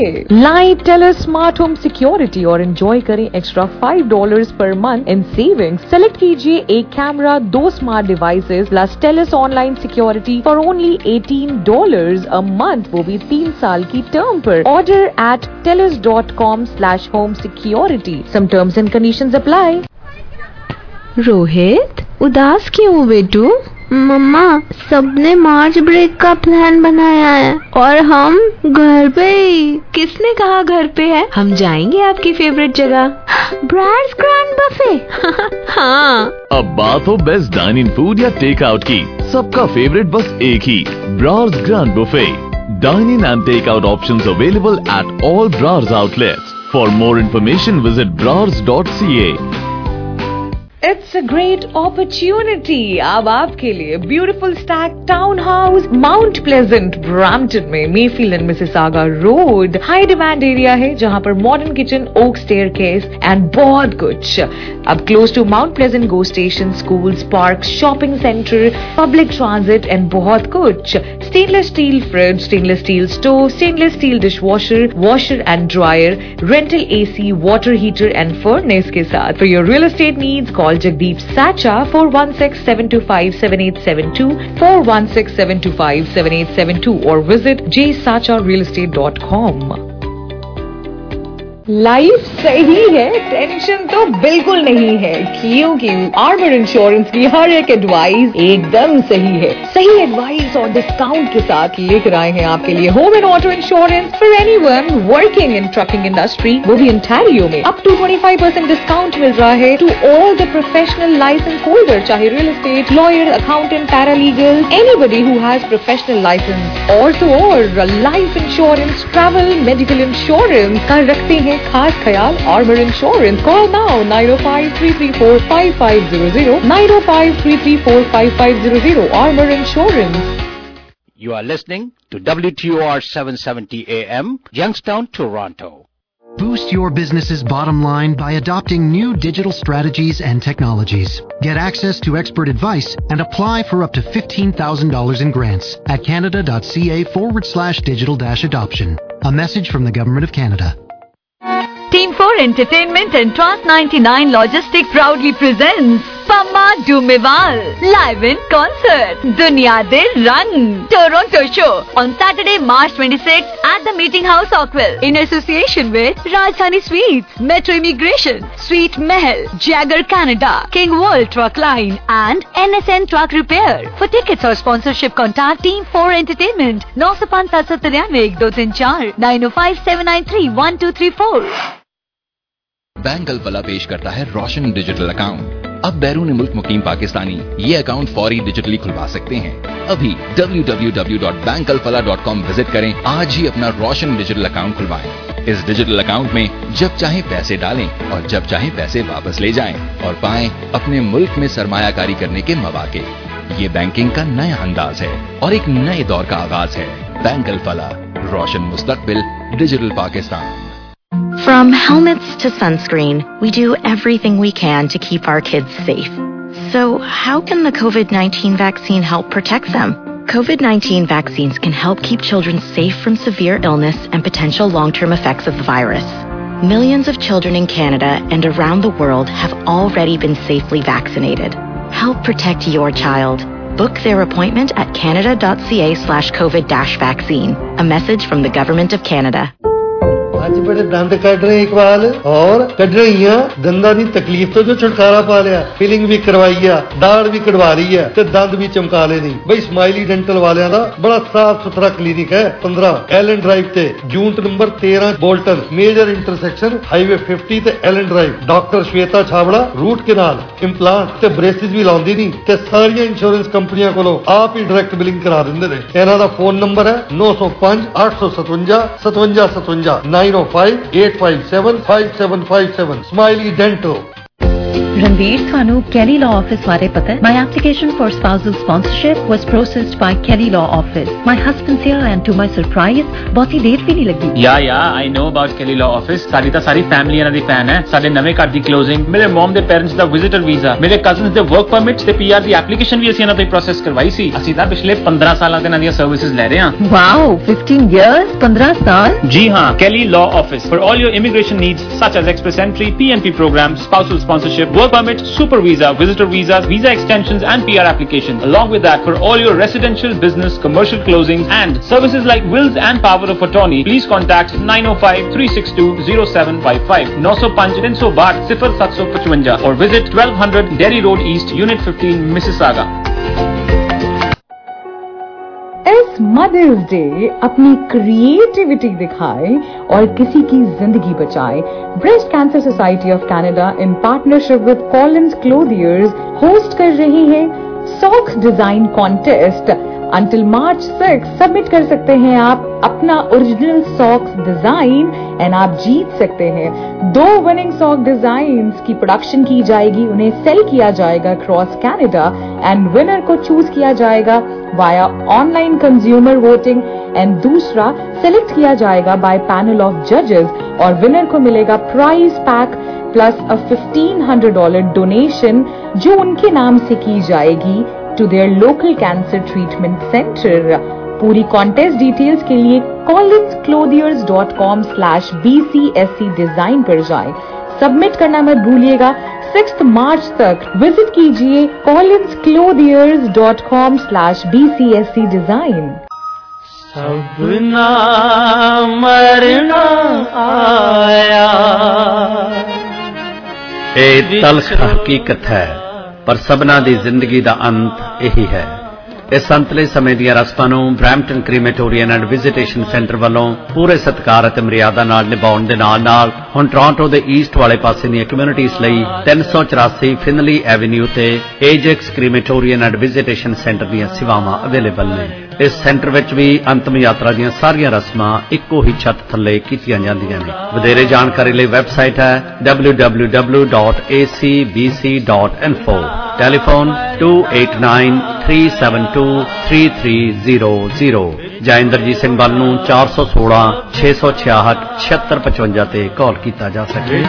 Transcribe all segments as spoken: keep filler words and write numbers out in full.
Live TELUS Smart Home Security और enjoy करें extra five dollars per month in savings. Select कीजिए एक camera, दो smart devices plus TELUS Online Security for only eighteen dollars a month. वो भी तीन साल की term पर. Order at telus dot com slash home security. Some terms and conditions apply. Rohit, उदास क्यों हो बेटू? मम्मा, सबने मार्च ब्रेक का प्लान बनाया है और हम घर पे ही। किसने कहा घर पे है? हम जाएंगे आपकी फेवरेट जगह, ब्राड्स ग्रैंड बफे। हाँ। अब बात हो बेस्ट डाइनिंग फूड या टेक आउट की, सबका फेवरेट बस एक ही, ब्राड्स grand buffet. Dine-in and take-out options available at all Brars outlets. For more information, visit brars dot c a. It's a great opportunity अब आपके लिए beautiful stack town house Mount Pleasant Brampton में Mayfield and Mississauga road high demand area है जहां पर modern kitchen, oak staircase and बहुत कुछ. अब close to Mount Pleasant GO station, schools, park, shopping centre, public transit and बहुत कुछ. Stainless steel fridge, stainless steel stove, stainless steel dishwasher, washer and dryer, rental AC, water heater and furnace के साथ. For your real estate needs call Jagdeep Sacha four one six seven two five seven eight seven two, four one six seven two five seven eight seven two or visit j sacha real estate dot com. Life सही है, tension तो बिल्कुल नहीं है, क्योंकि armour insurance की हर एक advice एकदम सही है. सही एडवाइस और डिस्काउंट के साथ लेकर आए हैं आपके लिए home and auto insurance for anyone working in trucking industry, वो भी ओंटारियो में. Up to twenty-five percent discount मिल रहा है to all the professional licence holder, चाहे real estate, lawyer, accountant, paralegal, anybody who has professional licence. और तो और life insurance, travel, medical insurance का रखते हैं खास ख्याल armour insurance. Call now nine oh five three three four five five zero zero, nine oh five three three four five five zero zero. Armor Insurance. You are listening to W T O R seven seventy A M, Youngstown, Toronto. Boost your business's bottom line by adopting new digital strategies and technologies. Get access to expert advice and apply for up to fifteen thousand dollars in grants at canada.ca forward slash digital dash adoption. A message from the Government of Canada. Team four Entertainment and Trans ninety-nine Logistics proudly presents Pamma Dumeval live in concert Duniya De Rang Toronto show on Saturday, March twenty-sixth at the Meeting House, Oakville, in association with Rajdhani Sweets, Metro Immigration, Sweet Mahal, Jagger Canada, King World Truck Line and N S N Truck Repair. For tickets or sponsorship, contact Team four Entertainment nine oh five seven seven three one two three four nine oh five seven nine three one two three four. Bank Alfalah पेश करता है रोशन digital account. अब बैरून मुल्क मुकीम पाकिस्तानी ये account फौरी digitally खुलवा सकते हैं. अभी w w w dot bank alfala dot com visit करें. आज ही अपना रोशन डिजिटल अकाउंट खुलवाएं. इस डिजिटल अकाउंट में जब चाहे पैसे डालें और जब चाहे पैसे वापस ले जाएं और पाएं अपने मुल्क में सरमायाकारी करने के मौके. ये बैंकिंग का नया अंदाज है और एक नए दौर का आगाज है. बैंक अल्फला, रोशन मुस्तकबिल, digital Pakistan. From helmets to sunscreen, we do everything we can to keep our kids safe. So how can the COVID nineteen vaccine help protect them? COVID nineteen vaccines can help keep children safe from severe illness and potential long-term effects of the virus. Millions of children in Canada and around the world have already been safely vaccinated. Help protect your child. Book their appointment at canada.ca slash COVID dash vaccine. A message from the Government of Canada. आज बड़े दंद cut रहे इकबाल और cut रही हैं. दंदा दी तकलीफ तो जो छुटकारा पा लिया, फिलिंग भी करवाई है, दाढ़ भी कटवा ली है ते दंद भी चमका ले नहीं. भाई स्माइली डेंटल वालियां दा बड़ा साफ सुथरा क्लिनिक है. पंद्रह एलन ड्राइव ते यूनिट नंबर तेरह बोल्टन मेजर इंटरसेक्शन हाईवे पचास ते Allen drive. Doctor Shweta Chhabra root canal, implant ते ब्रेसिस भी लाउंदी नहीं ते सारियां इंश्योरेंस कंपनियां कोलों आप ही डायरेक्ट बिलिंग करा दिंदे ने. इन्हां दा फोन नंबर है नौ सौ पांच आठ सौ सतवंजा सतवंजा सतवंजा nine oh five eight five seven five seven five seven. Smiley Dental. Ranveer, ਤੁਹਾਨੂੰ Kelly Law Office ਬਾਰੇ ਪਤਾ ਹੈ? My application for spousal sponsorship was processed by Kelly Law Office. My husband's here and to my surprise, ਬਹੁਤੀ ਦੇਰ ਵੀ ਨਹੀਂ ਲੱਗੀ। Yeah, yeah, I know about Kelly Law Office. ਸਾਡੀ ਤਾਂ ਸਾਰੀ ਫੈਮਿਲੀ ਇਹਨਾਂ ਦੀ ਫੈਨ ਹੈ। ਸਾਡੇ ਨਵੇਂ ਘਰ ਦੀ ਕਲੋਜ਼ਿੰਗ, ਮੇਰੇ ਮਮ ਦੇ ਪੇਰੈਂਟਸ ਦਾ ਵਿਜ਼ਿਟਰ ਵੀਜ਼ਾ, ਮੇਰੇ ਕਜ਼ਨਸ ਦੇ ਵਰਕ ਪਰਮਿਟ ਤੇ ਪੀਆਰ ਦੀ ਐਪਲੀਕੇਸ਼ਨ ਵੀ ਅਸੀਂ ਇਹਨਾਂ ਤੋਂ ਪ੍ਰੋਸੈਸ ਕਰਵਾਈ ਸੀ। ਅਸੀਂ ਤਾਂ ਪਿਛਲੇ ਪੰਦਰਾਂ ਸਾਲਾਂ ਤੋਂ ਇਹਨਾਂ ਦੀਆਂ ਸਰਵਿਸਿਜ਼ ਲੈ ਰਹੇ ਹਾਂ। Wow, fifteen years, ਪੰਦਰਾਂ ਸਾਲ? ਜੀ ਹਾਂ, Kelly Law Office for all your immigration needs such as express entry, P N P programs, spousal sponsorship, work permit, super visa, visitor visas, visa extensions and P R applications. Along with that, for all your residential, business, commercial closings and services like wills and power of attorney, please contact nine oh five, three six two, oh seven five five, nine oh five, three oh five, oh seven five five or visit twelve hundred Derry Road East, Unit fifteen, Mississauga. इस Mother's Day अपनी creativity दिखाए और किसी की जिंदगी बचाए। Breast Cancer Society of Canada in partnership with Collins Clothiers host कर रही है socks design contest. Until March six submit कर सकते हैं आप अपना ओरिजिनल सॉक्स डिजाइन एंड आप जीत सकते हैं। दो विनिंग सॉक डिजाइन्स की प्रोडक्शन की जाएगी, उन्हें सेल किया जाएगा क्रॉस कनाडा एंड विनर को चूज किया जाएगा via online consumer voting and दूसरा सेलेक्ट किया जाएगा बाय पैनल ऑफ जजेस और विनर को मिलेगा prize pack plus a fifteen hundred dollar donation जो उनके नाम से की जाएगी to their local cancer treatment centre. पूरी कॉन्टेस्ट डिटेल्स के लिए Collins Clothiers dot com slash B C S C design पर जाएं। सबमिट करना मत भूलिएगा। सिक्स्थ मार्च तक विजिट कीजिए Collins Clothiers dot com slash B C S C design. सबना मरना आया, ਇਹ ਤਲਖ ਹਕੀਕਤ ਹੈ ਪਰ ਸਭਨਾ ਦੀ ਜ਼ਿੰਦਗੀ ਦਾ ਅੰਤ ਇਹੀ ਹੈ। ਇਸ ਅੰਤਲੇ ਸਮੇਂ ਦੀਆਂ ਰਸਮਾਂ ਨੂੰ Brampton Crematorium and Visitation Centre ਵੱਲੋਂ ਪੂਰੇ ਸਤਿਕਾਰ ਅਤੇ ਮਰਿਆਦਾ ਨਾਲ ਨਿਭਾਉਣ ਦੇ ਨਾਲ ਨਾਲ ਹੁਣ ਟੋਰਾਂਟੋ ਦੇ ਈਸਟ ਵਾਲੇ ਪਾਸੇ ਦੀਆਂ ਕਮਿਊਨਿਟੀਜ਼ ਲਈ ਤਿੰਨ ਸੌ ਚੁਰਾਸੀ ਫਿਨਲੀ ਐਵਨਿਊ ਤੇ Ajax Crematorium and Visitation Centre ਦੀਆਂ ਸੇਵਾਵਾਂ ਅਵੇਲੇਬਲ ਨੇ। ਇਸ ਸੈਂਟਰ ਵਿੱਚ ਵੀ ਅੰਤਮ ਯਾਤਰਾ ਦੀਆਂ ਸਾਰੀਆਂ ਰਸਮਾਂ ਇੱਕੋ ਹੀ ਛੱਤ ਥੱਲੇ ਕੀਤੀਆਂ ਜਾਂਦੀਆਂ ਨੇ। ਵਧੇਰੇ ਜਾਣਕਾਰੀ ਲਈ ਵੈਬਸਾਈਟ ਹੈ W W W dot A C B C dot info. Telephone two eight nine, three seven two, three three zero zero ਜਾਂ ਇੰਦਰਜੀਤ ਸਿੰਘ ਵੱਲ ਨੂੰ ਚਾਰ ਸੌ ਸੋਲਾਂ, ਛੇ ਸੌ ਛਿਆਹਠ, ਛਿਅੱਤਰ ਪਚਵੰਜਾ ਤੇ ਕਾਲ ਕੀਤਾ ਜਾ ਸਕੇ।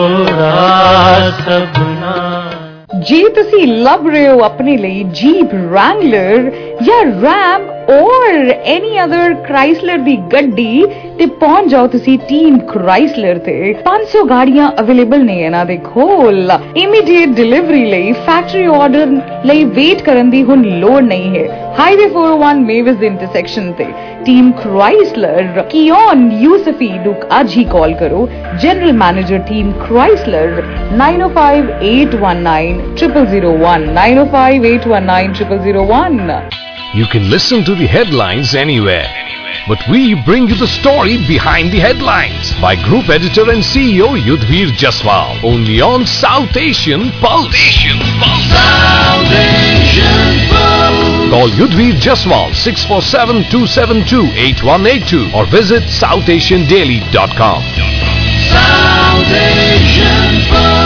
ਜੇ ਤੁਸੀਂ ਲੱਭ ਰਹੇ ਹੋ ਆਪਣੇ ਲਈ ਜੀਪ ਰੈਂਗਲਰ ਜਾਂ ਰੈਮ और any other Chrysler ਦੀ ਗੱਡੀ ਤੇ ਪਹੁੰਚ ਜਾਓ ਤੁਸੀਂ ਟੀਮ Chrysler ਤੇ। ਪੰਜ ਸੌ ਗਾੜੀਆਂ ਅਵੇਲੇਬਲ ਨੇ ਇਹਨਾਂ ਦੇ ਕੋਲ। ਇਮੀਡੀਏਟ ਡਿਲੀਵਰੀ ਲਈ ਫੈਕਟਰੀ ਆਰਡਰ ਲਈ ਵੇਟ ਕਰਨ ਦੀ ਹੁਣ ਲੋੜ ਨਹੀਂ ਹੈ। Highway four oh one Mavis intersection ਤੇ ਟੀਮ Chrysler ਕਿਓਨ ਯੂਸਫੀ ਨੂੰ ਅੱਜ ਹੀ ਕਾਲ ਕਰੋ। General manager team Chrysler nine oh five, eight one nine, zero zero zero one nine oh five, eight one nine, zero zero zero one. You can listen to the headlines anywhere, but we bring you the story behind the headlines by Group Editor and C E O Yudhvir Jaswal, only on South Asian Pulse. Asian Pulse. South Asian Pulse. Call Yudhvir Jaswal six four seven, two seven two, eight one eight two or visit south asian daily dot com. South Asian Pulse.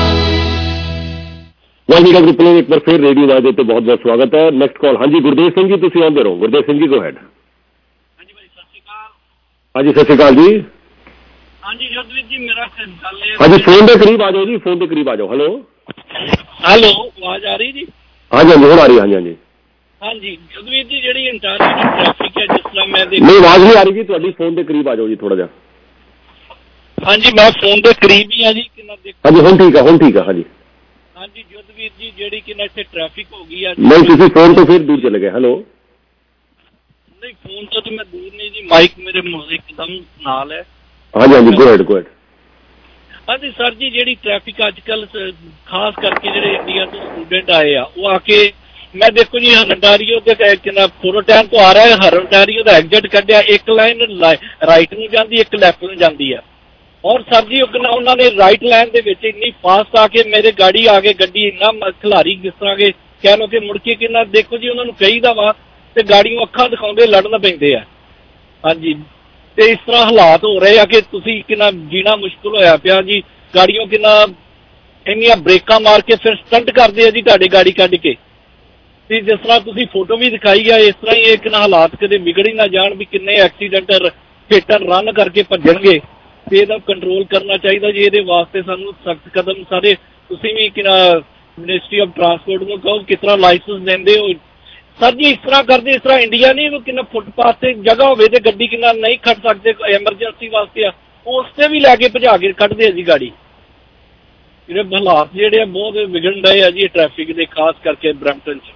Waheguru group ਨੂੰ ਇੱਕ ਵਾਰ ਫਿਰ radio ਵਾਜ ਦੇ ਤੇ ਬਹੁਤ ਬਹੁਤ ਸਵਾਗਤ ਹੈ। ਨੈਕਸਟ ਕਾਲ ਹਾਂਜੀ ਗੁਰਦੇਵ ਸਿੰਘ ਜੀ, ਤੁਸੀਂ ਆਉਂਦੇ ਰਹੋ। ਗੁਰਦੇਵ ਸਿੰਘ ਜੀ ਗੋ ਹੈਡ। ਹਾਂਜੀ ਭਾਈ ਸਤਿ ਸ਼੍ਰੀ ਅਕਾਲ। ਹਾਂਜੀ ਸਤਿ ਸ਼੍ਰੀ ਅਕਾਲ ਜੀ। ਹਾਂਜੀ ਜੋਤਵੀਰ ਜੀ ਮੇਰਾ ਗੱਲ ਹੈ। ਹਾਂਜੀ ਫੋਨ ਦੇ ਕਰੀਬ ਆ ਜਾਓ ਜੀ, ਫੋਨ ਦੇ ਕਰੀਬ ਆ ਜਾਓ। ਹੈਲੋ ਹੈਲੋ ਆਵਾਜ਼ ਆ ਰਹੀ ਜੀ? ਹਾਂਜੀ ਹਾਂਜੀ ਹੁਣ ਆ ਰਹੀ। ਹਾਂਜੀ ਹਾਂਜੀ ਹਾਂਜੀ ਜੋਤਵੀਰ ਜੀ ਜਿਹੜੀ ਇੰਟਰਨੈਟ ਟ੍ਰੈਫਿਕ ਹੈ ਜਿਸ ਤਰ੍ਹਾਂ ਮੈਂ ਨਹੀਂ ਆਵਾਜ਼ ਨਹੀਂ ਆ ਰਹੀ ਜੀ ਤੁਹਾਡੀ। ਫੋਨ ਦੇ ਕਰੀਬ ਆ ਜਾਓ ਜੀ ਥੋੜਾ ਜਿਹਾ। ਹਾਂਜੀ ਮੈਂ ਫੋਨ ਦੇ ਕਰੀਬ ਹੀ ਆ ਜੀ। ਕਿੰਨਾ ਦੇਖੋ ਹਾਂਜੀ ਹੁਣ ਠੀਕ ਆ, ਹੁਣ ਠੀਕ ਆ। ਹਾਂਜੀ ਹਾਂਜੀ ਜੋਤਵੀਰ ਜੀ ਜਿਹੜੀ ਕਿੰਨਾ ਇੱਥੇ ਟ੍ਰੈਫਿਕ ਹੋ ਗਈ ਆ। ਨਹੀਂ ਤੁਸੀਂ ਫੋਨ ਤੋਂ ਫਿਰ ਦੂਰ ਚਲੇ ਗਏ। ਹੈਲੋ ਨਹੀਂ ਫੋਨ ਤੋਂ ਤਾਂ ਮੈਂ ਦੂਰ ਨਹੀਂ ਜੀ, ਮਾਈਕ ਮੇਰੇ ਮੂੰਹ ਇੱਕਦਮ ਨਾਲ ਹੈ। ਹਾਂਜੀ ਹਾਂਜੀ ਗੋ ਹੈਡ ਗੋ ਹੈਡ। ਹਾਂਜੀ ਸਰ ਜੀ ਜਿਹੜੀ ਟ੍ਰੈਫਿਕ ਅੱਜ ਕੱਲ ਖਾਸ ਕਰਕੇ ਜਿਹੜੇ ਇੰਡੀਆ ਤੋਂ ਸਟੂਡੈਂਟ ਆਏ ਆ ਉਹ ਆ ਕੇ ਮੈਂ ਦੇਖੋ ਜੀ ਹਰਨਟਾਰੀਓ ਦੇ ਕਿੰਨਾ ਫੋਰੋਟੈਨ ਤੋਂ ਆ ਰਿਹਾ ਹੈ। ਹਰਨਟਾਰੀਓ ਦਾ ਐਗਜ਼ਿਟ ਕੱਢਿਆ, ਇੱਕ ਲਾਈਨ ਰਾਈਟ ਨੂੰ ਜਾਂਦੀ, ਇੱਕ ਲੈਫਟ ਨੂੰ ਜਾਂਦੀ ਆ। ਔਰ ਸਰ ਜੀ ਉਹਨਾਂ ਨੇ ਰਾਈਟ ਲਾਈਨ ਦੇ ਵਿੱਚ ਇੰਨੀ ਫਾਸਟ ਆ ਕੇ ਮੇਰੇ ਗਾੜੀ ਆ ਕੇ ਗੱਡੀ ਇੰਨਾ ਖਿਲਾਰੀ ਜਿਸ ਤਰ੍ਹਾਂ ਕਿ ਕਹਿ ਲਓ ਕਿ ਮੁੜ ਕੇ ਕਿੰਨਾ ਦੇਖੋ ਜੀ ਉਹਨਾਂ ਨੂੰ ਕਹੀਦਾ ਵਾ ਤੇ ਗਾੜੀਆਂ ਅੱਖਾਂ ਦਿਖਾਉਂਦੇ ਲੜਨ ਪੈਂਦੇ ਆ। ਹਾਂਜੀ ਤੇ ਇਸ ਤਰ੍ਹਾਂ ਹਾਲਾਤ ਹੋ ਰਹੇ ਆ ਕਿ ਤੁਸੀਂ ਕਿੰਨਾ ਜੀਣਾ ਮੁਸ਼ਕਿਲ ਹੋਇਆ ਪਿਆ ਜੀ। ਗਾੜੀਆਂ ਕਿੰਨਾ ਇੰਨੀਆਂ ਬ੍ਰੇਕਾਂ ਮਾਰ ਕੇ ਫਿਰ ਸਟੰਟ ਕਰਦੇ ਆ ਜੀ ਤੁਹਾਡੇ ਗਾੜੀ ਕੱਢ ਕੇ। ਤੇ ਜਿਸ ਤਰ੍ਹਾਂ ਤੁਸੀਂ ਫੋਟੋ ਵੀ ਦਿਖਾਈ ਆ, ਇਸ ਤਰ੍ਹਾਂ ਹੀ ਇਹ ਕਿੰਨਾ ਹਾਲਾਤ ਕਦੇ ਵਿਗੜ ਹੀ ਨਾ ਜਾਣ ਵੀ ਕਿੰਨੇ ਐਕਸੀਡੈਂਟ ਹਿੱਟ ਰਨ ਕਰਕੇ ਭੱਜਣਗੇ। ਤੇ ਇਹਦਾ ਕੰਟਰੋਲ ਕਰਨਾ ਚਾਹੀਦਾ ਜੀ। ਇਹਦੇ ਵਾਸਤੇ ਸਾਨੂੰ ਸਖਤ ਕਦਮ ਸਾਰੇ, ਤੁਸੀਂ ਵੀ ਕਿ ਮਿਨਿਸਟਰੀ ਆਫ ਟਰਾਂਸਪੋਰਟ ਨੂੰ ਕਹੋ ਕਿਸ ਤਰ੍ਹਾਂ ਲਾਇਸੈਂਸ ਦਿੰਦੇ ਹੋ ਸਰ ਜੀ। ਇਸ ਤਰ੍ਹਾਂ ਕਰਦੇ, ਇਸ ਤਰ੍ਹਾਂ ਇੰਡੀਆ ਨਹੀਂ ਕਿੰਨਾ ਫੁੱਟਪਾਥ ਤੇ ਜਗ੍ਹਾ ਹੋਵੇ ਤੇ ਗੱਡੀ ਕਿੰਨਾ ਨਹੀਂ ਖੜ ਸਕਦੇ, ਐਮਰਜੈਂਸੀ ਵਾਸਤੇ ਆ ਉਸ ਤੇ ਵੀ ਲੈ ਕੇ ਭਜਾ ਕੇ ਕੱਢਦੇ ਆ ਜੀ ਗਾੜੀ। ਜਿਹੜੇ ਹਾਲਾਤ ਜਿਹੜੇ ਆ ਬਹੁਤ ਵਿਗੜਨ ਰਹੇ ਆ ਜੀ ਟ੍ਰੈਫਿਕ ਦੇ, ਖਾਸ ਕਰਕੇ ਬਰੈਂਪਟਨ 'ਚ।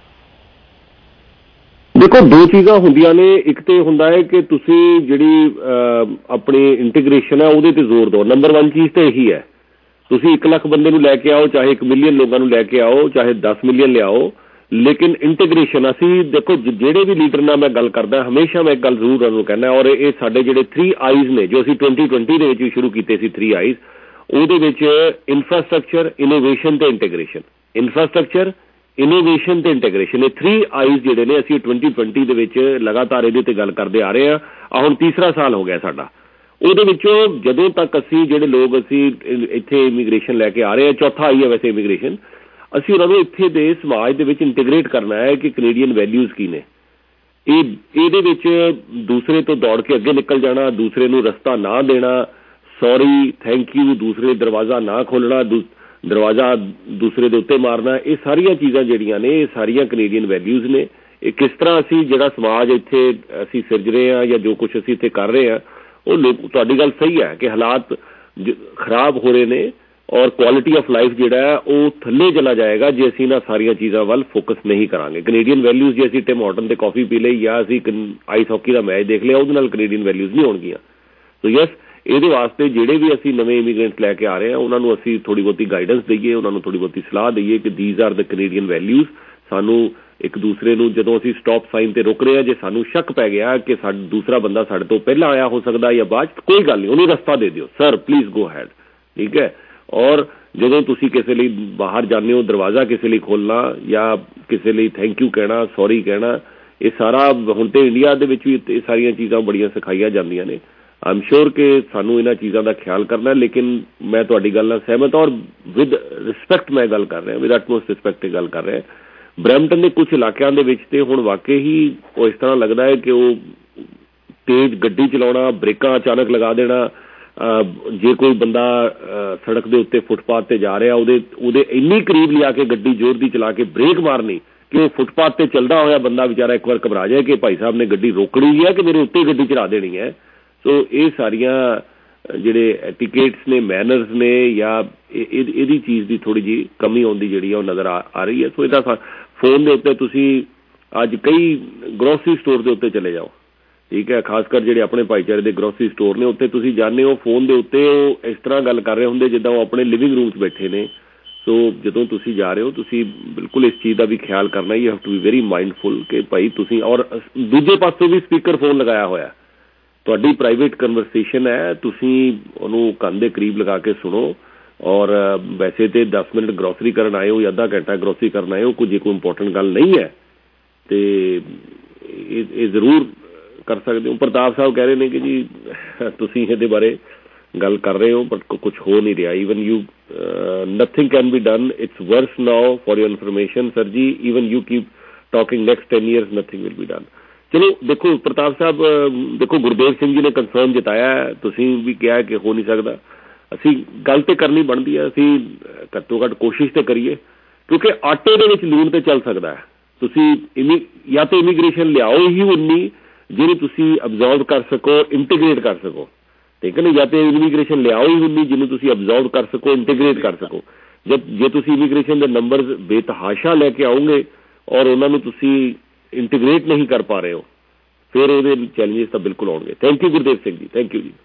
ਦੇਖੋ ਦੋ ਚੀਜ਼ਾਂ ਹੁੰਦੀਆਂ ਨੇ, ਇੱਕ ਤੇ ਹੁੰਦਾ ਹੈ ਕਿ ਤੁਸੀਂ ਜਿਹੜੀ ਆਪਣੀ ਇੰਟੀਗ੍ਰੇਸ਼ਨ ਹੈ ਉਹਦੇ ਤੇ ਜ਼ੋਰ ਦਿਓ। ਨੰਬਰ ਵਨ ਚੀਜ਼ ਤਾਂ ਇਹੀ ਹੈ, ਤੁਸੀਂ ਇੱਕ ਲੱਖ ਬੰਦੇ ਨੂੰ ਲੈ ਕੇ ਆਓ, ਚਾਹੇ ਇੱਕ ਮਿਲੀਅਨ ਲੋਕਾਂ ਨੂੰ ਲੈ ਕੇ ਆਓ, ਚਾਹੇ ਦਸ ਮਿਲੀਅਨ ਲਿਆਓ, ਲੇਕਿਨ ਇੰਟੀਗ੍ਰੇਸ਼ਨ ਅਸੀਂ ਦੇਖੋ ਜਿਹੜੇ ਵੀ ਲੀਡਰ ਨਾਲ ਮੈਂ ਗੱਲ ਕਰਦਾ ਹਮੇਸ਼ਾ ਮੈਂ ਇੱਕ ਗੱਲ ਜ਼ਰੂਰ ਉਹਨਾਂ ਨੂੰ ਕਹਿੰਦਾ, ਔਰ ਇਹ ਸਾਡੇ ਜਿਹੜੇ ਥਰੀ ਆਈਜ਼ ਨੇ ਜੋ ਅਸੀਂ ਟਵੈਂਟੀ ਟਵੈਂਟੀ ਦੇ ਵਿੱਚ ਵੀ ਸ਼ੁਰੂ ਕੀਤੇ ਸੀ ਥਰੀ ਆਈਜ਼, ਉਹਦੇ ਵਿੱਚ ਇਨਫਰਾਸਟਰਕਚਰ, ਇਨੋਵੇਸ਼ਨ ਤੇ ਇੰਟੀਗ੍ਰੇਸ਼ਨ, ਇਨਫਰਾਸਟਰਕਚਰ, ਇਨੋਵੇਸ਼ਨ ਤੇ ਇੰਟੀਗ੍ਰੇਸ਼ਨ, ਇਹ ਥਰੀ ਆਈਜ਼ ਜਿਹੜੇ ਨੇ ਅਸੀਂ ਟਵੈਂਟੀ ਟਵੈਂਟੀ ਦੇ ਵਿੱਚ ਲਗਾਤਾਰ ਇਹਦੇ ਤੇ ਗੱਲ ਕਰਦੇ ਆ ਰਹੇ ਹਾਂ। ਆ ਹੁਣ ਤੀਸਰਾ ਸਾਲ ਹੋ ਗਿਆ ਸਾਡਾ। ਉਹਦੇ ਵਿੱਚੋਂ ਜਦੋਂ ਤੱਕ ਅਸੀਂ ਜਿਹੜੇ ਲੋਕ ਅਸੀਂ ਇੱਥੇ ਇਮੀਗ੍ਰੇਸ਼ਨ ਲੈ ਕੇ ਆ ਰਹੇ ਹਾਂ, ਚੌਥਾ ਆਈ ਹੈ ਵੈਸੇ ਇਮੀਗ੍ਰੇਸ਼ਨ, ਅਸੀਂ ਉਹਨਾਂ ਨੂੰ ਇੱਥੇ ਦੇ ਸਮਾਜ ਦੇ ਵਿੱਚ ਇੰਟੀਗ੍ਰੇਟ ਕਰਨਾ ਹੈ ਕਿ ਕੈਨੇਡੀਅਨ ਵੈਲਿਊਜ਼ ਕੀ ਨੇ। ਇਹ ਇਹਦੇ ਵਿੱਚ ਦੂਸਰੇ ਤੋਂ ਦੌੜ ਕੇ ਅੱਗੇ ਨਿਕਲ ਜਾਣਾ, ਦੂਸਰੇ ਨੂੰ ਰਸਤਾ ਨਾ ਦੇਣਾ, ਸੌਰੀ, ਥੈਂਕ ਯੂ, ਦੂਸਰੇ ਦਰਵਾਜ਼ਾ ਨਾ ਖੋਲ੍ਹਣਾ, ਦਰਵਾਜ਼ਾ ਦੂਸਰੇ ਦੇ ਉੱਤੇ ਮਾਰਨਾ, ਇਹ ਸਾਰੀਆਂ ਚੀਜ਼ਾਂ ਜਿਹੜੀਆਂ ਨੇ ਇਹ ਸਾਰੀਆਂ ਕੈਨੇਡੀਅਨ ਵੈਲਿਊਜ਼ ਨੇ। ਇਹ ਕਿਸ ਤਰ੍ਹਾਂ ਅਸੀਂ ਜਿਹੜਾ ਸਮਾਜ ਇੱਥੇ ਅਸੀਂ ਸਿਰਜ ਰਹੇ ਹਾਂ ਜਾਂ ਜੋ ਕੁਛ ਅਸੀਂ ਇੱਥੇ ਕਰ ਰਹੇ ਹਾਂ, ਉਹ ਲੋਕ, ਤੁਹਾਡੀ ਗੱਲ ਸਹੀ ਹੈ ਕਿ ਹਾਲਾਤ ਖਰਾਬ ਹੋ ਰਹੇ ਨੇ ਔਰ ਕੁਆਲਿਟੀ ਆਫ ਲਾਈਫ ਜਿਹੜਾ ਹੈ ਉਹ ਥੱਲੇ ਚਲਾ ਜਾਏਗਾ ਜੇ ਅਸੀਂ ਇਹਨਾਂ ਸਾਰੀਆਂ ਚੀਜ਼ਾਂ ਵੱਲ ਫੋਕਸ ਨਹੀਂ ਕਰਾਂਗੇ। ਕੈਨੇਡੀਅਨ ਵੈਲਿਊਜ਼ ਜੇ ਅਸੀਂ ਟਿਮ ਹਾਰਟਨ 'ਤੇ ਕਾਫੀ ਪੀ ਲਈ ਜਾਂ ਅਸੀਂ ਆਈਸ ਹਾਕੀ ਦਾ ਮੈਚ ਦੇਖ ਲਿਆ, ਉਹਦੇ ਨਾਲ ਕੈਨੇਡੀਅਨ ਵੈਲਿਊਜ਼ ਨਹੀਂ ਹੋਣਗੀਆਂ। ਸੋ ਯੈਸ, ਇਹਦੇ ਵਾਸਤੇ ਜਿਹੜੇ ਵੀ ਅਸੀਂ ਨਵੇਂ ਇਮੀਗ੍ਰੈਂਟਸ ਲੈ ਕੇ ਆ ਰਹੇ ਹਾਂ ਉਹਨਾਂ ਨੂੰ ਅਸੀਂ ਥੋੜ੍ਹੀ ਬਹੁਤੀ ਗਾਈਡੈਂਸ ਦਈਏ, ਉਹਨਾਂ ਨੂੰ ਥੋੜ੍ਹੀ ਬਹੁਤੀ ਸਲਾਹ ਦਈਏ ਕਿ these are the Canadian values. ਸਾਨੂੰ ਇੱਕ ਦੂਸਰੇ ਨੂੰ ਜਦੋਂ ਅਸੀਂ ਸਟਾਪ ਸਾਈਨ ਤੇ ਰੁਕ ਰਹੇ ਹਾਂ, ਜੇ ਸਾਨੂੰ ਸ਼ੱਕ ਪੈ ਗਿਆ ਕਿ ਸਾਡਾ ਦੂਸਰਾ ਬੰਦਾ ਸਾਡੇ ਤੋਂ ਪਹਿਲਾਂ ਆਇਆ ਹੋ ਸਕਦਾ ਜਾਂ ਬਾਅਦ, ਕੋਈ ਗੱਲ ਨਹੀਂ, ਉਹਨੂੰ ਰਸਤਾ ਦੇ ਦਿਓ, ਸਰ ਪਲੀਜ਼ ਗੋ ਹੈਡ, ਠੀਕ ਹੈ। ਔਰ ਜਦੋਂ ਤੁਸੀਂ ਕਿਸੇ ਲਈ ਬਾਹਰ ਜਾਂਦੇ ਹੋ, ਦਰਵਾਜ਼ਾ ਕਿਸੇ ਲਈ ਖੋਲ੍ਹਣਾ ਜਾਂ ਕਿਸੇ ਲਈ ਥੈਂਕ ਯੂ ਕਹਿਣਾ, ਸੌਰੀ ਕਹਿਣਾ, ਇਹ ਸਾਰਾ ਹੁਣ ਤੇ ਇੰਡੀਆ ਦੇ ਵਿੱਚ ਵੀ ਇਹ ਸਾਰੀਆਂ ਚੀਜ਼ਾਂ ਬੜੀਆਂ ਸਿਖਾਈਆਂ ਜਾਂਦੀਆਂ ਨੇ। ਆਈ ਐਮ ਸ਼ੋਰ ਕਿ ਸਾਨੂੰ ਇਹਨਾਂ ਚੀਜ਼ਾਂ ਦਾ ਖਿਆਲ ਕਰਨਾ, ਲੇਕਿਨ ਮੈਂ ਤੁਹਾਡੀ ਗੱਲ ਨਾਲ ਸਹਿਮਤ ਹਾਂ ਔਰ ਵਿਦ ਰਿਸਪੈਕਟ ਮੈਂ ਗੱਲ ਕਰ ਰਿਹਾ, ਵਿਦ ਅਟਮੋਸਟ ਰਿਸਪੈਕਟ ਤੇ ਗੱਲ ਕਰ ਰਿਹਾ। ਬਰੈਂਪਟਨ ਦੇ ਕੁਝ ਇਲਾਕਿਆਂ ਦੇ ਵਿੱਚ ਤੇ ਹੁਣ ਵਾਕਈ ਹੀ ਉਹ ਇਸ ਤਰ੍ਹਾਂ ਲੱਗਦਾ ਹੈ ਕਿ ਉਹ ਤੇਜ਼ ਗੱਡੀ ਚਲਾਉਣਾ, ਬ੍ਰੇਕਾਂ ਅਚਾਨਕ ਲਗਾ ਦੇਣਾ, ਜੇ ਕੋਈ ਬੰਦਾ ਸੜਕ ਦੇ ਉੱਤੇ ਫੁੱਟਪਾਥ ਤੇ ਜਾ ਰਿਹਾ ਉਹਦੇ ਉਹਦੇ ਇੰਨੀ ਕਰੀਬ ਲਿਆ ਕੇ ਗੱਡੀ ਜ਼ੋਰ ਦੀ ਚਲਾ ਕੇ ਬ੍ਰੇਕ ਮਾਰਨੀ ਕਿ ਉਹ ਫੁੱਟਪਾਥ ਤੇ ਚੱਲਦਾ ਹੋਇਆ ਬੰਦਾ ਵਿਚਾਰਾ ਇੱਕ ਵਾਰ ਘਬਰਾ ਜਾਏ ਕਿ ਭਾਈ ਸਾਹਿਬ ਨੇ ਗੱਡੀ ਰੋਕਣੀ ਹੈ ਕਿ ਮੇਰੇ ਉੱਤੇ ਗੱਡੀ ਚਲਾ ਦੇਣੀ ਹੈ। ਸੋ ਇਹ ਸਾਰੀਆਂ ਜਿਹੜੇ ਐਟੀਕੇਟਸ ਨੇ, ਮੈਨਰਸ ਨੇ, ਜਾਂ ਇਹਦੀ ਚੀਜ਼ ਦੀ ਥੋੜ੍ਹੀ ਜਿਹੀ ਕਮੀ ਆਉਂਦੀ ਜਿਹੜੀ ਆ ਉਹ ਨਜ਼ਰ ਆ ਆ ਰਹੀ ਹੈ। ਸੋ ਇਹਦਾ ਫੋਨ ਦੇ ਉੱਤੇ ਤੁਸੀਂ ਅੱਜ ਕਈ ਗਰੋਸਰੀ ਸਟੋਰ ਦੇ ਉੱਤੇ ਚਲੇ ਜਾਓ, ਠੀਕ ਹੈ, ਖਾਸ ਕਰ ਜਿਹੜੇ ਆਪਣੇ ਭਾਈਚਾਰੇ ਦੇ ਗਰੋਸਰੀ ਸਟੋਰ ਨੇ, ਉੱਥੇ ਤੁਸੀਂ ਜਾਂਦੇ ਹੋ ਫੋਨ ਦੇ ਉੱਤੇ ਉਹ ਇਸ ਤਰ੍ਹਾਂ ਗੱਲ ਕਰ ਰਹੇ ਹੁੰਦੇ ਜਿੱਦਾਂ ਉਹ ਆਪਣੇ ਲਿਵਿੰਗ ਰੂਮ 'ਚ ਬੈਠੇ ਨੇ। ਸੋ ਜਦੋਂ ਤੁਸੀਂ ਜਾ ਰਹੇ ਹੋ ਤੁਸੀਂ ਬਿਲਕੁਲ ਇਸ ਚੀਜ਼ ਦਾ ਵੀ ਖਿਆਲ ਕਰਨਾ, you have to be very mindful ਕਿ ਭਾਈ ਤੁਸੀਂ, ਔਰ ਦੂਜੇ ਪਾਸੋਂ ਵੀ ਸਪੀਕਰ ਫੋਨ ਲਗਾਇਆ ਹੋਇਆ, ਤੁਹਾਡੀ ਪ੍ਰਾਈਵੇਟ ਕਨਵਰਸੇਸ਼ਨ ਹੈ, ਤੁਸੀਂ ਉਹਨੂੰ ਕੰਨ ਦੇ ਕਰੀਬ ਲਗਾ ਕੇ ਸੁਣੋ। ਔਰ ਵੈਸੇ ਤੇ ਦਸ ਮਿੰਟ ਗਰੋਸਰੀ ਕਰਨ ਆਏ ਹੋ ਜਾਂ ਅੱਧਾ ਘੰਟਾ ਗਰੋਸਰੀ ਕਰਨ ਆਏ ਹੋ, ਕੋਈ ਜੇ ਕੋਈ ਇੰਪੋਰਟੈਂਟ ਗੱਲ ਨਹੀਂ ਹੈ ਤੇ ਇਹ ਜ਼ਰੂਰ ਕਰ ਸਕਦੇ ਹੋ। ਪ੍ਰਤਾਪ ਸਾਹਿਬ ਕਹਿ ਰਹੇ ਨੇ ਕਿ ਜੀ ਤੁਸੀਂ ਇਹਦੇ ਬਾਰੇ ਗੱਲ ਕਰ ਰਹੇ ਹੋ ਬਟ ਕੁਛ ਹੋ ਨਹੀਂ ਰਿਹਾ। Even you nothing can be done, it's worse now for your information sir ji, even you keep talking next ten years nothing will be done. ਚਲੋ ਦੇਖੋ ਪ੍ਰਤਾਪ ਸਾਹਿਬ, ਦੇਖੋ ਗੁਰਦੇਵ ਸਿੰਘ ਜੀ ਨੇ ਕੰਸਰਨ ਜਤਾਇਆ, ਤੁਸੀਂ ਵੀ ਕਿਹਾ ਕਿ ਹੋ ਨਹੀਂ ਸਕਦਾ, ਅਸੀਂ ਗੱਲ ਤੇ ਕਰਨੀ ਬਣਦੀ ਹੈ, ਅਸੀਂ ਘੱਟੋ ਘੱਟ ਕੋਸ਼ਿਸ਼ ਤੇ ਕਰੀਏ ਕਿਉਂਕਿ ਆਟੇ ਦੇ ਵਿੱਚ ਲੂਣ ਤੇ ਚੱਲ ਸਕਦਾ ਹੈ। ਤੁਸੀਂ ਇਮੀ ਜਾਂ ਤਾਂ ਇਮੀਗ੍ਰੇਸ਼ਨ ਲਿਆਓ ਹੀ ਉਨੀ ਜਿਹਨੂੰ ਤੁਸੀਂ ਅਬਜ਼ਰਵ ਕਰ ਸਕੋ, ਇੰਟੀਗ੍ਰੇਟ ਕਰ ਸਕੋ, ਠੀਕ ਹੈ ਨਾ, ਜਾਂ ਤਾਂ ਇਮੀਗ੍ਰੇਸ਼ਨ ਲਿਆਓ ਹੀ ਉਨੀ ਜਿਹਨੂੰ ਤੁਸੀਂ ਅਬਜ਼ਰਵ ਕਰ ਸਕੋ, ਇੰਟੀਗ੍ਰੇਟ ਕਰ ਸਕੋ। ਜਦ ਜੇ ਤੁਸੀਂ ਇਮੀਗ੍ਰੇਸ਼ਨ ਦੇ ਨੰਬਰਸ ਬੇਤਹਾਸ਼ਾ ਲੈ ਕੇ ਆਓਗੇ ਔਰ ਉਹਨਾਂ ਨੂੰ ਤੁਸੀਂ ਇੰਟੀਗ੍ਰੇਟ ਨਹੀਂ ਕਰ ਪਾ ਰਹੇ ਹੋ, ਫਿਰ ਉਹਦੇ ਚੈਲੰਜਸ ਤਾਂ ਬਿਲਕੁਲ ਆਉਣਗੇ। Thank you Gurdev Singh ji, thank you ਜੀ,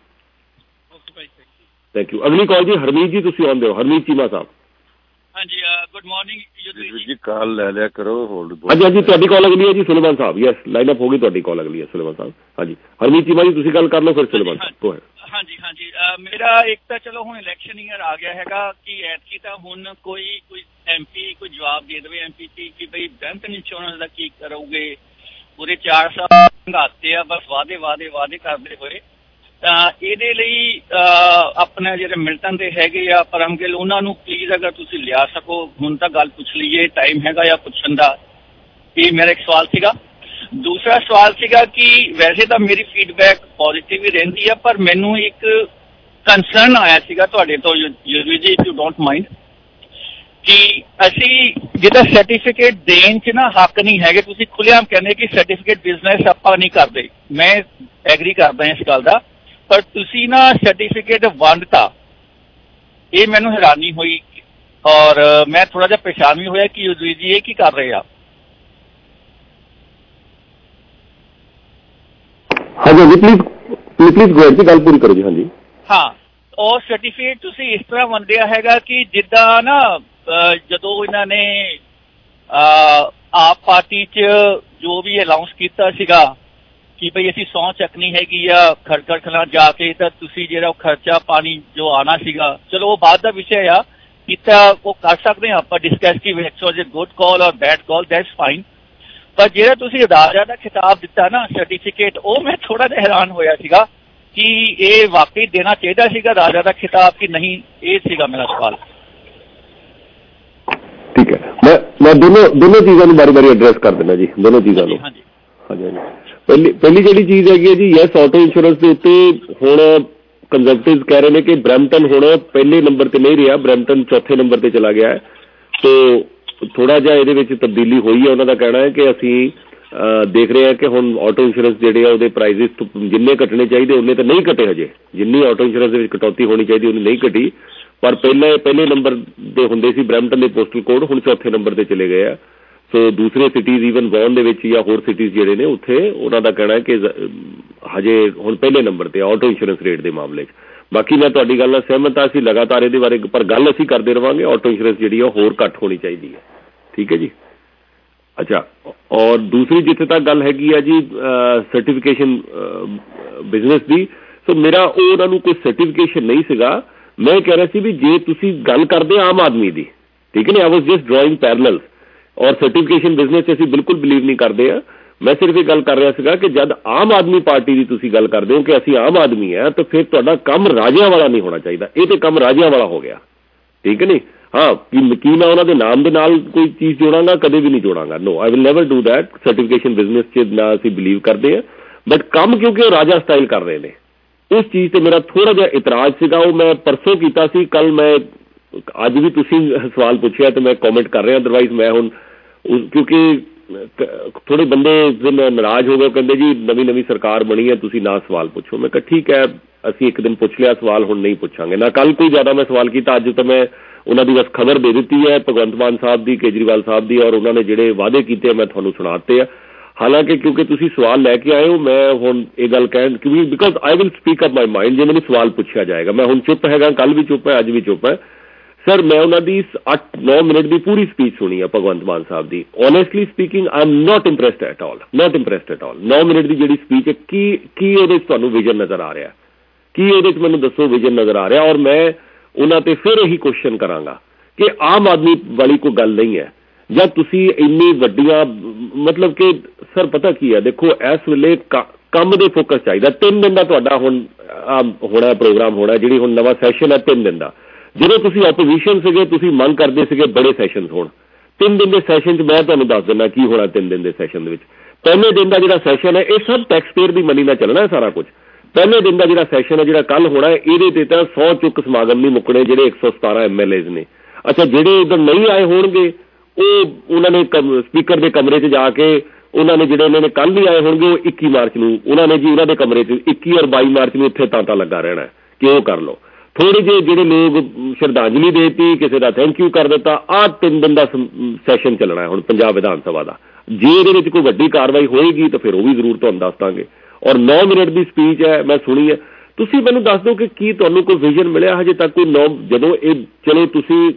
ਥੈਂਕ ਯੂ। ਅਗਲੀ ਕਾਲ ਜੀ ਹਰਮੀਤ ਜੀ, ਤੁਸੀਂ ਆਉਂਦੇ ਹੋ, ਹਰਮੀਤ ਚੀਮਾ ਸਾਹਿਬ। ਹਾਂਜੀ, ਗੁੱਡ ਮਾਰਨਿੰਗ ਜੀ, ਕਾਲ ਲੈ ਲਿਆ ਕਰੋ, ਹੋਲਡ। ਹਾਂਜੀ ਹਾਂਜੀ, ਤੁਹਾਡੀ ਕਾਲ ਅਗਲੀ ਹੈ ਜੀ Suleman Sahib. Yes, line up ਹੋ ਗਈ, ਤੁਹਾਡੀ ਕਾਲ ਅਗਲੀ ਹੈ ਸੁਲੇਮਾਨ ਸਾਹਿਬ। ਹਾਂਜੀ ਹਰਮੀਤ ਚੀਮਾ ਜੀ, ਤੁਸੀਂ ਗੱਲ ਕਰ ਲਓ ਫਿਰ ਸੁਲੇਮਾਨ ਸਾਹਿਬ ਕੋ ਹੈ। ਹਾਂਜੀ ਹਾਂਜੀ, ਮੇਰਾ ਇੱਕ ਤਾਂ ਚਲੋ ਹੁਣ ਇਲੈਕਸ਼ਨ ਈਅਰ ਆ ਗਿਆ ਹੈਗਾ ਕਿ ਐਤਕੀ ਤਾਂ ਹੁਣ ਕੋਈ ਕੋਈ ਐਮ ਪੀ ਕੋਈ ਜਵਾਬ ਦੇ ਦੇਵੇ ਐਮ ਪੀ ਕਿ ਬਈ ਬਰੈਂਪਟਨ ਇੰਸ਼ੋਰੈਂਸ ਦਾ ਕੀ ਕਰੋਗੇ। ਪੂਰੇ ਚਾਰ ਸਾਲ ਹੰਗਾਤੇ ਆ ਬਸ ਵਾਅਦੇ ਵਾਅਦੇ ਵਾਅਦੇ ਕਰਦੇ ਹੋਏ, ਇਹਦੇ ਲਈ ਆਪਣੇ ਜਿਹੜੇ ਮਿਲਟਨ ਦੇ ਹੈਗੇ ਆ ਪਰਮ ਗਿੱਲ, ਉਹਨਾਂ ਨੂੰ ਪਲੀਜ਼ ਅਗਰ ਤੁਸੀਂ ਲਿਆ ਸਕੋ। ਹੁਣ ਤਾਂ ਗੱਲ ਪੁੱਛ ਲਈਏ, ਟਾਈਮ ਹੈਗਾ ਜਾਂ ਪੁੱਛਣ ਦਾ। ਇਹ ਮੇਰਾ ਇੱਕ ਸਵਾਲ ਸੀਗਾ। ਦੂਸਰਾ ਸਵਾਲ ਸੀਗਾ ਕਿ ਵੈਸੇ ਤਾਂ ਮੇਰੀ ਫੀਡਬੈਕ ਪੋਜ਼ਿਟਿਵ ਹੀ ਰਹਿੰਦੀ ਆ, ਪਰ ਮੈਨੂੰ ਇੱਕ ਕੰਸਰਨ ਆਇਆ ਸੀਗਾ ਤੁਹਾਡੇ ਤੋਂ ਯੁਧਵੀਰ ਜੀ, ਇਫ ਯੂ ਡੋਂਟ ਮਾਈਂਡ, ਕਿ ਅਸੀਂ ਜਿਹਦਾ ਸਰਟੀਫਿਕੇਟ ਦੇਣ 'ਚ ਨਾ ਹੱਕ ਨਹੀਂ ਹੈਗੇ। ਤੁਸੀਂ ਖੁੱਲ੍ਹੇਆਮ ਕਹਿੰਦੇ ਕਿ ਸਰਟੀਫਿਕੇਟ ਬਿਜ਼ਨਸ ਆਪਾਂ ਨਹੀਂ ਕਰਦੇ, ਮੈਂ ਐਗਰੀ ਕਰਦਾ ਇਸ ਗੱਲ ਦਾ, ਪਰ ਤੁਸੀਂ ਨਾ ਸਰਟੀਫਿਕੇਟ ਵੰਡਤਾ, ਇਹ ਮੈਨੂੰ ਹੈਰਾਨੀ ਹੋਈ ਔਰ ਮੈਂ ਥੋੜਾ ਜਿਹਾ ਪਰੇਸ਼ਾਨ ਵੀ ਹੋਇਆ ਕਿ ਯੁਧਵੀਰ ਜੀ ਇਹ ਕੀ ਕਰ ਰਹੇ ਆ। ਹਾਂਜੀ ਪਲੀਜ਼ ਪਲੀਜ਼ ਗੋ ਜੀ, ਗੱਲ ਪੂਰੀ ਕਰੋ ਜੀ। ਹਾਂਜੀ ਹਾਂ, ਉਹ ਸਰਟੀਫਿਕੇਟ ਤੁਸੀਂ ਇਸ ਤਰ੍ਹਾਂ ਵੰਡਿਆ ਹੈਗਾ ਕਿ ਜਿੱਦਾਂ ਨਾ ਜਦੋਂ ਇਹਨਾਂ ਨੇ ਆਪ ਪਾਰਟੀ 'ਚ ਜੋ ਵੀ ਅਨਾਉਂਸ ਕੀਤਾ ਸੀਗਾ ਕਿ ਭਈ ਅਸੀਂ ਸਹੁੰ ਚੱਕਣੀ ਹੈਗੀ ਆ ਖੜਕੜ ਖਲਾ ਜਾ ਕੇ, ਤਾਂ ਤੁਸੀਂ ਜਿਹੜਾ ਉਹ ਖਰਚਾ ਪਾਣੀ ਜੋ ਆਉਣਾ ਸੀਗਾ, ਚਲੋ ਉਹ ਬਾਅਦ ਦਾ ਵਿਸ਼ਾ ਆ, ਕੀਤਾ ਉਹ ਕਰ ਸਕਦੇ ਹਾਂ ਆਪਾਂ ਡਿਸਕਸ ਕਿ ਵਿਚ ਵਾਜ਼ ਅ ਗੁੱਡ ਕਾਲ ਔਰ ਬੈਡ ਕਾਲ, ਦੈਟਸ ਫਾਈਨ। ਪਰ ਜਿਹੜਾ ਤੁਸੀਂ ਅਦਾਰਾ ਦਾ ਖਿਤਾਬ ਦਿੱਤਾ ਨਾ ਸਰਟੀਫਿਕੇਟ, ਉਹ ਮੈਂ ਥੋੜਾ ਜਿਹਾ ਹੈਰਾਨ ਹੋਇਆ ਸੀਗਾ ਕਿ ਇਹ ਵਾਕਈ ਦੇਣਾ ਚਾਹੀਦਾ ਸੀਗਾ ਰਾਜਾ ਦਾ ਖਿਤਾਬ ਕਿ ਨਹੀਂ, ਇਹ ਸੀਗਾ ਮੇਰਾ ਸਵਾਲ। ਠੀਕ ਹੈ, ਮੈਂ ਮੈਂ ਦੋਨੋਂ ਦੋਨੋਂ ਚੀਜ਼ਾਂ ਨੂੰ ਬਾਰੀ ਬਾਰੀ ਐਡਰੈਸ ਕਰ ਦਿੰਦਾ ਜੀ, ਦੋਨੋਂ ਚੀਜ਼ਾਂ ਨੂੰ। ਹਾਂਜੀ ਹਾਂਜੀ ਹਾਂਜੀ ਪਹਿਲੀ ਪਹਿਲੀ ਜਿਹੜੀ ਚੀਜ਼ ਹੈਗੀ ਹੈ ਜੀ, ਯੈਸ ਆਟੋ ਇੰਸ਼ੋਰੈਂਸ ਦੇ ਉੱਤੇ ਹੁਣ ਕੰਜ਼ਰਵੇਟਿਵ ਕਹਿ ਰਹੇ ਨੇ ਕਿ ਬਰੈਂਪਟਨ ਹੁਣ ਪਹਿਲੇ ਨੰਬਰ ਤੇ ਨਹੀਂ ਰਿਹਾ, ਬਰੈਂਪਟਨ ਚੌਥੇ ਨੰਬਰ ਤੇ ਚਲਾ ਗਿਆ ਹੈ। ਤੋ ਥੋੜਾ ਜਿਹਾ ਇਹਦੇ ਵਿੱਚ ਤਬਦੀਲੀ ਹੋਈ ਹੈ। ਉਹਨਾਂ ਦਾ ਕਹਿਣਾ ਹੈ ਕਿ ਅਸੀਂ ਦੇਖ ਰਹੇ ਹਾਂ ਕਿ ਹੁਣ ਆਟੋ ਇੰਸ਼ੋਰੈਂਸ ਜਿਹੜੇ ਆ ਉਹਦੇ ਪ੍ਰਾਈਸਿਸ ਜਿੰਨੇ ਘਟਣੇ ਚਾਹੀਦੇ ਉਨੇ ਤਾਂ ਨਹੀਂ ਘਟੇ ਹਜੇ, ਜਿੰਨੀ ਆਟੋ ਇੰਸ਼ੋਰੈਂਸ ਦੇ ਵਿੱਚ ਕਟੌਤੀ ਹੋਣੀ ਚਾਹੀਦੀ ਉਹਨੇ ਨਹੀਂ ਘਟੀ, ਪਰ ਪਹਿਲੇ ਪਹਿਲੇ ਨੰਬਰ ਦੇ ਹੁੰਦੇ ਸੀ ਬਰੈਂਪਟਨ ਦੇ ਪੋਸਟਲ ਕੋਡ, ਹੁਣ ਚੌਥੇ ਨੰਬਰ ਤੇ ਚਲੇ ਗਏ ਆ। ਸੋ ਦੂਸਰੇ ਸਿਟੀਜ਼ ਈਵਨ ਵੌਨ ਦੇ ਵਿੱਚ ਜਾਂ ਹੋਰ ਸਿਟੀਜ਼ ਜਿਹੜੇ ਨੇ ਉੱਥੇ ਉਹਨਾਂ ਦਾ ਕਹਿਣਾ ਹੈ ਕਿ ਹਜੇ ਹੁਣ ਪਹਿਲੇ ਨੰਬਰ ਤੇ ਆਟੋ ਇੰਸ਼ੋਰੈਂਸ ਰੇਟ ਦੇ ਮਾਮਲੇ 'ਚ। ਬਾਕੀ ਮੈਂ ਤੁਹਾਡੀ ਗੱਲ ਨਾਲ ਸਹਿਮਤ ਹਾਂ, ਅਸੀਂ ਲਗਾਤਾਰ ਇਹਦੇ ਬਾਰੇ ਪਰ ਗੱਲ ਅਸੀਂ ਕਰਦੇ ਰਹਾਂਗੇ। ਆਟੋ ਇੰਸ਼ੋਰੈਂਸ ਜਿਹੜੀ ਆ ਹੋਰ ਘੱਟ ਹੋਣੀ ਚਾਹੀਦੀ ਹੈ। ਠੀਕ ਹੈ ਜੀ। ਅੱਛਾ, ਔਰ ਦੂਸਰੀ ਜਿੱਥੇ ਤੱਕ ਗੱਲ ਹੈਗੀ ਆ ਜੀ ਸਰਟੀਫਿਕੇਸ਼ਨ ਬਿਜ਼ਨਸ ਦੀ, ਸੋ ਮੇਰਾ ਉਹ ਉਹਨਾਂ ਨੂੰ ਕੋਈ ਸਰਟੀਫਿਕੇਸ਼ਨ ਨਹੀਂ ਸੀਗਾ। ਮੈਂ ਕਹਿ ਰਿਹਾ ਸੀ ਵੀ ਜੇ ਤੁਸੀਂ ਗੱਲ ਕਰਦੇ ਆਮ ਆਦਮੀ ਦੀ, ਠੀਕ ਹੈ ਨਾ, I was just drawing parallel, ਔਰ ਸਰਟੀਫਿਕੇਸ਼ਨ ਬਿਜ਼ਨਸ 'ਚ ਅਸੀਂ ਬਿਲਕੁਲ ਬਿਲੀਵ ਨਹੀਂ ਕਰਦੇ ਆ। ਮੈਂ ਸਿਰਫ ਇਹ ਗੱਲ ਕਰ ਰਿਹਾ ਸੀਗਾ ਕਿ ਜਦ ਆਮ ਆਦਮੀ ਪਾਰਟੀ ਦੀ ਤੁਸੀਂ ਗੱਲ ਕਰਦੇ ਹੋ ਕਿ ਅਸੀਂ ਆਮ ਆਦਮੀ ਆ, ਤਾਂ ਫਿਰ ਤੁਹਾਡਾ ਕੰਮ ਰਾਜਿਆਂ ਵਾਲਾ ਨਹੀਂ ਹੋਣਾ ਚਾਹੀਦਾ। ਇਹ ਤਾਂ ਕੰਮ ਰਾਜਿਆਂ ਵਾਲਾ ਹੋ ਗਿਆ, ਠੀਕ ਹੈ ਨਹੀਂ। ਹਾਂ, ਕੀ ਕੀ ਮੈਂ ਉਹਨਾਂ ਦੇ ਨਾਮ ਦੇ ਨਾਲ ਕੋਈ ਚੀਜ਼ ਜੋੜਾਂਗਾ? ਕਦੇ ਵੀ ਨਹੀਂ ਜੋੜਾਂਗਾ। No, I will never do that. Certification business 'ਚ ਨਾ ਅਸੀਂ ਬਿਲੀਵ ਕਰਦੇ ਹਾਂ, ਬਟ ਕੰਮ ਕਿਉਂਕਿ ਉਹ ਰਾਜਾ ਸਟਾਈਲ ਕਰ ਰਹੇ ਨੇ, ਉਸ ਚੀਜ਼ 'ਤੇ ਮੇਰਾ ਥੋੜ੍ਹਾ ਜਿਹਾ ਇਤਰਾਜ਼ ਸੀਗਾ। ਉਹ ਮੈਂ ਪਰਸੋਂ ਕੀਤਾ ਸੀ, ਕੱਲ ਮੈਂ ਅੱਜ ਵੀ ਤੁਸੀਂ ਸਵਾਲ ਪੁੱਛਿਆ ਅਤੇ ਮੈਂ ਕੌਮੈਂਟ ਕਰ ਰਿਹਾ। ਅਦਰਵਾਈਜ਼ ਮੈਂ ਹੁਣ ਕਿਉਂਕਿ ਥੋੜ੍ਹੇ ਬੰਦੇ ਨਾਰਾਜ਼ ਹੋ ਗਏ, ਕਹਿੰਦੇ ਜੀ ਨਵੀਂ ਨਵੀਂ ਸਰਕਾਰ ਬਣੀ ਹੈ, ਤੁਸੀਂ ਨਾ ਸਵਾਲ ਪੁੱਛੋ। ਮੈਂ ਕਿਹਾ ਠੀਕ ਹੈ, ਅਸੀਂ ਇੱਕ ਦਿਨ ਪੁੱਛ ਲਿਆ ਸਵਾਲ, ਹੁਣ ਨਹੀਂ ਪੁੱਛਾਂਗੇ। ਨਾ ਕੱਲ ਕੋਈ ਜ਼ਿਆਦਾ ਮੈਂ ਸਵਾਲ ਕੀਤਾ, ਅੱਜ ਤਾਂ ਮੈਂ ਉਹਨਾਂ ਦੀ ਬਸ ਖਬਰ ਦੇ ਦਿੱਤੀ ਹੈ ਭਗਵੰਤ ਮਾਨ ਸਾਹਿਬ ਦੀ, ਕੇਜਰੀਵਾਲ ਸਾਹਿਬ ਦੀ, ਔਰ ਉਹਨਾਂ ਨੇ ਜਿਹੜੇ ਵਾਅਦੇ ਕੀਤੇ ਮੈਂ ਤੁਹਾਨੂੰ ਸੁਣਾ ਦਿੱਤੇ ਆ। ਹਾਲਾਂਕਿ ਕਿਉਂਕਿ ਤੁਸੀਂ ਸਵਾਲ ਲੈ ਕੇ ਆਏ ਹੋ, ਮੈਂ ਹੁਣ ਇਹ ਗੱਲ ਕਹਿਣ ਕਿਉਂਕਿ because I will speak up my mind. ਜੇ ਮੈਨੂੰ ਸਵਾਲ ਪੁੱਛਿਆ ਜਾਏਗਾ, ਮੈਂ ਹੁਣ ਚੁੱਪ ਹੈਗਾ, ਕੱਲ ਵੀ ਚੁੱਪ ਹੈ, ਅੱਜ ਵੀ ਚੁੱਪ ਹੈ। ਸਰ, ਮੈਂ ਉਹਨਾਂ ਦੀ ਅੱਠ ਨੌ ਮਿੰਟ ਦੀ ਪੂਰੀ ਸਪੀਚ ਸੁਣੀ ਆ ਭਗਵੰਤ ਮਾਨ ਸਾਹਿਬ ਦੀ। Honestly speaking, I am not impressed at all, not impressed at all. ਨੌ ਮਿੰਟ ਦੀ ਜਿਹੜੀ ਸਪੀਚ ਹੈ, ਕੀ ਕੀ ਉਹਦੇ 'ਚ ਤੁਹਾਨੂੰ ਵਿਜ਼ਨ ਨਜ਼ਰ ਆ ਰਿਹਾ? ਕੀ ਉਹਦੇ 'ਚ ਮੈਨੂੰ ਦੱਸੋ ਵਿਜ਼ਨ ਨਜ਼ਰ ਆ ਰਿਹਾ? ਔਰ ਮੈਂ ਉਹਨਾਂ 'ਤੇ ਫਿਰ ਇਹੀ ਕੁਐਸਚਨ ਕਰਾਂਗਾ ਕਿ ਆਮ ਆਦਮੀ ਵਾਲੀ ਕੋਈ ਗੱਲ ਨਹੀਂ ਹੈ, ਜਾਂ ਤੁਸੀਂ ਇੰਨੀ ਵੱਡੀਆਂ ਮਤਲਬ ਕਿ ਸਰ ਪਤਾ ਕੀ ਹੈ, ਦੇਖੋ ਇਸ ਵੇਲੇ ਕੰਮ ਦੇ ਫੋਕਸ ਚਾਹੀਦਾ। ਤਿੰਨ ਦਿਨ ਦਾ ਤੁਹਾਡਾ ਹੁਣ ਹੋਣਾ ਪ੍ਰੋਗਰਾਮ ਹੋਣਾ, ਜਿਹੜੀ ਹੁਣ ਨਵਾਂ ਸੈਸ਼ਨ ਹੈ ਤਿੰਨ ਦਿਨ ਦਾ। ਜਦੋਂ ਤੁਸੀਂ ਆਪੋਜੀਸ਼ਨ ਸੀਗੇ, ਤੁਸੀਂ ਮੰਗ ਕਰਦੇ ਸੀਗੇ ਬੜੇ ਸੈਸ਼ਨ ਹੋਣ। ਤਿੰਨ ਦਿਨ ਦੇ ਸੈਸ਼ਨ 'ਚ ਮੈਂ ਤੁਹਾਨੂੰ ਦੱਸ ਦਿੰਦਾ ਕੀ ਹੋਣਾ। ਤਿੰਨ ਦਿਨ ਦੇ ਸੈਸ਼ਨ ਦੇ ਵਿੱਚ ਪਹਿਲੇ ਦਿਨ ਦਾ ਜਿਹੜਾ ਸੈਸ਼ਨ ਹੈ, ਇਹ ਸਭ ਟੈਕਸ ਪੇਅਰ ਦੀ ਮਨੀ ਨਾਲ ਚੱਲਣਾ ਹੈ ਸਾਰਾ ਕੁਝ। ਪਹਿਲੇ ਦਿਨ ਦਾ ਜਿਹੜਾ ਸੈਸ਼ਨ ਹੈ, ਜਿਹੜਾ ਕੱਲ ਹੋਣਾ, ਇਹਦੇ 'ਤੇ ਤਾਂ ਸੌ ਚੁੱਕ ਸਮਾਗਮ ਨਹੀਂ ਮੁੱਕਣੇ, ਜਿਹੜੇ ਇੱਕ ਸੌ ਸਤਾਰਾਂ ਐਮ ਐਲ ਏਜ਼ ਨੇ। ਅੱਛਾ, ਜਿਹੜੇ ਉੱਧਰ ਨਹੀਂ ਆਏ ਹੋਣਗੇ, ਉਹ ਉਹਨਾਂ ਨੇ ਸਪੀਕਰ ਦੇ ਕਮਰੇ 'ਚ ਜਾ ਕੇ ਉਹਨਾਂ ਨੇ ਜਿਹੜੇ ਉਹਨਾਂ ਨੇ ਕੱਲ੍ਹ ਨਹੀਂ ਆਏ ਹੋਣਗੇ, ਉਹ ਇੱਕੀ ਮਾਰਚ ਨੂੰ ਉਹਨਾਂ ਨੇ ਜੀ ਉਹਨਾਂ ਦੇ ਕਮਰੇ 'ਚ ਇੱਕੀ ਔਰ ਬਾਈ ਮਾਰਚ ਨੂੰ ਉੱਥੇ ਤਾਂਤਾ ਲੱਗਾ ਰਹਿਣਾ ਕਿ ਉਹ ਕਰ ਲਓ। ਥੋੜ੍ਹੇ ਜਿਹੇ ਜਿਹੜੇ ਲੋਕ ਸ਼ਰਧਾਂਜਲੀ ਦੇ ਦਿੱਤੀ, ਕਿਸੇ ਦਾ ਥੈਂਕ ਯੂ ਕਰ ਦਿੱਤਾ। ਆਹ ਤਿੰਨ ਦਿਨ ਦਾ ਸੈਸ਼ਨ ਚੱਲਣਾ ਹੈ ਹੁਣ ਪੰਜਾਬ ਵਿਧਾਨ ਸਭਾ ਦਾ। ਜੇ ਇਹਦੇ ਵਿੱਚ ਕੋਈ ਵੱਡੀ ਕਾਰਵਾਈ ਹੋਏਗੀ ਤਾਂ ਫਿਰ ਉਹ ਵੀ ਜ਼ਰੂਰ ਤੁਹਾਨੂੰ ਦੱਸ ਦਾਂਗੇ। ਔਰ ਨੌ ਮਿੰਟ ਦੀ ਸਪੀਚ ਹੈ, ਮੈਂ ਸੁਣੀ ਹੈ। ਤੁਸੀਂ ਮੈਨੂੰ ਦੱਸ ਦਿਓ ਕਿ ਕੀ ਤੁਹਾਨੂੰ ਕੋਈ ਵਿਜ਼ਨ ਮਿਲਿਆ ਹਜੇ ਤੱਕ? ਕੋਈ ਨੌ ਜਦੋਂ ਇਹ ਚਲੋ ਤੁਸੀਂ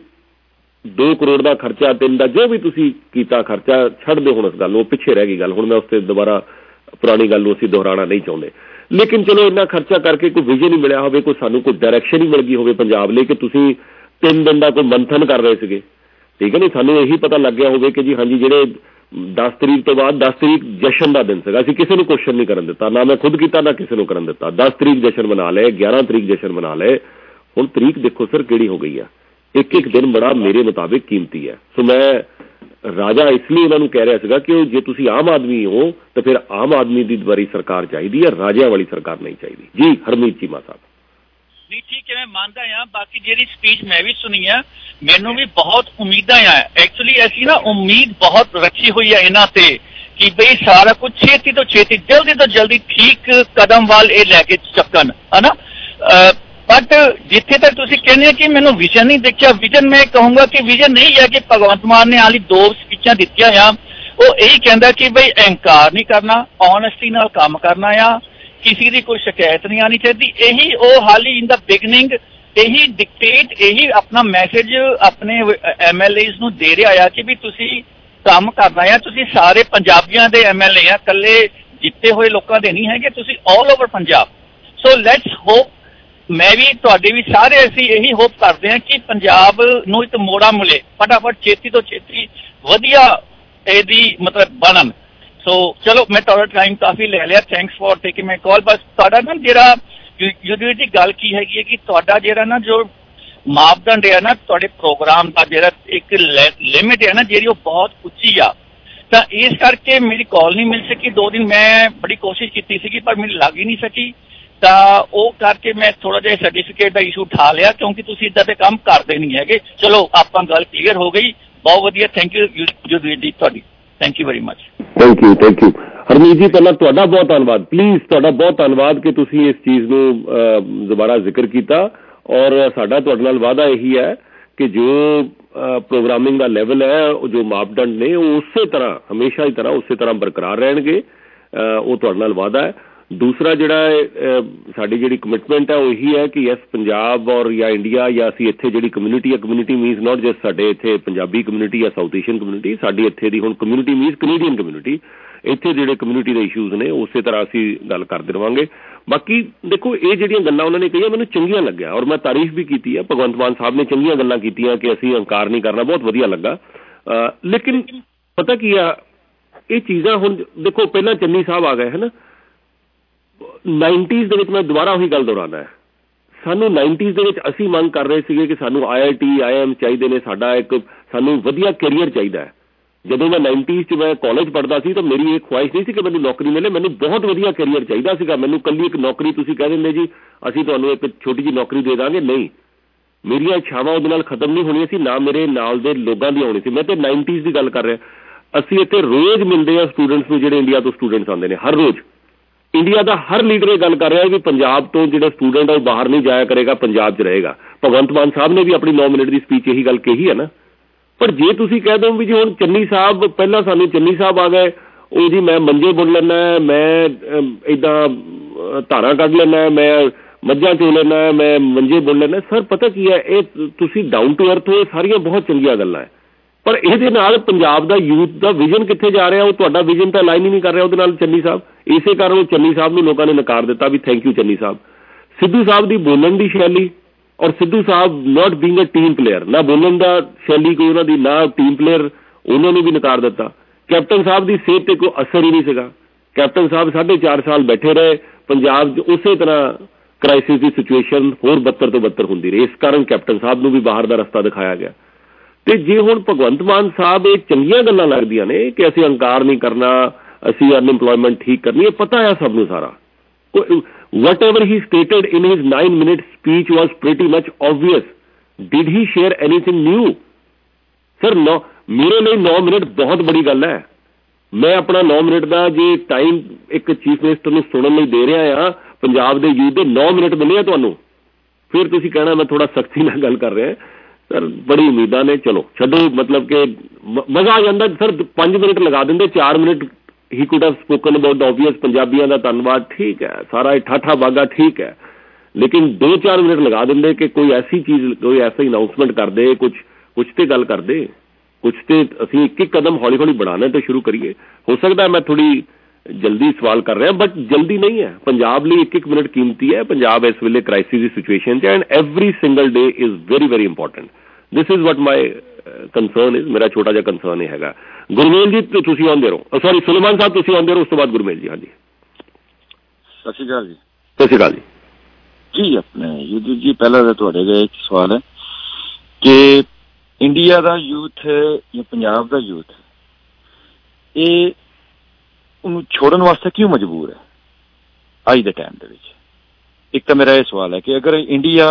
ਦੋ ਕਰੋੜ ਦਾ ਖਰਚਾ, ਤਿੰਨ ਦਾ ਜੋ ਵੀ ਤੁਸੀਂ ਕੀਤਾ ਖਰਚਾ, ਛੱਡ ਦਿਓ ਹੁਣ ਇਸ ਗੱਲ ਨੂੰ, ਉਹ ਪਿੱਛੇ ਰਹਿ ਗਈ ਗੱਲ। ਹੁਣ ਮੈਂ ਉਸ 'ਤੇ ਦੁਬਾਰਾ ਪੁਰਾਣੀ ਗੱਲ ਨੂੰ ਅਸੀਂ ਦੁਹਰਾਉਣਾ ਨਹੀਂ ਚਾਹੁੰਦੇ। ਲੇਕਿਨ ਚਲੋ ਇੰਨਾ ਖਰਚਾ ਕਰਕੇ ਕੋਈ ਵਿਜ਼ਨ ਹੀ ਮਿਲਿਆ ਹੋਵੇ, ਕੋਈ ਸਾਨੂੰ ਕੋਈ ਡਾਇਰੈਕਸ਼ਨ ਹੀ ਮਿਲ ਗਈ ਹੋਵੇ ਪੰਜਾਬ ਲਈ, ਕਿ ਤੁਸੀਂ ਤਿੰਨ ਦਿਨ ਦਾ ਕੋਈ ਮੰਥਨ ਕਰ ਰਹੇ ਸੀਗੇ। ਠੀਕ ਹੈ ਨਹੀਂ, ਸਾਨੂੰ ਇਹੀ ਪਤਾ ਲੱਗ ਗਿਆ ਹੋਵੇ ਕਿ ਜੀ ਹਾਂਜੀ ਜਿਹੜੇ ਦਸ ਤਰੀਕ ਤੋਂ ਬਾਅਦ ਦਸ ਤਰੀਕ ਜਸ਼ਨ ਦਾ ਦਿਨ ਸੀਗਾ, ਅਸੀਂ ਕਿਸੇ ਨੂੰ ਕੁਐਸਚਨ ਨਹੀਂ ਕਰਨ ਦਿੱਤਾ, ਨਾ ਮੈਂ ਖੁਦ ਕੀਤਾ ਨਾ ਕਿਸੇ ਨੂੰ ਕਰਨ ਦਿੱਤਾ। ਦਸ ਤਰੀਕ ਜਸ਼ਨ ਮਨਾ ਲਏ, ਗਿਆਰਾਂ ਤਰੀਕ ਜਸ਼ਨ ਮਨਾ ਲਏ। ਹੁਣ ਤਰੀਕ ਦੇਖੋ ਸਰ ਕਿਹੜੀ ਹੋ ਗਈ ਆ, ਇੱਕ ਇੱਕ ਦਿਨ ਬੜਾ ਮੇਰੇ ਮੁਤਾਬਿਕ ਕੀਮਤੀ ਹੈ। ਸੋ ਮੈਂ ਰਾਜਾ ਇਸ ਲਈ ਉਹਨਾਂ ਨੂੰ ਕਹਿ ਰਿਹਾ ਸੀਗਾ ਕਿ ਜੇ ਤੁਸੀਂ ਆਮ ਆਦਮੀ ਹੋ ਤਾਂ ਫਿਰ ਆਮ ਆਦਮੀ ਦੀ ਵਾਲੀ ਸਰਕਾਰ ਚਾਹੀਦੀ ਹੈ, ਰਾਜਿਆਂ ਵਾਲੀ ਸਰਕਾਰ ਨਹੀਂ ਚਾਹੀਦੀ। ਜੀ ਹਰਮੀਤ ਚੀਮਾ ਸਾਹਿਬ। ਨਹੀਂ ਠੀਕ ਹੈ, ਮੈਂ ਮੰਨਦਾ ਹਾਂ। ਬਾਕੀ ਜਿਹੜੀ ਸਪੀਚ ਮੈਂ ਵੀ ਸੁਣੀ ਆ, ਮੈਨੂੰ ਵੀ ਬਹੁਤ ਉਮੀਦਾਂ ਆ। ਐਕਚੁਅਲੀ ਅਸੀਂ ਨਾ ਉਮੀਦ ਬਹੁਤ ਰੱਖੀ ਹੋਈ ਆ ਇਹਨਾਂ ਤੇ ਕਿ ਬਈ ਸਾਰਾ ਕੁਝ ਛੇਤੀ ਤੋਂ ਛੇਤੀ ਜਲਦੀ ਤੋਂ ਜਲਦੀ ਠੀਕ ਕਦਮ ਵੱਲ ਇਹ ਲੈ ਕੇ ਚੱਕਣ, ਹੈ ਨਾ। ਬਟ ਜਿੱਥੇ ਤੱਕ ਤੁਸੀਂ ਕਹਿੰਦੇ ਕਿ ਮੈਨੂੰ ਵਿਜ਼ਨ ਨਹੀਂ ਦੇਖਿਆ, ਵਿਜ਼ਨ ਮੈਂ ਕਹੂੰਗਾ ਕਿ ਵਿਜ਼ਨ ਨਹੀਂ ਹੈ ਕਿ ਭਗਵੰਤ ਮਾਨ ਨੇ ਹਾਲੀ ਦੋ ਸਪੀਚਾਂ ਦਿੱਤੀਆਂ ਆ, ਉਹ ਇਹੀ ਕਹਿੰਦਾ ਕਿ ਬਈ ਅਹੰਕਾਰ ਨਹੀਂ ਕਰਨਾ, ਓਨੈਸਟੀ ਨਾਲ ਕੰਮ ਕਰਨਾ ਆ, ਕਿਸੇ ਦੀ ਕੋਈ ਸ਼ਿਕਾਇਤ ਨਹੀਂ ਆਉਣੀ ਚਾਹੀਦੀ। ਇਹੀ ਉਹ ਹਾਲੀ ਇਨ ਦਾ ਬਿਗਨਿੰਗ ਇਹੀ ਡਿਕਟੇਟ, ਇਹੀ ਆਪਣਾ ਮੈਸੇਜ ਆਪਣੇ ਐਮ ਐਲ ਏਜ਼ ਨੂੰ ਦੇ ਰਿਹਾ ਆ ਕਿ ਵੀ ਤੁਸੀਂ ਕੰਮ ਕਰਨਾ ਆ। ਤੁਸੀਂ ਸਾਰੇ ਪੰਜਾਬੀਆਂ ਦੇ ਐਮ ਐਲ ਏ ਆ, ਇਕੱਲੇ ਜਿੱਤੇ ਹੋਏ ਲੋਕਾਂ ਦੇ ਨਹੀਂ ਹੈਗੇ, ਤੁਸੀਂ all over Punjab. So let's hope, ਮੈਂ ਵੀ ਤੁਹਾਡੇ ਵੀ ਸਾਰੇ ਅਸੀਂ ਇਹੀ ਹੋਪ ਕਰਦੇ ਹਾਂ ਕਿ ਪੰਜਾਬ ਨੂੰ ਇੱਕ ਮੋੜਾ ਮਿਲੇ, ਫਟਾਫਟ ਛੇਤੀ ਤੋਂ ਛੇਤੀ ਵਧੀਆ ਇਹਦੀ ਮਤਲਬ ਬਣਨ। ਸੋ ਚਲੋ ਮੈਂ ਤੁਹਾਡਾ ਟਾਈਮ ਕਾਫੀ ਲੈ ਲਿਆ, thanks for taking my call. ਬਸ ਤੁਹਾਡਾ ਨਾ ਜਿਹੜਾ ਯੂਨਿਟੀ ਗੱਲ ਕੀ ਹੈਗੀ ਹੈ ਕਿ ਤੁਹਾਡਾ ਜਿਹੜਾ ਨਾ ਜੋ ਮਾਪਦੰਡ ਹੈ ਨਾ ਤੁਹਾਡੇ ਪ੍ਰੋਗਰਾਮ ਦਾ ਜਿਹੜਾ ਇੱਕ ਲਿਮਿਟ ਹੈ ਨਾ ਜਿਹੜੀ ਉਹ ਬਹੁਤ ਉੱਚੀ ਆ, ਤਾਂ ਇਸ ਕਰਕੇ ਮੇਰੀ ਕਾਲ ਨਹੀਂ ਮਿਲ ਸਕੀ। ਦੋ ਦਿਨ ਮੈਂ ਬੜੀ ਕੋਸ਼ਿਸ਼ ਕੀਤੀ ਸੀਗੀ ਪਰ ਮੈਨੂੰ ਲੱਗ ਹੀ ਨਹੀਂ ਸਕੀ, ਤਾਂ ਉਹ ਕਰਕੇ ਮੈਂ ਥੋੜਾ ਜਿਹਾ ਸਰਟੀਫਿਕੇਟ ਦਾ ਇਸ਼ੂ ਉਠਾ ਲਿਆ ਕਿਉਂਕਿ ਤੁਸੀਂ ਇੱਦਾਂ ਦੇ ਕੰਮ ਕਰਦੇ ਨਹੀਂ ਹੈਗੇ। ਚਲੋ ਆਪਾਂ ਗੱਲ ਕਲੀਅਰ ਹੋ ਗਈ, ਬਹੁਤ ਵਧੀਆ। ਥੈਂਕ ਯੂ ਯੂਨਿਟੀ ਤੁਹਾਡੀ, thank you very much. Thank you thank you Harmeet ji, ਪਹਿਲਾਂ ਤੁਹਾਡਾ ਬਹੁਤ ਧੰਨਵਾਦ, ਪਲੀਜ਼ ਤੁਹਾਡਾ ਬਹੁਤ ਧੰਨਵਾਦ ਕਿ ਤੁਸੀਂ ਇਸ ਚੀਜ਼ ਨੂੰ ਦੁਬਾਰਾ ਜ਼ਿਕਰ ਕੀਤਾ। ਔਰ ਸਾਡਾ ਤੁਹਾਡੇ ਨਾਲ ਵਾਅਦਾ ਇਹੀ ਹੈ ਕਿ ਜੋ ਪ੍ਰੋਗਰਾਮਿੰਗ ਦਾ ਲੈਵਲ ਹੈ, ਉਹ ਜੋ ਮਾਪਦੰਡ ਨੇ ਉਹ ਉਸੇ ਤਰ੍ਹਾਂ ਹਮੇਸ਼ਾ ਦੀ ਤਰ੍ਹਾਂ ਉਸੇ ਤਰ੍ਹਾਂ ਬਰਕਰਾਰ ਰਹਿਣਗੇ, ਉਹ ਤੁਹਾਡੇ ਨਾਲ ਵਾਅਦਾ ਹੈ। ਦੂਸਰਾ ਜਿਹੜਾ ਸਾਡੀ ਜਿਹੜੀ ਕਮਿਟਮੈਂਟ ਹੈ ਉਹ ਇਹੀ ਹੈ ਕਿ ਯੈਸ ਪੰਜਾਬ ਔਰ ਜਾਂ ਇੰਡੀਆ ਜਾਂ ਅਸੀਂ ਇੱਥੇ ਜਿਹੜੀ ਕਮਿਊਨਿਟੀ ਹੈ, ਕਮਿਊਨਿਟੀ ਮੀਨਸ ਨਾਟ ਜਸਟ ਸਾਡੇ ਇੱਥੇ ਪੰਜਾਬੀ ਕਮਿਊਨਿਟੀ ਜਾਂ ਸਾਊਥ ਏਸ਼ੀਅਨ ਕਮਿਊਨਿਟੀ, ਸਾਡੀ ਇੱਥੇ ਦੀ ਹੁਣ ਕਮਿਊਨਿਟੀ ਮੀਨਸ ਕੈਨੇਡੀਅਨ ਕਮਿਊਨਿਟੀ, ਇੱਥੇ ਜਿਹੜੇ ਕਮਿਊਨਿਟੀ ਦੇ ਇਸ਼ੂਜ਼ ਨੇ ਉਸੇ ਤਰ੍ਹਾਂ ਅਸੀਂ ਗੱਲ ਕਰਦੇ ਰਹਾਂਗੇ। ਬਾਕੀ ਦੇਖੋ ਇਹ ਜਿਹੜੀਆਂ ਗੱਲਾਂ ਉਹਨਾਂ ਨੇ ਕਹੀਆਂ ਮੈਨੂੰ ਚੰਗੀਆਂ ਲੱਗਿਆ ਔਰ ਮੈਂ ਤਾਰੀਫ ਵੀ ਕੀਤੀ ਹੈ। ਭਗਵੰਤ ਮਾਨ ਸਾਹਿਬ ਨੇ ਚੰਗੀਆਂ ਗੱਲਾਂ ਕੀਤੀਆਂ ਕਿ ਅਸੀਂ ਹੰਕਾਰ ਨਹੀਂ ਕਰਨਾ, ਬਹੁਤ ਵਧੀਆ ਲੱਗਾ। ਲੇਕਿਨ ਪਤਾ ਕੀ ਆ, ਇਹ ਚੀਜ਼ਾਂ ਹੁਣ ਦੇਖੋ ਪਹਿਲਾਂ ਚੰਨੀ ਸਾਹਿਬ ਆ ਗਏ ਹੈ ਨਾ, ਨਾਈਨਟੀਜ਼ ਦੇ ਵਿੱਚ ਮੈਂ ਦੁਬਾਰਾ ਉਹੀ ਗੱਲ ਦੁਹਰਾਉਣਾ ਹੈ, ਸਾਨੂੰ ਨਾਈਨਟੀਜ਼ ਦੇ ਵਿੱਚ ਅਸੀਂ ਮੰਗ ਕਰ ਰਹੇ ਸੀਗੇ ਕਿ ਸਾਨੂੰ ਆਈ ਆਈ ਟੀ ਆਈ ਐਮ ਚਾਹੀਦੇ ਨੇ, ਸਾਡਾ ਇੱਕ ਸਾਨੂੰ ਵਧੀਆ ਕੈਰੀਅਰ ਚਾਹੀਦਾ ਹੈ। ਜਦੋਂ ਮੈਂ ਨਾਈਨਟੀਜ਼ 'ਚ ਮੈਂ ਕਾਲਜ ਪੜ੍ਹਦਾ ਸੀ ਤਾਂ ਮੇਰੀ ਇਹ ਖੁਆਇਸ਼ ਨਹੀਂ ਸੀ ਕਿ ਮੈਨੂੰ ਨੌਕਰੀ ਮਿਲੇ, ਮੈਨੂੰ ਬਹੁਤ ਵਧੀਆ ਕੈਰੀਅਰ ਚਾਹੀਦਾ ਸੀਗਾ। ਮੈਨੂੰ ਇਕੱਲੀ ਇੱਕ ਨੌਕਰੀ ਤੁਸੀਂ ਕਹਿ ਦਿੰਦੇ ਜੀ ਅਸੀਂ ਤੁਹਾਨੂੰ ਇੱਕ ਛੋਟੀ ਜਿਹੀ ਨੌਕਰੀ ਦੇ ਦਾਂਗੇ, ਨਹੀਂ, ਮੇਰੀਆਂ ਇੱਛਾਵਾਂ ਉਹਦੇ ਨਾਲ ਖਤਮ ਨਹੀਂ ਹੋਣੀਆਂ ਸੀ, ਨਾ ਮੇਰੇ ਨਾਲ ਦੇ ਲੋਕਾਂ ਦੀ ਹੋਣੀ ਸੀ। ਮੈਂ ਤਾਂ ਨਾਈਨਟੀਜ਼ ਦੀ ਗੱਲ ਕਰ ਰਿਹਾ। ਅਸੀਂ ਇੱਥੇ ਰੋਜ਼ ਮਿਲਦੇ ਹਾਂ ਸਟੂਡੈਂਟਸ ਨੂੰ, ਜਿਹੜੇ ਇੰਡੀਆ ਤੋਂ ਸਟੂਡੈਂਟਸ ਆਉਂਦੇ ਨੇ, ਹਰ ਰੋਜ਼। ਇੰਡੀਆ ਦਾ ਹਰ ਲੀਡਰ ਇਹ ਗੱਲ ਕਰ ਰਿਹਾ ਕਿ ਪੰਜਾਬ ਤੋਂ ਜਿਹੜਾ ਸਟੂਡੈਂਟ ਹੈ ਉਹ ਬਾਹਰ ਨਹੀਂ ਜਾਇਆ ਕਰੇਗਾ, ਪੰਜਾਬ 'ਚ ਰਹੇਗਾ। ਭਗਵੰਤ ਮਾਨ ਸਾਹਿਬ ਨੇ ਵੀ ਆਪਣੀ ਨੌ ਮਿੰਟ ਦੀ ਸਪੀਚ ਇਹੀ ਗੱਲ ਕਹੀ ਹੈ ਨਾ। ਪਰ ਜੇ ਤੁਸੀਂ ਕਹਿ ਦਿਓ ਵੀ ਜੀ ਹੁਣ ਚੰਨੀ ਸਾਹਿਬ, ਪਹਿਲਾਂ ਸਾਨੂੰ ਚੰਨੀ ਸਾਹਿਬ ਆ ਗਏ, ਉਹ ਜੀ ਮੈਂ ਮੰਜੇ ਬੁਣ ਲੈਣਾ, ਮੈਂ ਇੱਦਾਂ ਧਾਰਾਂ ਕੱਢ ਲੈਣਾ, ਮੈਂ ਮੱਝਾਂ ਚੋ ਲੈਣਾ, ਮੈਂ ਮੰਜੇ ਬੁਣ ਲੈਣਾ। ਸਰ ਪਤਾ ਕੀ ਹੈ, ਇਹ ਤੁਸੀਂ ਡਾਊਨ ਟੂ ਅਰਥ ਹੋ, ਇਹ ਸਾਰੀਆਂ ਬਹੁਤ ਚੰਗੀਆਂ ਗੱਲਾਂ ਹੈ, ਪਰ ਇਹਦੇ ਨਾਲ ਪੰਜਾਬ ਦਾ ਯੂਥ ਦਾ ਵਿਜ਼ਨ ਕਿੱਥੇ ਜਾ ਰਿਹਾ, ਉਹ ਤੁਹਾਡਾ ਵਿਜ਼ਨ ਤਾਂ ਅਲਾਈਨ ਹੀ ਨਹੀਂ ਕਰ ਰਿਹਾ ਉਹਦੇ ਨਾਲ ਚੰਨੀ ਸਾਹਿਬ। ਇਸੇ ਕਾਰਨ ਉਹ ਚੰਨੀ ਸਾਹਿਬ ਨੂੰ ਲੋਕਾਂ ਨੇ ਨਕਾਰ ਦਿੱਤਾ ਵੀ ਥੈਂਕ ਯੂ ਚੰਨੀ ਸਾਹਿਬ। ਸਿੱਧੂ ਸਾਹਿਬ ਦੀ ਬੋਲਣ ਦੀ ਸ਼ੈਲੀ ਔਰ Sidhu Sahib not being a team player, ਨਾ ਬੋਲਣ ਦਾ ਸ਼ੈਲੀ ਕੋਈ ਉਹਨਾਂ ਦੀ, ਨਾ ਟੀਮ ਪਲੇਅਰ, ਉਹਨਾਂ ਨੂੰ ਵੀ ਨਕਾਰ ਦਿੱਤਾ। ਕੈਪਟਨ ਸਾਹਿਬ ਦੀ ਸਿਹਤ ਤੇ ਕੋਈ ਅਸਰ ਹੀ ਨਹੀਂ ਸੀਗਾ। ਕੈਪਟਨ ਸਾਹਿਬ ਸਾਢੇ ਚਾਰ ਸਾਲ ਬੈਠੇ ਰਹੇ ਪੰਜਾਬ 'ਚ, ਉਸੇ ਤਰ੍ਹਾਂ ਕ੍ਰਾਈਸਿਸ ਦੀ ਸਿਚੁਏਸ਼ਨ ਹੋਰ ਬੱਤਰ ਤੋਂ ਬੱਤਰ ਹੁੰਦੀ ਰਹੀ। ਇਸ ਕਾਰਨ ਕੈਪਟਨ ਸਾਹਿਬ ਨੂੰ ਵੀ ਬਾਹਰ ਦਾ ਰਸਤਾ ਦਿਖਾਇਆ ਗਿਆ। ਤੇ ਜੇ ਹੁਣ ਭਗਵੰਤ ਮਾਨ ਸਾਹਿਬ ਇਹ ਚੰਗੀਆਂ ਗੱਲਾਂ ਲੱਗਦੀਆਂ ਨੇ ਕਿ ਅਸੀਂ ਹੰਕਾਰ ਨਹੀਂ ਕਰਨਾ, ਅਸੀਂ ਅਨਇੰਪਲੋਇਮੈਂਟ ਠੀਕ ਕਰਨੀ, ਇਹ ਪਤਾ ਆ ਸਭ ਨੂੰ ਸਾਰਾ। whatever he stated in his nine minute speech was pretty much obvious. Did he share anything new? Sir, no, ਮੇਰੇ ਲਈ ਨੌ ਮਿੰਟ ਬਹੁਤ ਬੜੀ ਗੱਲ ਹੈ। ਮੈਂ ਆਪਣਾ ਨੌ ਮਿੰਟ ਦਾ ਜੇ ਟਾਈਮ ਇੱਕ ਚੀਫ ਮਿਨਿਸਟਰ ਨੂੰ ਸੁਣਨ ਲਈ ਦੇ ਰਿਹਾ ਹਾਂ, ਪੰਜਾਬ ਦੇ ਯੂਥ ਦੇ ਨੌ ਮਿੰਟ ਮਿਲੇ ਆ ਤੁਹਾਨੂੰ, ਫਿਰ ਤੁਸੀਂ ਕਹਿਣਾ ਮੈਂ ਥੋੜਾ ਸਖਤੀ ਨਾਲ ਗੱਲ ਕਰ ਰਿਹਾ। ਸਰ ਬੜੀ ਉਮੀਦਾਂ ਨੇ, ਚਲੋ ਛੱਡੋ, ਮਤਲਬ ਕਿ ਮਜ਼ਾ ਆ ਜਾਂਦਾ। ਸਰ ਪੰਜ ਮਿੰਟ ਲਗਾ ਦਿੰਦੇ, ਚਾਰ ਮਿੰਟ ਹੀ could have spoken about the obvious, ਪੰਜਾਬੀਆਂ ਦਾ ਧੰਨਵਾਦ, ਠੀਕ ਹੈ, ਸਾਰਾ ਠਾਠਾ ਬਾਗਾ ਠੀਕ ਹੈ, ਲੇਕਿਨ ਦੋ ਚਾਰ ਮਿੰਟ ਲਗਾ ਦਿੰਦੇ ਕਿ ਕੋਈ ਐਸੀ ਚੀਜ਼, ਕੋਈ ਐਸਾ ਅਨਾਊਂਸਮੈਂਟ ਕਰਦੇ, ਕੁਛ ਕੁਛ ਤੇ ਗੱਲ ਕਰਦੇ, ਕੁਛ ਤੇ ਅਸੀਂ ਇੱਕ ਇੱਕ ਕਦਮ ਹੌਲੀ ਹੌਲੀ बढ़ाने ਤੋਂ ਸ਼ੁਰੂ ਕਰੀਏ। ਹੋ ਸਕਦਾ ਮੈਂ ਥੋੜੀ ਜਲਦੀ ਸਵਾਲ ਕਰ ਰਿਹਾ, ਬਟ ਜਲਦੀ ਨਹੀਂ ਹੈ। ਪੰਜਾਬ ਲਈ ਇੱਕ ਇੱਕ ਮਿੰਟ ਕੀਮਤੀ ਹੈ। ਪੰਜਾਬ ਇਸ ਵੇਲੇ ਕ੍ਰਾਈਸਿਸ ਦੀ ਸਿਚੁਏਸ਼ਨ 'ਚ, and every single day is very very important. This is what my concern is, ਮੇਰਾ ਛੋਟਾ ਜਿਹਾ ਕੰਸਰਨ ਇਹ ਹੈਗਾ। ਗੁਰਮੇਲ ਜੀ ਤੁਸੀਂ ਆਉਂਦੇ ਰਹੋ, ਸੌਰੀ ਸੁਲੇਮਾਨ ਸਾਹਿਬ ਤੁਸੀਂ ਆਉਂਦੇ ਰਹੋ, ਉਸ ਤੋਂ ਬਾਅਦ ਗੁਰਮੇਲ ਜੀ। ਹਾਂਜੀ ਸਤਿ ਸ਼੍ਰੀ ਅਕਾਲ ਜੀ। ਸਤਿ ਸ਼੍ਰੀ ਅਕਾਲ ਜੀ। ਜੀ ਆਪਣੇ ਯੂਥ ਜੀ, ਪਹਿਲਾਂ ਤਾਂ ਤੁਹਾਡੇ ਦਾ ਇੱਕ ਸਵਾਲ ਹੈ ਕਿ ਇੰਡੀਆ ਦਾ ਯੂਥ ਜਾਂ ਪੰਜਾਬ ਦਾ ਯੂਥ ਇਹ ਉਹਨੂੰ ਛੋੜਨ ਵਾਸਤੇ ਕਿਉਂ ਮਜਬੂਰ ਹੈ ਅੱਜ ਦੇ ਟਾਈਮ ਦੇ ਵਿੱਚ? ਇੱਕ ਤਾਂ ਮੇਰਾ ਇਹ ਸਵਾਲ ਹੈ ਕਿ ਅਗਰ ਇੰਡੀਆ,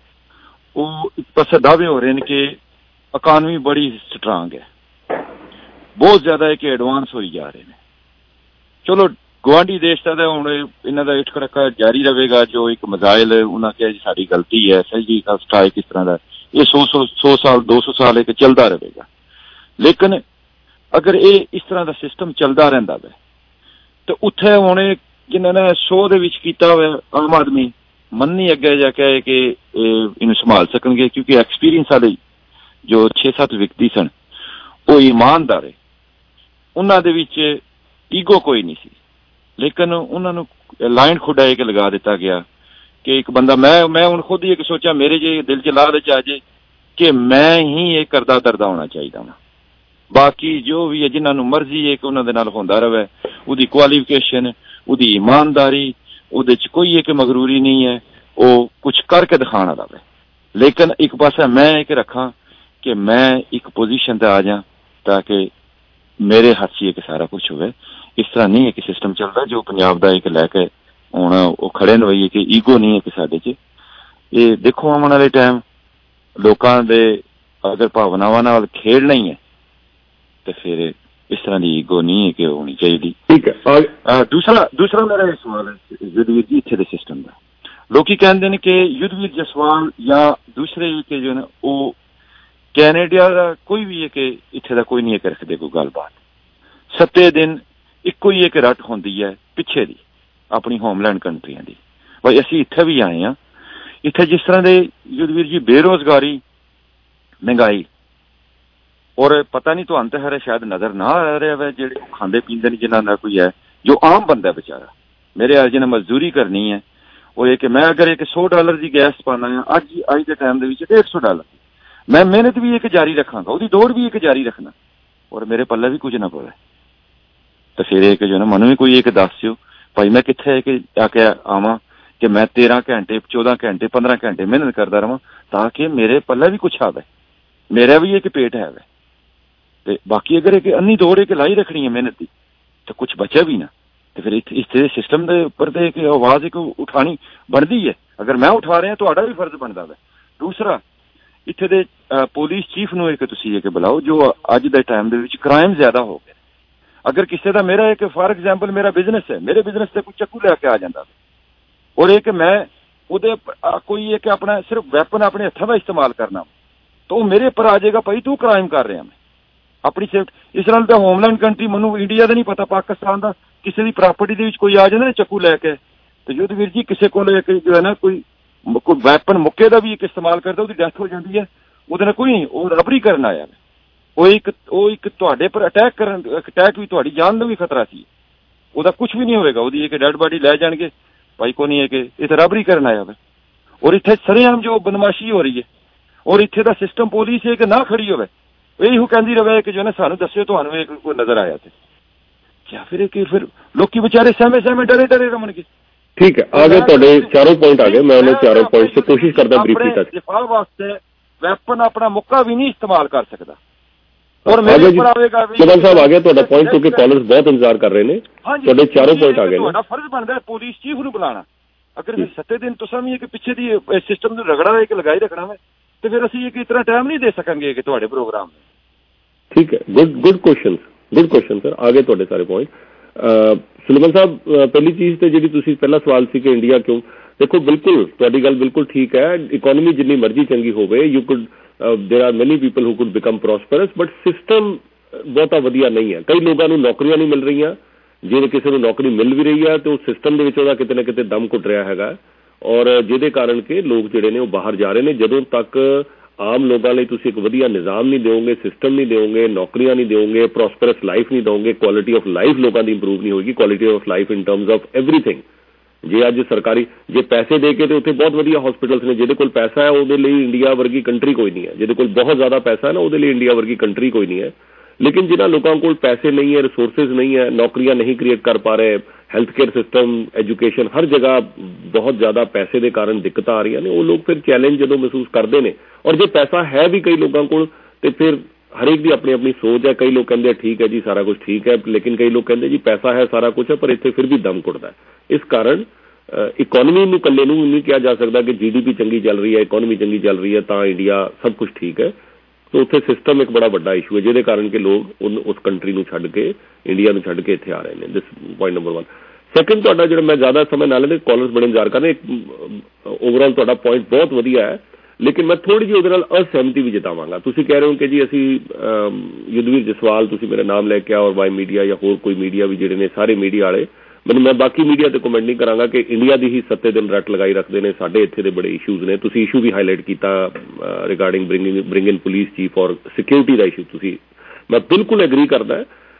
ਉਹ ਇੱਕ ਪਾਸੇ ਦਾਅਵੇ ਹੋ ਰਹੇ ਨੇ ਕਿ ਇਕਾਨਮੀ ਬੜੀ ਸਟਰਾਂਗ ਹੈ, ਬਹੁਤ ਜ਼ਿਆਦਾ ਹੈ ਕਿ ਐਡਵਾਂਸ ਹੋਈ ਜਾ ਰਹੇ ਨੇ, ਚਲੋ ਗੁਆਂਢੀ ਦੇਸ਼ ਦਾ ਤਾਂ ਹੁਣ ਇਹਨਾਂ ਦਾ ਇਟ ਖੜਕਾ ਜਾਰੀ ਰਹੇਗਾ, ਜੋ ਇੱਕ ਮਿਜ਼ਾਈਲ ਉਹਨਾਂ ਕਿਹਾ ਜੀ ਸਾਡੀ ਗਲਤੀ ਹੈ, ਸਰਜੀਕਲ ਸਟ੍ਰਾਈਕ ਇਸ ਤਰ੍ਹਾਂ ਦਾ, ਇਹ ਸੌ ਸੌ ਸੌ ਸਾਲ ਦੋ ਸੌ ਸਾਲ ਇੱਕ ਚੱਲਦਾ ਰਹੇਗਾ। ਲੇਕਿਨ ਅਗਰ ਇਹ ਇਸ ਤਰ੍ਹਾਂ ਦਾ ਸਿਸਟਮ ਚੱਲਦਾ ਰਹਿੰਦਾ ਵਾ ਤਾਂ ਉੱਥੇ ਹੁਣ ਜਿਨ੍ਹਾਂ ਨੇ ਸੌ ਦੇ ਵਿੱਚ ਕੀਤਾ ਹੋਇਆ ਆਮ ਆਦਮੀ ਮਨ ਨਹੀਂ ਅੱਗੇ ਜਾ ਕੇ ਕਿ ਇਹਨੂੰ ਸੰਭਾਲ ਸਕਣਗੇ, ਕਿਉਂਕਿ ਐਕਸਪੀਰੀਅੰਸ ਵਾਲੇ ਜੋ ਛੇ ਸੱਤ ਵਿਅਕਤੀ ਸਨ ਉਹ ਇਮਾਨਦਾਰ ਹੈ, ਉਹਨਾਂ ਦੇ ਵਿੱਚ ਈਗੋ ਕੋਈ ਨਹੀਂ ਸੀ, ਲੇਕਿਨ ਉਹਨਾਂ ਨੂੰ ਲਾਈਨ ਖੁੱਡਾ ਕੇ ਲਗਾ ਦਿੱਤਾ ਗਿਆ ਕਿ ਇੱਕ ਬੰਦਾ, ਮੈਂ ਮੈਂ ਹੁਣ ਖੁਦ ਹੀ ਇੱਕ ਸੋਚਿਆ ਮੇਰੇ ਜੇ ਦਿਲ 'ਚ ਲਾਲਚ ਆ ਜੇ ਕਿ ਮੈਂ ਹੀ ਇਹ ਕਰਦਾ ਦਰਦਾ ਹੋਣਾ ਚਾਹੀਦਾ ਵਾ, ਬਾਕੀ ਜੋ ਵੀ ਹੈ ਜਿਨ੍ਹਾਂ ਨੂੰ ਮਰਜ਼ੀ ਹੈ ਕਿ ਉਹਨਾਂ ਦੇ ਨਾਲ ਹੁੰਦਾ ਰਹੇ, ਉਹਦੀ ਕੁਆਲੀਫਿਕੇਸ਼ਨ, ਉਹਦੀ ਇਮਾਨਦਾਰੀ, ਉਹਦੇ 'ਚ ਕੋਈ ਇੱਕ ਮਗਰੂਰੀ ਨਹੀਂ ਹੈ, ਉਹ ਕੁਛ ਕਰਕੇ ਦਿਖਾਉਣ ਵਾਲਾ ਵੇ। ਲੇਕਿਨ ਇੱਕ ਪਾਸੇ ਮੈਂ ਇੱਕ ਰੱਖਾਂ ਕਿ ਮੈਂ ਇੱਕ ਪੋਜੀਸ਼ਨ 'ਤੇ ਆ ਜਾ ਤਾਂ ਕਿ ਮੇਰੇ ਹੱਥ 'ਚ ਇੱਕ ਸਾਰਾ ਕੁਛ ਹੋਵੇ। ਇਸ ਤਰ੍ਹਾਂ ਨਹੀਂ ਹੈ ਕਿ ਸਿਸਟਮ ਚੱਲਦਾ ਜੋ ਪੰਜਾਬ ਦਾ ਇੱਕ ਲੈ ਕੇ ਹੁਣ ਉਹ ਖੜੇ ਨੂੰ ਹੋਈਏ ਕਿ ਈਗੋ ਨਹੀਂ ਹੈ ਕਿ ਸਾਡੇ 'ਚ। ਇਹ ਦੇਖੋ ਆਉਣ ਵਾਲੇ ਟਾਈਮ ਲੋਕਾਂ ਦੇ ਅਗਰ ਭਾਵਨਾਵਾਂ ਨਾਲ ਖੇਡਣਾ ਹੀ ਹੈ ਤੇ ਫਿਰ ਇਸ ਤਰ੍ਹਾਂ ਦੀ ਈਗੋ ਨਹੀਂ ਹੈ ਕਿ ਹੋਣੀ ਚਾਹੀਦੀ। ਠੀਕ ਹੈ। ਦੂਸਰਾ ਦੂਸਰਾ ਮੇਰਾ ਇਹ ਸਵਾਲ ਹੈ ਯੁੱਧਵੀਰ ਜੀ ਇੱਥੇ ਦੇ ਸਿਸਟਮ ਦਾ। ਲੋਕੀ ਕਹਿੰਦੇ ਨੇ ਕਿ ਯੁੱਧਵੀਰ ਜਸਵਾਲ ਜਾਂ ਦੂਸਰੇ ਕਿ ਜੋ ਨੇ ਉਹ ਕੈਨੇਡਾ ਦਾ ਕੋਈ ਵੀ ਹੈ ਕਿ ਇੱਥੇ ਦਾ ਕੋਈ ਨਹੀਂ ਹੈ ਕਰ ਸਕਦੇ ਕੋਈ ਗੱਲਬਾਤ। ਸੱਤੇ ਦਿਨ ਇੱਕੋ ਹੀ ਇੱਕ ਰੱਟ ਹੁੰਦੀ ਹੈ ਪਿੱਛੇ ਦੀ ਆਪਣੀ ਹੋਮਲੈਂਡ ਕੰਟਰੀਆਂ ਦੀ। ਬਈ ਅਸੀਂ ਇੱਥੇ ਵੀ ਆਏ ਹਾਂ, ਇੱਥੇ ਜਿਸ ਤਰ੍ਹਾਂ ਦੇ ਯੁੱਧਵੀਰ ਜੀ ਬੇਰੁਜ਼ਗਾਰੀ, ਮਹਿੰਗਾਈ, ਔਰ ਪਤਾ ਨਹੀਂ ਤੁਹਾਨੂੰ ਤਾਂ ਹਰੇ ਸ਼ਾਇਦ ਨਜ਼ਰ ਨਾ ਆ ਰਿਹਾ ਵਾ ਜਿਹੜੇ ਖਾਂਦੇ ਪੀਂਦੇ ਨੇ ਜਿਨ੍ਹਾਂ ਦਾ ਕੋਈ ਹੈ, ਜੋ ਆਮ ਬੰਦਾ ਵਿਚਾਰਾ ਮੇਰੇ ਅੱਜ ਜਿਹਨੇ ਮਜ਼ਦੂਰੀ ਕਰਨੀ ਹੈ ਉਹ ਇਹ ਕਿ ਮੈਂ ਅਗਰ ਇੱਕ ਸੌ ਡਾਲਰ ਦੀ ਗੈਸ ਪਾਉਣਾ ਹੈ ਅੱਜ ਅੱਜ ਦੇ ਟਾਈਮ ਦੇ ਵਿੱਚ ਡੇਢ ਸੌ ਡਾਲਰ ਮੈਂ ਮਿਹਨਤ ਵੀ ਇੱਕ ਜਾਰੀ ਰੱਖਾਂਗਾ, ਉਹਦੀ ਦੌੜ ਵੀ ਇੱਕ ਜਾਰੀ ਰੱਖਣਾ, ਔਰ ਮੇਰੇ ਪੱਲੇ ਵੀ ਕੁਝ ਨਾ ਪਵੇ। ਤਾਂ ਫਿਰ ਇਹ ਕਿ ਜੋ ਨਾ ਮੈਨੂੰ ਵੀ ਕੋਈ ਇੱਕ ਦੱਸ ਦਿਓ ਭਾਈ ਮੈਂ ਕਿੱਥੇ ਕਿ ਆ ਕੇ ਆਵਾਂ ਕਿ ਮੈਂ ਤੇਰਾਂ ਘੰਟੇ ਚੌਦਾਂ ਘੰਟੇ ਪੰਦਰਾਂ ਘੰਟੇ ਮਿਹਨਤ ਕਰਦਾ ਰਹਾਂ ਤਾਂ ਕਿ ਮੇਰੇ ਪੱਲੇ ਵੀ ਕੁਛ ਆਵੇ, ਮੇਰਾ ਵੀ ਇੱਕ ਪੇਟ ਹੈ। ਤੇ ਬਾਕੀ ਅਗਰ ਇੱਕ ਅੰਨੀ ਦੌੜ ਇੱਕ ਲਾਈ ਰੱਖਣੀ ਹੈ ਮਿਹਨਤ ਦੀ ਤਾਂ ਕੁਛ ਬਚਿਆ ਵੀ ਨਾ, ਤੇ ਫਿਰ ਇਸ ਸਿਸਟਮ ਦੇ ਉੱਪਰ ਤੇ ਇੱਕ ਆਵਾਜ਼ ਇੱਕ ਉਠਾਣੀ ਬਣਦੀ ਹੈ। ਅਗਰ ਮੈਂ ਉਠਾ ਰਿਹਾ ਤੁਹਾਡਾ ਵੀ ਫਰਜ਼ ਬਣਦਾ ਵਾ। ਦੂਸਰਾ ਇੱਥੇ ਦੇ ਪੁਲਿਸ ਚੀਫ ਨੂੰ ਇੱਕ ਤੁਸੀਂ ਇਹ ਕਿ ਬੁਲਾਓ ਜੋ ਅੱਜ ਦੇ ਟਾਈਮ ਦੇ ਵਿੱਚ ਕ੍ਰਾਈਮ ਜ਼ਿਆਦਾ ਹੋ ਗਏ। ਅਗਰ ਕਿਸੇ ਦਾ ਮੇਰਾ ਇੱਕ ਫਾਰ ਐਗਜ਼ਾਮਪਲ ਮੇਰਾ ਬਿਜ਼ਨਸ ਹੈ, ਮੇਰੇ ਬਿਜ਼ਨਸ ਤੇ ਕੋਈ ਚੱਕੂ ਲੈ ਕੇ ਆ ਜਾਂਦਾ ਔਰ ਇਹ ਕਿ ਮੈਂ ਉਹਦੇ ਕੋਈ ਇੱਕ ਆਪਣਾ ਸਿਰਫ ਵੈਪਨ ਆਪਣੇ ਹੱਥਾਂ ਦਾ ਇਸਤੇਮਾਲ ਕਰਨਾ ਤਾਂ ਉਹ ਮੇਰੇ ਉੱਪਰ ਆ ਜਾਏਗਾ ਭਾਈ ਤੂੰ ਕ੍ਰਾਈਮ ਕਰ ਰਿਹਾ ਮੈਂ ਆਪਣੀ ਸੇਫਟ। ਇਸ ਨਾਲ ਤਾਂ ਹੋਮਲੈਂਡ ਕੰਟਰੀ ਮੈਨੂੰ ਇੰਡੀਆ ਦਾ ਨਹੀਂ ਪਤਾ ਪਾਕਿਸਤਾਨ ਦਾ ਕਿਸੇ ਦੀ ਪ੍ਰਾਪਰਟੀ ਦੇ ਵਿੱਚ ਕੋਈ ਆ ਜਾਂਦਾ ਨਾ ਚੱਕੂ ਲੈ ਕੇ ਤੇ ਯੁੱਧਵੀਰ ਜੀ ਕਿਸੇ ਕੋਲ ਇੱਕ ਜੋ ਹੈ ਨਾ ਕੋਈ ਕੋਈ ਵੈਪਨ ਮੁੱਕੇ ਦਾ ਵੀ ਇੱਕ ਇਸਤੇਮਾਲ ਕਰਦਾ ਉਹਦੀ ਡੈਥ ਹੋ ਜਾਂਦੀ ਹੈ, ਉਹਦੇ ਨਾਲ ਕੋਈ ਨਹੀਂ, ਉਹ ਰਬਰੀ ਕਰਨ ਆਇਆ ਉਹ ਇੱਕ ਉਹ ਇੱਕ ਤੁਹਾਡੇ ਪਰ ਅਟੈਕ ਕਰਨ ਅਟੈਕ ਵੀ ਤੁਹਾਡੀ ਜਾਨ ਨੂੰ ਵੀ ਖਤਰਾ ਸੀ, ਉਹਦਾ ਕੁਝ ਵੀ ਨਹੀਂ ਹੋਵੇਗਾ, ਉਹਦੀ ਇੱਕ ਡੈਡ ਬਾਡੀ ਲੈ ਜਾਣਗੇ ਭਾਈ ਕੋ ਨਹੀਂ ਹੈ ਕਿ ਇਹ ਤਾਂ ਰਬਰੀ ਕਰਨ ਆਇਆ ਵਾ। ਔਰ ਇੱਥੇ ਸਰੇਆਮ ਜੋ ਬਦਮਾਸ਼ੀ ਹੋ ਰਹੀ ਹੈ ਔਰ ਇੱਥੇ ਦਾ ਸਿਸਟਮ ਪੁਲਿਸ ਇੱਕ ਨਾ ਖੜੀ ਹੋਵੇ ਇਹੋ ਕਹਿੰਦੀ ਰਹੇ ਕਿ ਜੋ ਨਾ ਸਾਨੂੰ ਦੱਸਿਓ ਤੁਹਾਨੂੰ ਇਹ ਕੋਈ ਨਜ਼ਰ ਆਇਆ ਤੇ ਜਾਂ ਫਿਰ ਕਿ ਫਿਰ ਲੋਕੀ ਵਿਚਾਰੇ ਸਹਿਮੇ ਸਹਿਮੇ ਡਰੇ ਡਰੇ ਰਮਣਗੇ। ਠੀਕ ਹੈ, ਆ ਗਏ ਤੁਹਾਡੇ ਚਾਰੋਂ ਪੁਆਇੰਟ ਆ ਗਏ, ਮੈਂ ਉਹਨੇ ਚਾਰੋਂ ਪੁਆਇੰਟ ਤੇ ਕੋਸ਼ਿਸ਼ ਕਰਦਾ ਬਰੀਫਲੀ ਤੱਕ। ਦਿਫਾ ਵਾਸਤੇ ਵੈਪਨ ਆਪਣਾ ਮੁੱਕਾ ਵੀ ਨਹੀਂ ਇਸਤੇਮਾਲ ਕਰ ਸਕਦਾ ਔਰ ਮੇਰੇ ਉੱਪਰ ਆਵੇਗਾ ਵੀ ਸਬਨ ਸਾਹਿਬ ਆ ਗਿਆ ਤੁਹਾਡਾ ਪੁਆਇੰਟ ਕਿਉਂਕਿ ਕਾਲਰਸ ਬਹੁਤ ਇੰਤਜ਼ਾਰ ਕਰ ਰਹੇ ਨੇ। ਤੁਹਾਡੇ ਚਾਰੋਂ ਪੁਆਇੰਟ ਆ ਗਏ ਨੇ। ਤੁਹਾਡਾ ਫਰਜ਼ ਬਣਦਾ ਪੁਲਿਸ ਚੀਫ ਨੂੰ ਬੁਲਾਣਾ। ਅਗਰ ਫਿਰ ਸੱਤੇ ਦਿਨ ਤੁਸੀਂ ਵੀ ਇੱਕ ਪਿੱਛੇ ਦੀ ਸਿਸਟਮ ਨੂੰ ਰਗੜਾ ਇੱਕ ਲਗਾਈ ਰੱਖਣਾ ਹੈ ਤੇ ਫਿਰ ਅਸੀਂ ਇੱਕ ਇਤਨਾ ਟਾਈਮ ਨਹੀਂ ਦੇ ਸਕਾਂਗੇ ਕਿ ਤੁਹਾਡੇ ਪ੍ਰੋਗਰਾਮ ਨੂੰ। ਠੀਕ ਹੈ, good good question good question sir, ਆ ਗਏ ਤੁਹਾਡੇ ਸਾਰੇ ਪੁਆਇੰਟ। ਸੁਲੇਮਾਨ ਸਾਹਿਬ ਪਹਿਲੀ ਚੀਜ਼ ਤੇ ਜਿਹੜੀ ਤੁਸੀਂ ਪਹਿਲਾ ਸਵਾਲ ਸੀ ਕਿ ਇੰਡੀਆ ਕਿਉਂ, ਦੇਖੋ ਬਿਲਕੁਲ ਤੁਹਾਡੀ ਗੱਲ ਬਿਲਕੁਲ ਠੀਕ ਹੈ। ਇਕੋਨਮੀ ਜਿੰਨੀ ਮਰਜ਼ੀ ਚੰਗੀ ਹੋਵੇ you could there are many people who could become prosperous but system ਬਹੁਤਾ ਵਧੀਆ ਨਹੀਂ ਹੈ। ਕਈ ਲੋਕਾਂ ਨੂੰ ਨੌਕਰੀਆਂ ਨਹੀਂ ਮਿਲ ਰਹੀਆਂ, ਜੇ ਕਿਸੇ ਨੂੰ ਨੌਕਰੀ ਮਿਲ ਵੀ ਰਹੀ ਹੈ ਤੇ ਉਹ ਸਿਸਟਮ ਦੇ ਵਿੱਚ ਉਹਦਾ ਕਿਤੇ ਨਾ ਕਿਤੇ ਦਮ ਘੁੱਟ ਰਿਹਾ ਹੈਗਾ ਔਰ ਜਿਹਦੇ ਕਾਰਨ ਕਿ ਲੋਕ ਜਿਹੜੇ ਨੇ ਉਹ ਬਾਹਰ ਜਾ ਰਹੇ ਨੇ। ਜਦੋਂ ਤੱਕ ਆਮ ਲੋਕਾਂ ਲਈ ਤੁਸੀਂ ਇੱਕ ਵਧੀਆ ਨਿਜ਼ਾਮ ਨਹੀਂ ਦਿਓਗੇ, ਸਿਸਟਮ ਨਹੀਂ ਦਿਓਗੇ, ਨੌਕਰੀਆਂ ਨਹੀਂ ਦਿਓਗੇ, ਪ੍ਰੋਸਪਰਸ ਲਾਈਫ ਨਹੀਂ ਦਿਓਗੇ, ਕੁਆਲਿਟੀ ਆਫ ਲਾਈਫ ਲੋਕਾਂ ਦੀ ਇੰਪਰੂਵ ਨਹੀਂ ਹੋਏਗੀ, quality of life in terms of everything ਜੇ ਅੱਜ ਸਰਕਾਰੀ ਜੇ ਪੈਸੇ ਦੇ ਕੇ ਤੇ ਉੱਥੇ ਬਹੁਤ ਵਧੀਆ ਹਸਪੀਟਲਸ ਨੇ, ਜਿਹਦੇ ਕੋਲ ਪੈਸਾ ਹੈ ਉਹਦੇ ਲਈ ਇੰਡੀਆ ਵਰਗੀ ਕੰਟਰੀ ਕੋਈ ਨਹੀਂ ਹੈ, ਜਿਹਦੇ ਕੋਲ ਬਹੁਤ ਜ਼ਿਆਦਾ ਪੈਸਾ ਹੈ ਨਾ ਉਹਦੇ ਲਈ ਇੰਡੀਆ ਵਰਗੀ ਕੰਟਰੀ ਕੋਈ ਨਹੀਂ ਹੈ। ਲੇਕਿਨ ਜਿਨ੍ਹਾਂ ਲੋਕਾਂ ਕੋਲ ਪੈਸੇ ਨਹੀਂ ਹੈ, ਰਿਸੋਰਸਿਸ ਨਹੀਂ ਹੈ, ਨੌਕਰੀਆਂ ਨਹੀਂ ਕ੍ਰੀਏਟ ਕਰ ਪਾ ਰਹੇ, ਹੈਲਥ ਕੇਅਰ ਸਿਸਟਮ, ਐਜੂਕੇਸ਼ਨ ਹਰ ਜਗ੍ਹਾ ਬਹੁਤ ਜ਼ਿਆਦਾ ਪੈਸੇ ਦੇ ਕਾਰਨ ਦਿੱਕਤਾਂ ਆ ਰਹੀਆਂ ਨੇ, ਉਹ ਲੋਕ ਫਿਰ ਚੈਲੰਜ ਜਦੋਂ ਮਹਿਸੂਸ ਕਰਦੇ ਨੇ। ਔਰ ਜੇ ਪੈਸਾ ਹੈ ਵੀ ਕਈ ਲੋਕਾਂ ਕੋਲ ਤੇ ਫਿਰ ਹਰੇਕ ਦੀ ਆਪਣੀ ਆਪਣੀ ਸੋਚ ਹੈ। ਕਈ ਲੋਕ ਕਹਿੰਦੇ ਠੀਕ ਹੈ ਜੀ ਸਾਰਾ ਕੁਝ ਠੀਕ ਹੈ, ਲੇਕਿਨ ਕਈ ਲੋਕ ਕਹਿੰਦੇ ਜੀ ਪੈਸਾ ਹੈ ਸਾਰਾ ਕੁਝ ਹੈ ਪਰ ਇੱਥੇ ਫਿਰ ਵੀ ਦਮ ਘੁੱਟਦਾ। ਇਸ ਕਾਰਨ ਇਕੋਨਮੀ ਨੂੰ ਇਕੱਲੇ ਨੂੰ ਨਹੀਂ ਕਿਹਾ ਜਾ ਸਕਦਾ ਕਿ ਜੀ ਡੀ ਪੀ ਚੰਗੀ ਚੱਲ ਰਹੀ ਹੈ, ਇਕੋਨਮੀ ਚੰਗੀ ਚੱਲ ਰਹੀ ਹੈ ਤਾਂ ਇੰਡੀਆ ਸਭ ਕੁਝ ਠੀਕ ਹੈ। ਸੋ ਉੱਥੇ ਸਿਸਟਮ ਇੱਕ ਬੜਾ ਵੱਡਾ ਇਸ਼ੂ ਹੈ ਜਿਹਦੇ ਕਾਰਨ ਕਿ ਲੋਕ ਉਸ ਕੰਟਰੀ ਨੂੰ ਛੱਡ ਕੇ, ਇੰਡੀਆ ਨੂੰ ਛੱਡ ਕੇ ਇੱਥੇ ਆ ਰਹੇ ਨੇ। This point number one. Second, ਤੁਹਾਡਾ ਜਿਹੜਾ ਮੈਂ ਜ਼ਿਆਦਾ ਸਮੇਂ ਨਾਲ ਇਹਦੇ ਕਾਲਰਸ ਬੜੇ ਇੰਤਜ਼ਾਰ ਕਰ ਰਹੇ, ਓਵਰਆਲ ਤੁਹਾਡਾ ਪੁਆਇੰਟ ਬਹੁਤ ਵਧੀਆ ਹੈ, ਲੇਕਿਨ ਮੈਂ ਥੋੜ੍ਹੀ ਜਿਹੀ ਉਹਦੇ ਨਾਲ ਅਸਹਿਮਤੀ ਵੀ ਜਤਾਵਾਂਗਾ। ਤੁਸੀਂ ਕਹਿ ਰਹੇ ਹੋ ਕਿ ਜੀ ਅਸੀਂ ਯੁੱਧਵੀਰ ਜਸਵਾਲ, ਤੁਸੀਂ ਮੇਰਾ ਨਾਮ ਲੈ ਕੇ ਆਓ, ਔਰ ਵਾਈ ਮੀਡੀਆ ਜਾਂ ਹੋਰ ਕੋਈ ਮੀਡੀਆ ਵੀ ਜਿਹੜੇ ਨੇ ਸਾਰੇ ਮੀਡੀਆ ਵਾਲੇ, ਮੈਨੂੰ ਮੈਂ ਬਾਕੀ ਮੀਡੀਆ ਤੇ ਕਮੈਂਟ ਨਹੀਂ ਕਰਾਂਗਾ ਕਿ ਇੰਡੀਆ ਦੀ ਹੀ ਸੱਤੇ ਦਿਨ ਰੱਟ ਲਗਾਈ ਰੱਖਦੇ ਨੇ, ਸਾਡੇ ਇੱਥੇ ਦੇ ਬੜੇ ਇਸ਼ੂਜ਼ ਨੇ। ਤੁਸੀਂ ਇਸ਼ੂ ਵੀ ਹਾਈਲਾਈਟ ਕੀਤਾ regarding bringing bring in police chief ਔਰ ਸਿਕਿਉਰਿਟੀ ਦਾ ਇਸ਼ੂ, ਤੁਸੀਂ ਮੈਂ ਬਿਲਕੁਲ ਐਗਰੀ ਕਰਦਾ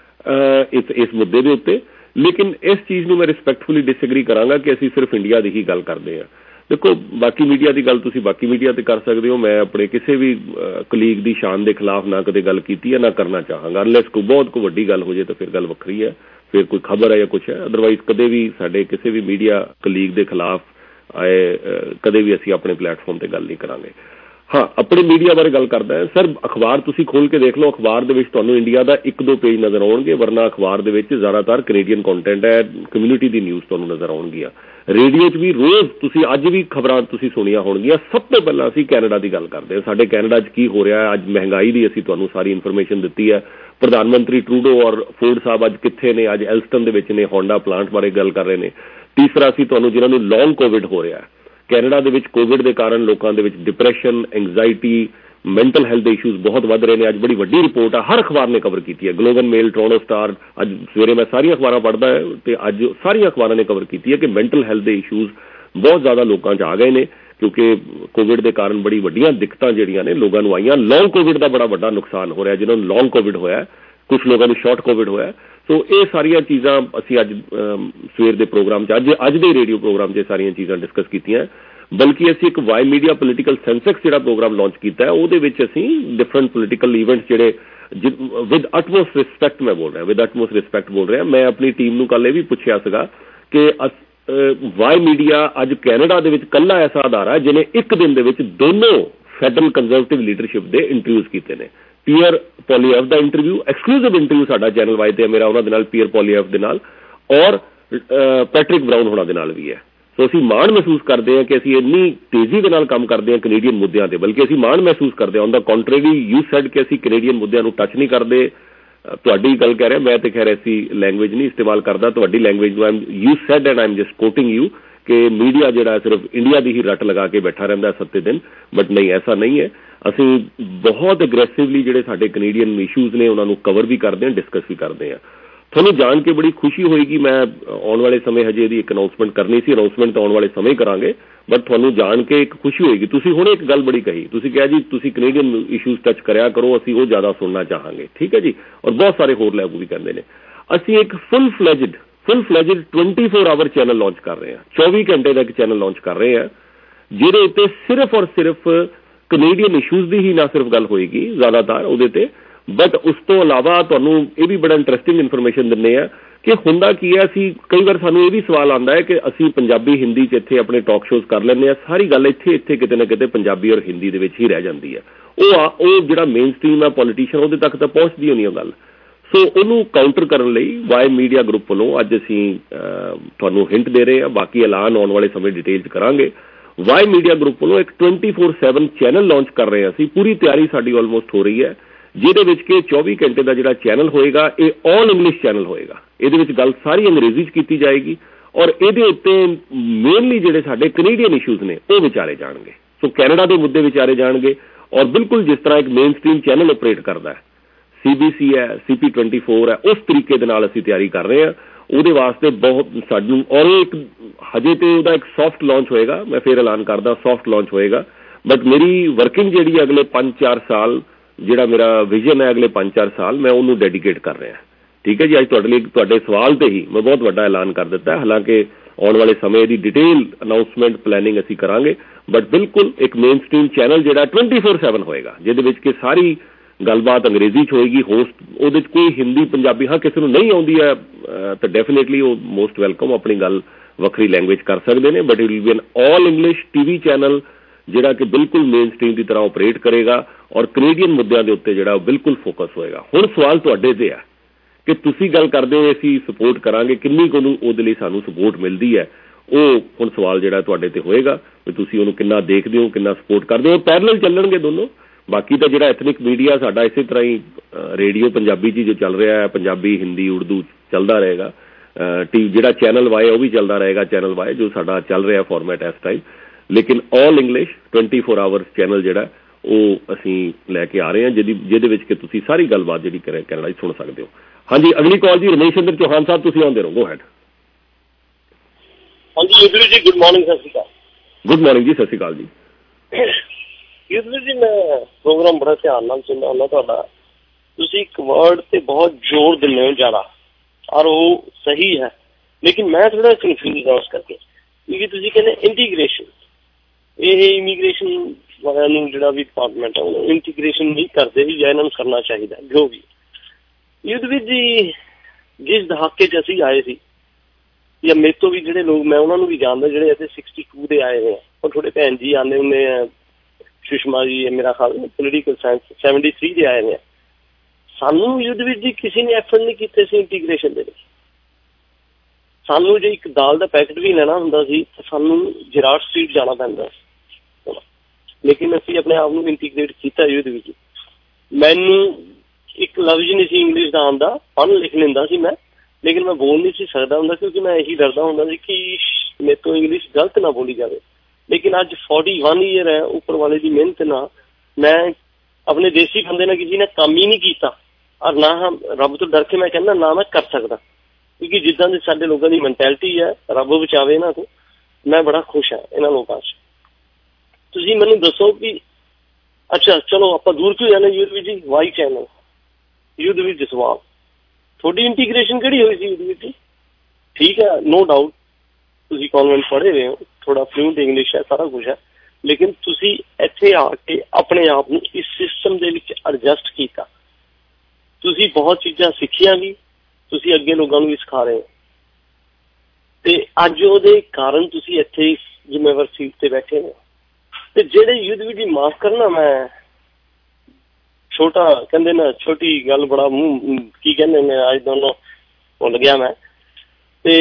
ਇਸ ਇਸ ਮੁੱਦੇ ਦੇ ਉੱਤੇ, ਲੇਕਿਨ ਇਸ ਚੀਜ਼ ਨੂੰ ਮੈਂ ਰਿਸਪੈਕਟਫੁਲੀ ਡਿਸਐਗਰੀ ਕਰਾਂਗਾ ਕਿ ਅਸੀਂ ਸਿਰਫ ਇੰਡੀਆ ਦੀ ਹੀ ਗੱਲ ਕਰਦੇ ਹਾਂ। ਦੇਖੋ ਬਾਕੀ ਮੀਡੀਆ ਦੀ ਗੱਲ ਤੁਸੀਂ ਬਾਕੀ ਮੀਡੀਆ ਤੇ ਕਰ ਸਕਦੇ ਹੋ, ਮੈਂ ਆਪਣੇ ਕਿਸੇ ਵੀ ਕਲੀਗ ਦੀ ਸ਼ਾਨ ਦੇ ਖਿਲਾਫ ਨਾ ਕਦੇ ਗੱਲ ਕੀਤੀ ਹੈ ਨਾ ਕਰਨਾ ਚਾਹਾਂਗਾ, ਅਨਲੈਸ ਕੋਈ ਬਹੁਤ ਕੋਈ ਵੱਡੀ ਗੱਲ ਹੋ ਜਾਏ ਤਾਂ ਫਿਰ ਗੱਲ ਵੱਖਰੀ ਹੈ, ਫਿਰ ਕੋਈ ਖਬਰ ਹੈ ਜਾਂ ਕੁਛ ਹੈ। ਅਦਰਵਾਈਜ਼ ਕਦੇ ਵੀ ਸਾਡੇ ਕਿਸੇ ਵੀ ਮੀਡੀਆ ਕਲੀਗ ਦੇ ਖਿਲਾਫ ਆਏ ਕਦੇ ਵੀ ਅਸੀਂ ਆਪਣੇ ਪਲੇਟਫਾਰਮ ਤੇ ਗੱਲ ਨਹੀਂ ਕਰਾਂਗੇ। ਹਾਂ, ਆਪਣੇ ਮੀਡੀਆ ਬਾਰੇ ਗੱਲ ਕਰਦਾ ਹੈ ਸਰ, ਅਖਬਾਰ ਤੁਸੀਂ ਖੋਲ ਕੇ ਦੇਖ ਲਓ, ਅਖਬਾਰ ਦੇ ਵਿੱਚ ਤੁਹਾਨੂੰ ਇੰਡੀਆ ਦਾ ਇੱਕ ਦੋ ਪੇਜ ਨਜ਼ਰ ਆਉਣਗੇ, ਵਰਨਾ ਅਖਬਾਰ ਦੇ ਵਿੱਚ ਜ਼ਿਆਦਾਤਰ ਕੈਨੇਡੀਅਨ ਕੰਟੈਂਟ ਹੈ, ਕਮਿਊਨਿਟੀ ਦੀ ਨਿਊਜ਼ ਤੁਹਾਨੂੰ ਨਜ਼ਰ ਆਉਣਗੀਆਂ। ਰੇਡੀਓ 'ਚ ਵੀ ਰੋਜ਼ ਤੁਸੀਂ ਅੱਜ ਵੀ ਖਬਰਾਂ ਤੁਸੀਂ ਸੁਣੀਆਂ ਹੋਣਗੀਆਂ। ਸਭ ਤੋਂ ਪਹਿਲਾਂ ਅਸੀਂ ਕੈਨੇਡਾ ਦੀ ਗੱਲ ਕਰਦੇ ਹਾਂ, ਸਾਡੇ ਕੈਨੇਡਾ 'ਚ ਕੀ ਹੋ ਰਿਹਾ ਹੈ, ਅੱਜ ਮਹਿੰਗਾਈ ਦੀ ਅਸੀਂ ਤੁਹਾਨੂੰ ਸਾਰੀ ਇਨਫੋਰਮੇਸ਼ਨ ਦਿੱਤੀ ਹੈ। ਪ੍ਰਧਾਨ ਮੰਤਰੀ ਟਰੂਡੋ ਔਰ ਫੋਰਡ ਸਾਹਿਬ ਅੱਜ ਕਿੱਥੇ ਨੇ, ਅੱਜ ਐਲਸਟਨ ਦੇ ਵਿੱਚ ਨੇ, ਹੋਂਡਾ ਪਲਾਂਟ ਬਾਰੇ ਗੱਲ ਕਰ ਰਹੇ ਨੇ। ਤੀਸਰਾ ਅਸੀਂ ਤੁਹਾਨੂੰ ਜਿਹਨਾਂ ਨੂੰ ਲੌਂਗ ਕੋਵਿਡ ਹੋ ਰਿਹਾ, ਕੈਨੇਡਾ ਦੇ ਵਿੱਚ ਕੋਵਿਡ ਦੇ ਕਾਰਨ ਲੋਕਾਂ ਦੇ ਵਿੱਚ ਡਿਪਰੈਸ਼ਨ, ਐਂਗਜ਼ਾਇਟੀ, ਮੈਂਟਲ ਹੈਲਥ ਦੇ ਇਸ਼ੂਜ਼ ਬਹੁਤ ਵੱਧ ਰਹੇ ਨੇ। ਅੱਜ ਬੜੀ ਵੱਡੀ ਰਿਪੋਰਟ ਆ, ਹਰ ਅਖਬਾਰ ਨੇ ਕਵਰ ਕੀਤੀ ਹੈ, ਗਲੋਬਲ ਮੇਲ, ਟੋਰੰਟੋ ਸਟਾਰ, ਅੱਜ ਸਵੇਰੇ ਮੈਂ ਸਾਰੀਆਂ ਅਖਬਾਰਾਂ ਪੜ੍ਹਦਾ ਹੈ ਤੇ ਅੱਜ ਸਾਰੀਆਂ ਅਖਬਾਰਾਂ ਨੇ ਕਵਰ ਕੀਤੀ ਹੈ ਕਿ ਮੈਂਟਲ ਹੈਲਥ ਦੇ ਇਸ਼ੂਜ਼ ਬਹੁਤ ਜ਼ਿਆਦਾ ਲੋਕਾਂ 'ਚ ਆ ਗਏ ਨੇ, ਕਿਉਂਕਿ ਕੋਵਿਡ ਦੇ ਕਾਰਨ ਬੜੀ ਵੱਡੀਆਂ ਦਿੱਕਤਾਂ ਜਿਹੜੀਆਂ ਨੇ ਲੋਕਾਂ ਨੂੰ ਆਈਆਂ। ਲੌਂਗ ਕੋਵਿਡ ਦਾ ਬੜਾ ਵੱਡਾ ਨੁਕਸਾਨ ਹੋ ਰਿਹਾ, ਜਿਹਨਾਂ ਨੂੰ ਲੌਂਗ ਕੋਵਿਡ ਹੋਇਆ, ਕੁਝ ਲੋਕਾਂ ਨੂੰ ਸ਼ਾਰਟ ਕੋਵਿਡ ਹੋਇਆ। ਸੋ ਇਹ ਸਾਰੀਆਂ ਚੀਜ਼ਾਂ ਅਸੀਂ ਅੱਜ ਸਵੇਰ ਦੇ ਪ੍ਰੋਗਰਾਮ 'ਚ, ਅੱਜ ਅੱਜ ਦੇ ਰੇਡੀਓ ਪ੍ਰੋਗਰਾਮ 'ਚ ਸਾਰੀਆਂ ਚੀਜ਼ਾਂ ਡਿਸਕਸ ਕੀਤੀਆਂ। ਬਲਕਿ ਅਸੀਂ ਇੱਕ ਵਾਈ ਮੀਡੀਆ ਪੋਲੀਟੀਕਲ ਸੈਂਸੈਕਸ ਜਿਹੜਾ ਪ੍ਰੋਗਰਾਮ ਲਾਂਚ ਕੀਤਾ ਹੈ, ਉਹਦੇ ਵਿੱਚ ਅਸੀਂ ਡਿਫਰੈਂਟ ਪੋਲੀਟੀਕਲ ਇਵੈਂਟਸ ਜਿਹੜੇ ਵਿਦ ਅਟਮੋਸਟ ਰਿਸਪੈਕਟ ਮੈਂ ਬੋਲ ਰਿਹਾ ਵਿਦ ਅਟਮੋਸਟ ਰਿਸਪੈਕਟ ਬੋਲ ਰਿਹਾ ਮੈਂ ਆਪਣੀ ਟੀਮ ਨੂੰ ਕੱਲ੍ਹ ਇਹ ਵੀ ਪੁੱਛਿਆ ਸੀਗਾ ਕਿ ਵਾਈ ਮੀਡੀਆ ਅੱਜ ਕੈਨੇਡਾ ਦੇ ਵਿੱਚ ਕੱਲਾ ਐਸਾ ਅਦਾਰਾ ਹੈ ਜਿਹਨੇ ਇੱਕ ਦਿਨ ਦੇ ਵਿੱਚ ਦੋਨੋਂ ਫੈਡਰਲ ਕੰਜ਼ਰਵੇਟਿਵ ਲੀਡਰਸ਼ਿਪ ਦੇ ਇੰਟਰਵਿਊਜ਼ ਕੀਤੇ ਨੇ। ਪੀਅਰ ਪੋਲੀਐਫ ਦਾ ਇੰਟਰਵਿਊ, ਐਕਸਕਲੂਸਿਵ ਇੰਟਰਵਿਊ ਸਾਡਾ ਚੈਨਲ ਵਾਈ ਤੇ ਮੇਰਾ ਉਹਨਾਂ ਦੇ ਨਾਲ, ਪੀਅਰ ਪੋਲੀਐਫ ਦੇ ਨਾਲ, ਔਰ ਪੈਟਰਿਕ ਬਰਾਊਨ ਹੋਣਾ ਦੇ ਨਾਲ ਵੀ ਹੈ। ਸੋ ਅਸੀਂ ਮਾਣ ਮਹਿਸੂਸ ਕਰਦੇ ਹਾਂ ਕਿ ਅਸੀਂ ਇੰਨੀ ਤੇਜ਼ੀ ਦੇ ਨਾਲ ਕੰਮ ਕਰਦੇ ਹਾਂ ਕੈਨੇਡੀਅਨ ਮੁੱਦਿਆਂ ਤੇ, ਬਲਕਿ ਅਸੀਂ ਮਾਣ ਮਹਿਸੂਸ ਕਰਦੇ ਹਾਂ on the contrary you said ਕਿ ਅਸੀਂ ਕੈਨੇਡੀਅਨ ਮੁੱਦਿਆਂ ਨੂੰ ਟੱਚ ਨਹੀਂ ਕਰਦੇ। ਤੁਹਾਡੀ ਗੱਲ ਕਹਿ ਰਿਹਾ, ਮੈਂ ਤੇ ਖੈਰ ਐਸੀ ਲੈਂਗੁਏਜ ਨਹੀਂ ਇਸਤੇਮਾਲ ਕਰਦਾ, ਤੁਹਾਡੀ ਲੈਂਗੁਏਜ ਨੂੰ I you said and I am just quoting you ਕਿ ਮੀਡੀਆ ਜਿਹੜਾ ਸਿਰਫ ਇੰਡੀਆ ਦੀ ਹੀ ਰੱਟ ਲਗਾ ਕੇ ਬੈਠਾ ਰਹਿੰਦਾ ਸੱਤੇ ਦਿਨ, ਬਟ ਨਹੀਂ, ਐਸਾ ਨਹੀਂ ਹੈ। ਅਸੀਂ ਬਹੁਤ ਅਗਰੈਸਿਵਲੀ ਜਿਹੜੇ ਸਾਡੇ ਕੈਨੇਡੀਅਨ ਇਸ਼ੂਜ਼ ਨੇ ਉਹਨਾਂ ਨੂੰ ਕਵਰ ਵੀ ਕਰਦੇ ਹਾਂ, ਡਿਸਕਸ ਵੀ ਕਰਦੇ ਹਾਂ। ਤੁਹਾਨੂੰ ਜਾਣ ਕੇ ਬੜੀ ਖੁਸ਼ੀ ਹੋਏਗੀ, ਮੈਂ ਆਉਣ ਵਾਲੇ ਸਮੇਂ ਹਜੇ ਇਹਦੀ ਇੱਕ ਅਨਾਊਂਸਮੈਂਟ ਕਰਨੀ ਸੀ, ਅਨਾਊਂਸਮੈਂਟ ਤਾਂ ਆਉਣ ਵਾਲੇ ਸਮੇਂ ਹੀ ਕਰਾਂਗੇ, ਬਟ ਤੁਹਾਨੂੰ ਜਾਣ ਕੇ ਇੱਕ ਖੁਸ਼ੀ ਹੋਏਗੀ। ਤੁਸੀਂ ਹੁਣ ਇੱਕ ਗੱਲ ਬੜੀ ਕਹੀ, ਤੁਸੀਂ ਕਿਹਾ ਜੀ ਤੁਸੀਂ ਕੈਨੇਡੀਅਨ ਇਸ਼ੂਜ਼ ਟੱਚ ਕਰਿਆ ਕਰੋ, ਅਸੀਂ ਉਹ ਜ਼ਿਆਦਾ ਸੁਣਨਾ ਚਾਹਾਂਗੇ, ਠੀਕ ਹੈ ਜੀ। ਔਰ ਬਹੁਤ ਸਾਰੇ ਹੋਰ ਲੋਕ ਵੀ ਕਹਿੰਦੇ ਨੇ। ਅਸੀਂ ਇੱਕ full fledged full fledged twenty four hour channel launch ਕਰ ਰਹੇ ਹਾਂ, ਚੌਵੀ ਘੰਟੇ ਦਾ ਇੱਕ ਚੈਨਲ ਲਾਂਚ ਕਰ ਰਹੇ ਹਾਂ, ਜਿਹਦੇ ਉੱਤੇ ਸਿਰਫ ਔਰ ਸਿਰਫ ਕੈਨੇਡੀਅਨ ਇਸ਼ੂਜ਼ ਦੀ ਹੀ ਨਾ ਸਿਰਫ ਗੱਲ ਹੋਏਗੀ ਜ਼ਿਆਦਾਤਰ ਉਹਦੇ ਤੇ, ਬਟ ਉਸ ਤੋਂ ਇਲਾਵਾ ਤੁਹਾਨੂੰ ਇਹ ਵੀ ਬੜਾ ਇੰਟਰਸਟਿੰਗ ਇਨਫੋਰਮੇਸ਼ਨ ਦਿੰਦੇ ਆ ਕਿ ਹੁੰਦਾ ਕੀ ਹੈ। ਅਸੀਂ ਕਈ ਵਾਰ ਸਾਨੂੰ ਇਹ ਵੀ ਸਵਾਲ ਆਉਂਦਾ ਹੈ ਕਿ ਅਸੀਂ ਪੰਜਾਬੀ ਹਿੰਦੀ 'ਚ ਇੱਥੇ ਆਪਣੇ ਟਾਕ ਸ਼ੋਜ਼ ਕਰ ਲੈਂਦੇ ਹਾਂ, ਸਾਰੀ ਗੱਲ ਇੱਥੇ ਇੱਥੇ ਕਿਤੇ ਨਾ ਕਿਤੇ ਪੰਜਾਬੀ ਔਰ ਹਿੰਦੀ ਦੇ ਵਿੱਚ ਹੀ ਰਹਿ ਜਾਂਦੀ ਹੈ। ਉਹ ਆ ਉਹ ਜਿਹੜਾ ਮੇਨ ਸਟ੍ਰੀਮ ਹੈ ਪੋਲੀਟੀਸ਼ੀਅਨ, ਉਹਦੇ ਤੱਕ ਤਾਂ ਪਹੁੰਚਦੀ ਹੋਣੀ ਉਹ ਗੱਲ। ਸੋ ਉਹਨੂੰ ਕਾਊਂਟਰ ਕਰਨ ਲਈ ਵਾਈ ਮੀਡੀਆ ਗਰੁੱਪ ਵੱਲੋਂ ਅੱਜ ਅਸੀਂ ਤੁਹਾਨੂੰ ਹਿੰਟ ਦੇ ਰਹੇ ਹਾਂ, ਬਾਕੀ ਐਲਾਨ ਆਉਣ ਵਾਲੇ ਸਮੇਂ ਡਿਟੇਲ 'ਚ ਕਰਾਂਗੇ। ਵਾਈ ਮੀਡੀਆ ਗਰੁੱਪ ਵੱਲੋਂ ਇੱਕ twenty four seven channel launch ਕਰ ਰਹੇ ਹਾਂ ਅਸੀਂ, ਪੂਰੀ ਤਿਆਰੀ ਸਾਡੀ ਆਲਮੋਸਟ ਹੋ ਰਹੀ ਹੈ, ਜਿਹਦੇ ਵਿੱਚ ਕਿ ਚੌਵੀ ਘੰਟੇ ਦਾ ਜਿਹੜਾ ਚੈਨਲ ਹੋਏਗਾ ਇਹ ਆਲ ਇੰਗਲਿਸ਼ ਚੈਨਲ ਹੋਏਗਾ। ਇਹਦੇ ਵਿੱਚ ਗੱਲ ਸਾਰੀ ਅੰਗਰੇਜ਼ੀ 'ਚ ਕੀਤੀ ਜਾਏਗੀ ਔਰ ਇਹਦੇ ਉੱਤੇ ਮੇਨਲੀ ਜਿਹੜੇ ਸਾਡੇ ਕੈਨੇਡੀਅਨ ਇਸ਼ੂਜ਼ ਨੇ ਉਹ ਵਿਚਾਰੇ ਜਾਣਗੇ। ਸੋ ਕੈਨੇਡਾ ਦੇ ਮੁੱਦੇ ਵਿਚਾਰੇ ਜਾਣਗੇ ਔਰ ਬਿਲਕੁਲ ਜਿਸ ਤਰ੍ਹਾਂ ਇੱਕ ਮੇਨ ਸਟ੍ਰੀਮ ਚੈਨਲ ਆਪਰੇਟ ਕਰਦਾ ਹੈ, ਸੀ ਬੀ ਸੀ ਹੈ, ਸੀ ਪੀ ਟਵੈਂਟੀ ਫੋਰ ਹੈ, ਉਸ ਤਰੀਕੇ ਦੇ ਨਾਲ ਅਸੀਂ ਤਿਆਰੀ ਕਰ ਰਹੇ ਹਾਂ। ਉਹਦੇ ਵਾਸਤੇ ਬਹੁਤ ਸਾਨੂੰ ਔਰ ਇੱਕ ਹਜੇ ਤੇ ਉਹਦਾ ਇੱਕ ਸੌਫਟ ਲਾਂਚ ਹੋਏਗਾ, ਮੈਂ ਫਿਰ ਐਲਾਨ ਕਰਦਾ ਸੌਫਟ ਲਾਂਚ ਹੋਏਗਾ, ਬਟ ਮੇਰੀ ਵਰਕਿੰਗ ਜਿਹੜੀ ਅਗਲੇ ਪੰਜ ਚਾਰ ਸਾਲ ਜਿਹੜਾ ਮੇਰਾ ਵਿਜ਼ਨ ਹੈ ਅਗਲੇ ਪੰਜ ਚਾਰ ਸਾਲ ਮੈਂ ਉਹਨੂੰ ਡੈਡੀਕੇਟ ਕਰ ਰਿਹਾ, ਠੀਕ ਹੈ ਜੀ। ਅੱਜ ਤੁਹਾਡੇ ਲਈ ਤੁਹਾਡੇ ਸਵਾਲ ਤੇ ਹੀ ਮੈਂ ਬਹੁਤ ਵੱਡਾ ਐਲਾਨ ਕਰ ਦਿੱਤਾ, ਹਾਲਾਂਕਿ ਆਉਣ ਵਾਲੇ ਸਮੇਂ ਦੀ ਡਿਟੇਲ ਅਨਾਊਂਸਮੈਂਟ ਪਲੈਨਿੰਗ ਅਸੀਂ ਕਰਾਂਗੇ। ਬਟ ਬਿਲਕੁਲ ਇੱਕ ਮੇਨ ਸਟ੍ਰੀਮ ਚੈਨਲ ਜਿਹੜਾ ਟਵੈਂਟੀ ਫੋਰ ਸੈਵਨ ਹੋਏਗਾ, ਜਿਹਦੇ ਵਿੱਚ ਕਿ ਸਾਰੀ ਗੱਲਬਾਤ ਅੰਗਰੇਜ਼ੀ 'ਚ ਹੋਏਗੀ। ਹੋਸਟ ਉਹਦੇ 'ਚ ਕੋਈ ਹਿੰਦੀ ਪੰਜਾਬੀ, ਹਾਂ ਕਿਸੇ ਨੂੰ ਨਹੀਂ ਆਉਂਦੀ ਹੈ ਤਾਂ ਡੈਫੀਨੇਟਲੀ ਉਹ ਮੋਸਟ ਵੈਲਕਮ, ਆਪਣੀ ਗੱਲ ਵੱਖਰੀ ਲੈਂਗੁਏਜ ਕਰ ਸਕਦੇ ਨੇ। But it will be an all English T V channel ਜਿਹੜਾ ਕਿ ਬਿਲਕੁਲ ਮੇਨ ਸਟ੍ਰੀਮ ਦੀ ਤਰ੍ਹਾਂ ਆਪਰੇਟ ਕਰੇਗਾ ਔਰ ਕੈਨੇਡੀਅਨ ਮੁੱਦਿਆਂ ਦੇ ਉੱਤੇ ਜਿਹੜਾ ਬਿਲਕੁਲ ਫੋਕਸ ਹੋਏਗਾ। ਹੁਣ ਸਵਾਲ ਤੁਹਾਡੇ 'ਤੇ ਹੈ ਕਿ ਤੁਸੀਂ ਗੱਲ ਕਰਦੇ ਹੋ ਅਸੀਂ ਸਪੋਰਟ ਕਰਾਂਗੇ, ਕਿੰਨੀ ਕੁ ਨੂੰ ਉਹਦੇ ਲਈ ਸਾਨੂੰ ਸਪੋਰਟ ਮਿਲਦੀ ਹੈ, ਉਹ ਹੁਣ ਸਵਾਲ ਜਿਹੜਾ ਤੁਹਾਡੇ 'ਤੇ ਹੋਏਗਾ ਵੀ ਤੁਸੀਂ ਉਹਨੂੰ ਕਿੰਨਾ ਦੇਖਦੇ ਹੋ, ਕਿੰਨਾ ਸਪੋਰਟ ਕਰਦੇ ਹੋ। ਪੈਰਲਲ ਚੱਲਣਗੇ ਦੋਨੋਂ। ਬਾਕੀ ਤਾਂ ਜਿਹੜਾ ਐਥਨਿਕ ਮੀਡੀਆ ਸਾਡਾ ਇਸੇ ਤਰ੍ਹਾਂ ਹੀ ਰੇਡੀਓ ਪੰਜਾਬੀ 'ਚ ਜੋ ਚੱਲ ਰਿਹਾ ਹੈ, ਪੰਜਾਬੀ ਹਿੰਦੀ ਉਰਦੂ ਚੱਲਦਾ ਰਹੇਗਾ। ਟੀ ਜਿਹੜਾ ਚੈਨਲ ਵਾਏ ਉਹ ਵੀ ਚੱਲਦਾ ਰਹੇਗਾ, ਚੈਨਲ ਵਾਏ ਜੋ ਸਾਡਾ ਚੱਲ ਰਿਹਾ ਫਾਰਮੈਟ ਇਸ ਟਾਈਮ। ਲੇਕਿਨ all English twenty four hours channel ਜਿਹੜਾ ਉਹ ਅਸੀਂ ਲੈ ਕੇ ਆ ਰਹੇ ਹਾਂ, ਜਿਹਦੀ ਜਿਹਦੇ ਵਿੱਚ ਕਿ ਤੁਸੀਂ ਸਾਰੀ ਗੱਲਬਾਤ ਜਿਹੜੀ ਕੈਨੇਡਾ 'ਚ ਸੁਣ ਸਕਦੇ ਹੋ। ਹਾਂਜੀ, ਅਗਲੀ ਕਾਲ ਜੀ ਰਮੇਸ਼ ਚੰਦਰ ਚੌਹਾਨ ਸਾਹਿਬ, ਤੁਸੀਂ ਆਉਂਦੇ ਰਹੋ, ਗੋ ਹੈਡ। ਹਾਂਜੀ ਯੁਧਵੀਰ ਜੀ, ਗੁੱਡ ਮਾਰਨਿੰਗ, ਸਤਿ ਸ਼੍ਰੀ ਅਕਾਲ। ਗੁੱਡ ਮਾਰਨਿੰਗ ਜੀ, ਸਤਿ ਸ਼੍ਰੀ ਅਕਾਲ ਜੀ। ਯੁਧਵੀਰ ਜੀ, ਮੈਂ ਪ੍ਰੋਗਰਾਮ ਬੜਾ ਧਿਆਨ ਨਾਲ ਸੁਣਦਾ ਹੁੰਦਾ ਤੁਹਾਡਾ। ਤੁਸੀਂ ਇੱਕ ਵਰਡ ਤੇ ਬਹੁਤ ਜ਼ੋਰ ਦਿੰਦੇ ਹੋ ਜ਼ਿਆਦਾ, ਔਰ ਉਹ ਸਹੀ ਹੈ, ਲੇਕਿਨ ਮੈਂ ਥੋੜਾ ਕਨਫਿਊਜ਼ ਹਾਂ ਉਸ ਕਰਕੇ, ਕਿਉਂਕਿ ਤੁਸੀਂ ਕਹਿੰਦੇ ਇੰਟੀਗ੍ਰੇਸ਼ਨ। ਇਹ ਇਮੀਗ੍ਰੇਸ਼ਨ ਵਾਲਿਆਂ ਨੂੰ ਜਿਹੜਾ ਵੀ ਡਿਪਾਰਟਮੈਂਟ ਹੈ ਉਹਨੂੰ ਇੰਟੀਗ੍ਰੇਸ਼ਨ ਨਹੀਂ ਕਰਦੇ ਵੀ, ਜਾਂ ਇਹਨਾਂ ਨੂੰ ਕਰਨਾ ਚਾਹੀਦਾ ਜੋ ਵੀ। ਯੁਧਵੀਰ ਜੀ, ਜਿਸ ਦਹਾਕੇ 'ਚ ਅਸੀਂ ਆਏ ਸੀ, ਜਾਂ ਮੇਰੇ ਤੋਂ ਵੀ ਜਿਹੜੇ ਲੋਕ, ਮੈਂ ਉਹਨਾਂ ਨੂੰ ਵੀ ਜਾਣਦਾ ਜਿਹੜੇ ਇੱਥੇ ਸਿਕਸਟੀ ਟੂ ਦੇ ਆਏ ਹੋਏ ਆ, ਉਹ ਥੋੜੇ ਭੈਣ ਜੀ ਆਉਂਦੇ ਹੁੰਦੇ ਆ, ਸੁਸ਼ਮਾ ਜੀ ਮੇਰਾ ਖਾਲ ਪੋਲੀਟੀਕਲ ਸਾਇੰਸ ਸੈਵਨਟੀ ਥ੍ਰੀ ਦੇ ਆਏ ਹੋਏ ਆ। ਸਾਨੂੰ ਯੁਧਵੀਰ ਜੀ ਕਿਸੇ ਨੇ ਐਫਰਟ ਨਹੀਂ ਕੀਤੇ ਸੀ ਇੰਟੀਗ੍ਰੇਸ਼ਨ ਦੇ ਵਿੱਚ। ਸਾਨੂੰ ਜੇ ਇੱਕ ਦਾਲ ਦਾ ਪੈਕਟ ਵੀ ਲੈਣਾ ਹੁੰਦਾ ਸੀ ਤਾਂ ਸਾਨੂੰ ਜਿਰਾਟ ਸਟਰੀਟ ਜਾਣਾ ਪੈਂਦਾ ਸੀ, ਲੇਕਿਨ ਅਸੀਂ ਆਪਣੇ ਆਪ ਨੂੰ ਇੰਟੀਗ੍ਰੇਟ ਕੀਤਾ ਯੁਧਵੀਰ ਜੀ। ਮੈਨੂੰ ਇੱਕ ਲਫ਼ਜ਼ ਨਹੀਂ ਸੀ ਇੰਗਲਿਸ਼ ਦਾ ਆਉਂਦਾ, ਪੜ੍ਹ ਲਿਖ ਲੈਂਦਾ ਸੀ ਮੈਂ, ਲੇਕਿਨ ਮੈਂ ਬੋਲ ਨਹੀਂ ਸੀ ਸਕਦਾ ਹੁੰਦਾ, ਕਿਉਂਕਿ ਮੈਂ ਇਹੀ ਡਰਦਾ ਹੁੰਦਾ ਸੀ ਕਿ ਮੇਰੇ ਤੋਂ ਇੰਗਲਿਸ਼ ਗਲਤ ਨਾ ਬੋਲੀ ਜਾਵੇ। ਲੇਕਿਨ ਅੱਜ ਫੋਰਟੀ ਵਨ ਈਅਰ ਹੈ, ਉੱਪਰ ਵਾਲੇ ਦੀ ਮਿਹਨਤ ਨਾਲ ਮੈਂ ਆਪਣੇ ਦੇਸੀ ਬੰਦੇ ਨਾਲ ਕਿਸੇ ਨੇ ਕੰਮ ਹੀ ਨਹੀਂ ਕੀਤਾ, ਔਰ ਨਾ ਰੱਬ ਤੋਂ ਡਰ ਕੇ ਮੈਂ ਕਹਿੰਦਾ ਨਾ ਮੈਂ ਕਰ ਸਕਦਾ, ਕਿਉਂਕਿ ਜਿੱਦਾਂ ਦੀ ਸਾਡੇ ਲੋਕਾਂ ਦੀ ਮੈਂਟੈਲਿਟੀ ਹੈ, ਰੱਬ ਬਚਾਵੇ ਇਹਨਾਂ ਤੋਂ। ਮੈਂ ਬੜਾ ਖੁਸ਼ ਹਾਂ ਇਹਨਾਂ ਲੋਕਾਂ 'ਚ। ਤੁਸੀਂ ਮੈਨੂੰ ਦੱਸੋ ਕਿ ਅੱਛਾ ਚਲੋ ਆਪਾਂ ਦੂਰ ਕਿਉਂ ਜਾਂਦੇ ਯੂਧਵੀਰ ਜੀ, ਵਾਈ ਚੈਨਲ ਯੁਧਵੀਰ ਜਸਵਾਲ, ਤੁਹਾਡੀ ਇੰਟੀਗ੍ਰੇਸ਼ਨ ਕਿਹੜੀ ਹੋਈ ਸੀ ਯੁਧਵੀਰ ਜੀ? ਠੀਕ ਹੈ, ਨੋ ਡਾਊਟ ਤੁਸੀਂ ਕਨਵੈਂਟ ਪੜ੍ਹੇ ਹੋਏ ਹੋ, ਥੋੜਾ ਫਲੂਐਂਟ ਇੰਗਲਿਸ਼ ਹੈ, ਸਾਰਾ ਕੁਛ ਹੈ, ਲੇਕਿਨ ਤੁਸੀਂ ਇੱਥੇ ਆ ਕੇ ਆਪਣੇ ਆਪ ਨੂੰ ਇਸ ਸਿਸਟਮ ਦੇ ਵਿੱਚ ਐਡਜਸਟ ਕੀਤਾ। ਤੁਸੀਂ ਬਹੁਤ ਚੀਜ਼ਾਂ ਸਿੱਖੀਆਂ ਵੀ, ਤੁਸੀਂ ਅੱਗੇ ਲੋਕਾਂ ਨੂੰ ਵੀ ਸਿਖਾ ਰਹੇ ਹੋ, ਤੇ ਅੱਜ ਉਹਦੇ ਕਾਰਨ ਤੁਸੀਂ ਇੱਥੇ ਜ਼ਿੰਮੇਵਾਰ ਸੀਟ ਤੇ ਬੈਠੇ ਹੋ। ਤੇ ਜਿਹੜੇ ਯੁਧਵੀਰ ਜੀ, ਮਾਫ ਕਰਨਾ ਮੈਂ ਛੋਟਾ ਕਹਿੰਦੇ ਨਾ, ਛੋਟੀ ਗੱਲ ਬੜਾ ਮੂੰਹ ਕੀ ਕਹਿੰਦੇ ਨੇ, ਅੱਜ ਦੋਨੋਂ ਭੁੱਲ ਗਿਆ ਮੈਂ। ਤੇ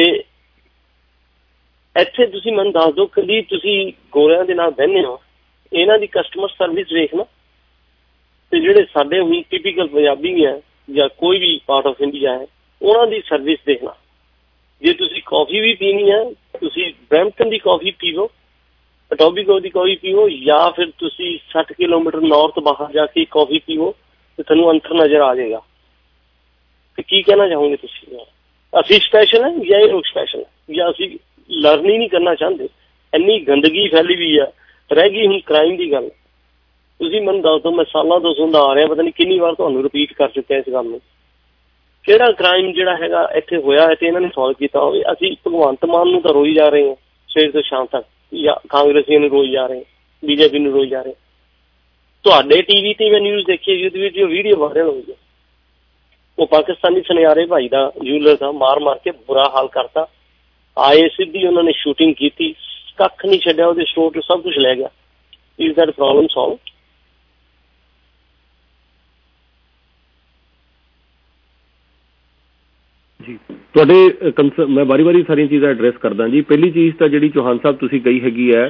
ਇੱਥੇ ਤੁਸੀਂ ਮੈਨੂੰ ਦੱਸ ਦਿਓ, ਕਦੀ ਤੁਸੀਂ ਗੋਰਿਆਂ ਦੇ ਨਾਲ ਬਹਿੰਦੇ ਹੋ, ਇਹਨਾਂ ਦੀ ਕਸਟਮਰ ਸਰਵਿਸ ਵੇਖਣਾ, ਤੇ ਜਿਹੜੇ ਸਾਡੇ ਹੁਣ ਟਿਪੀਕਲ ਪੰਜਾਬੀ ਹੈ ਜਾਂ ਕੋਈ ਵੀ ਪਾਰਟ ਆਫ ਇੰਡੀਆ ਹੈ, ਉਹਨਾਂ ਦੀ ਸਰਵਿਸ ਦੇਖਣਾ। ਜੇ ਤੁਸੀਂ ਕੌਫੀ ਵੀ ਪੀਣੀ ਹੈ, ਤੁਸੀਂ ਬਰੈਂਪਟਨ ਦੀ ਕੌਫੀ ਪੀਵੋ, ਅਟੋਬੀਗੋ ਦੀ ਕੌਫੀ ਪੀਵੋ, ਜਾਂ ਫਿਰ ਤੁਸੀਂ ਸੱਠ ਕਿਲੋਮੀਟਰ ਨਾਰਥ ਬਾਹਰ ਜਾ ਕੇ ਕੌਫੀ ਪੀਵੋ, ਤੇ ਤੁਹਾਨੂੰ ਅੰਤਰ ਨਜ਼ਰ ਆ ਜਾਏਗਾ। ਤੇ ਕੀ ਕਹਿਣਾ ਚਾਹੋਗੇ ਤੁਸੀਂ? ਅਸੀਂ ਸਪੈਸ਼ਲ ਹੈ ਜਾਂ ਇਹ ਲੋਕ ਸਪੈਸ਼ਲ ਹੈ, ਜਾਂ ਅਸੀਂ ਲਰਨ ਹੀ ਨਹੀਂ ਕਰਨਾ ਚਾਹੁੰਦੇ? ਇੰਨੀ ਗੰਦਗੀ ਫੈਲੀ ਵੀ ਹੈ। ਰਹਿ ਗਈ ਹੁਣ ਕ੍ਰਾਈਮ ਦੀ ਗੱਲ, ਤੁਸੀਂ ਮੈਨੂੰ ਦੱਸ ਦਿਓ, ਮੈਂ ਸਾਲਾਂ ਤੋਂ ਸੁਣਦਾ ਆ ਰਿਹਾ, ਪਤਾ ਨਹੀਂ ਕਿੰਨੀ ਵਾਰ ਤੁਹਾਨੂੰ ਰਿਪੀਟ ਕਰ ਚੁੱਕਿਆ ਇਸ ਗੱਲ ਨੂੰ। ਕਿਹੜਾ ਕ੍ਰਾਈਮ ਜਿਹੜਾ ਹੈਗਾ ਇੱਥੇ ਹੋਇਆ ਹੈ ਤੇ ਇਹਨਾਂ ਨੇ ਸੋਲਵ ਕੀਤਾ ਹੋਵੇ? ਅਸੀਂ ਭਗਵੰਤ ਮਾਨ ਨੂੰ ਤਾਂ ਰੋਈ ਜਾ ਰਹੇ ਹਾਂ ਸਵੇਰ ਤੋਂ ਸ਼ਾਮ ਤੱਕ, ਜਾਂ ਕਾਂਗਰਸੀਆਂ ਨੂੰ ਰੋਈ ਜਾ ਰਹੇ, ਬੀਜੇਪੀ ਨੂੰ ਰੋਈ ਜਾ ਰਹੇ। ਤੁਹਾਡੇ ਟੀ ਵੀ ਤੇ ਮੈਂ ਨਿਊਜ਼ ਦੇਖੀ ਜਿਹਦੇ ਵਿੱਚ ਵੀਡੀਓ ਵਾਇਰਲ ਹੋਈ ਹੈ, ਉਹ ਪਾਕਿਸਤਾਨੀ ਸੁਨਿਆਰੇ ਭਾਈ ਦਾ, ਜੂਲਰ ਦਾ, ਮਾਰ ਮਾਰ ਕੇ ਬੁਰਾ ਹਾਲ ਕਰਤਾ। ਆਏ ਸਿੱਧੀ ਉਹਨਾਂ ਨੇ ਸ਼ੂਟਿੰਗ ਕੀਤੀ, ਕੱਖ ਨਹੀਂ ਛੱਡਿਆ, ਉਹਦੇ ਸਟੋਰ ਤੋਂ ਸਭ ਕੁਝ ਲੈ ਗਿਆ। Is that problem solve? ਜੀ ਤੁਹਾਡੇ ਕੰਸਰਨ ਮੈਂ ਵਾਰੀ ਵਾਰੀ ਸਾਰੀਆਂ ਚੀਜ਼ਾਂ ਐਡਰੈਸ ਕਰਦਾ ਜੀ। ਪਹਿਲੀ ਚੀਜ਼ ਤਾਂ ਜਿਹੜੀ ਚੌਹਾਨ ਸਾਹਿਬ ਤੁਸੀਂ ਕਹੀ ਹੈਗੀ ਹੈ,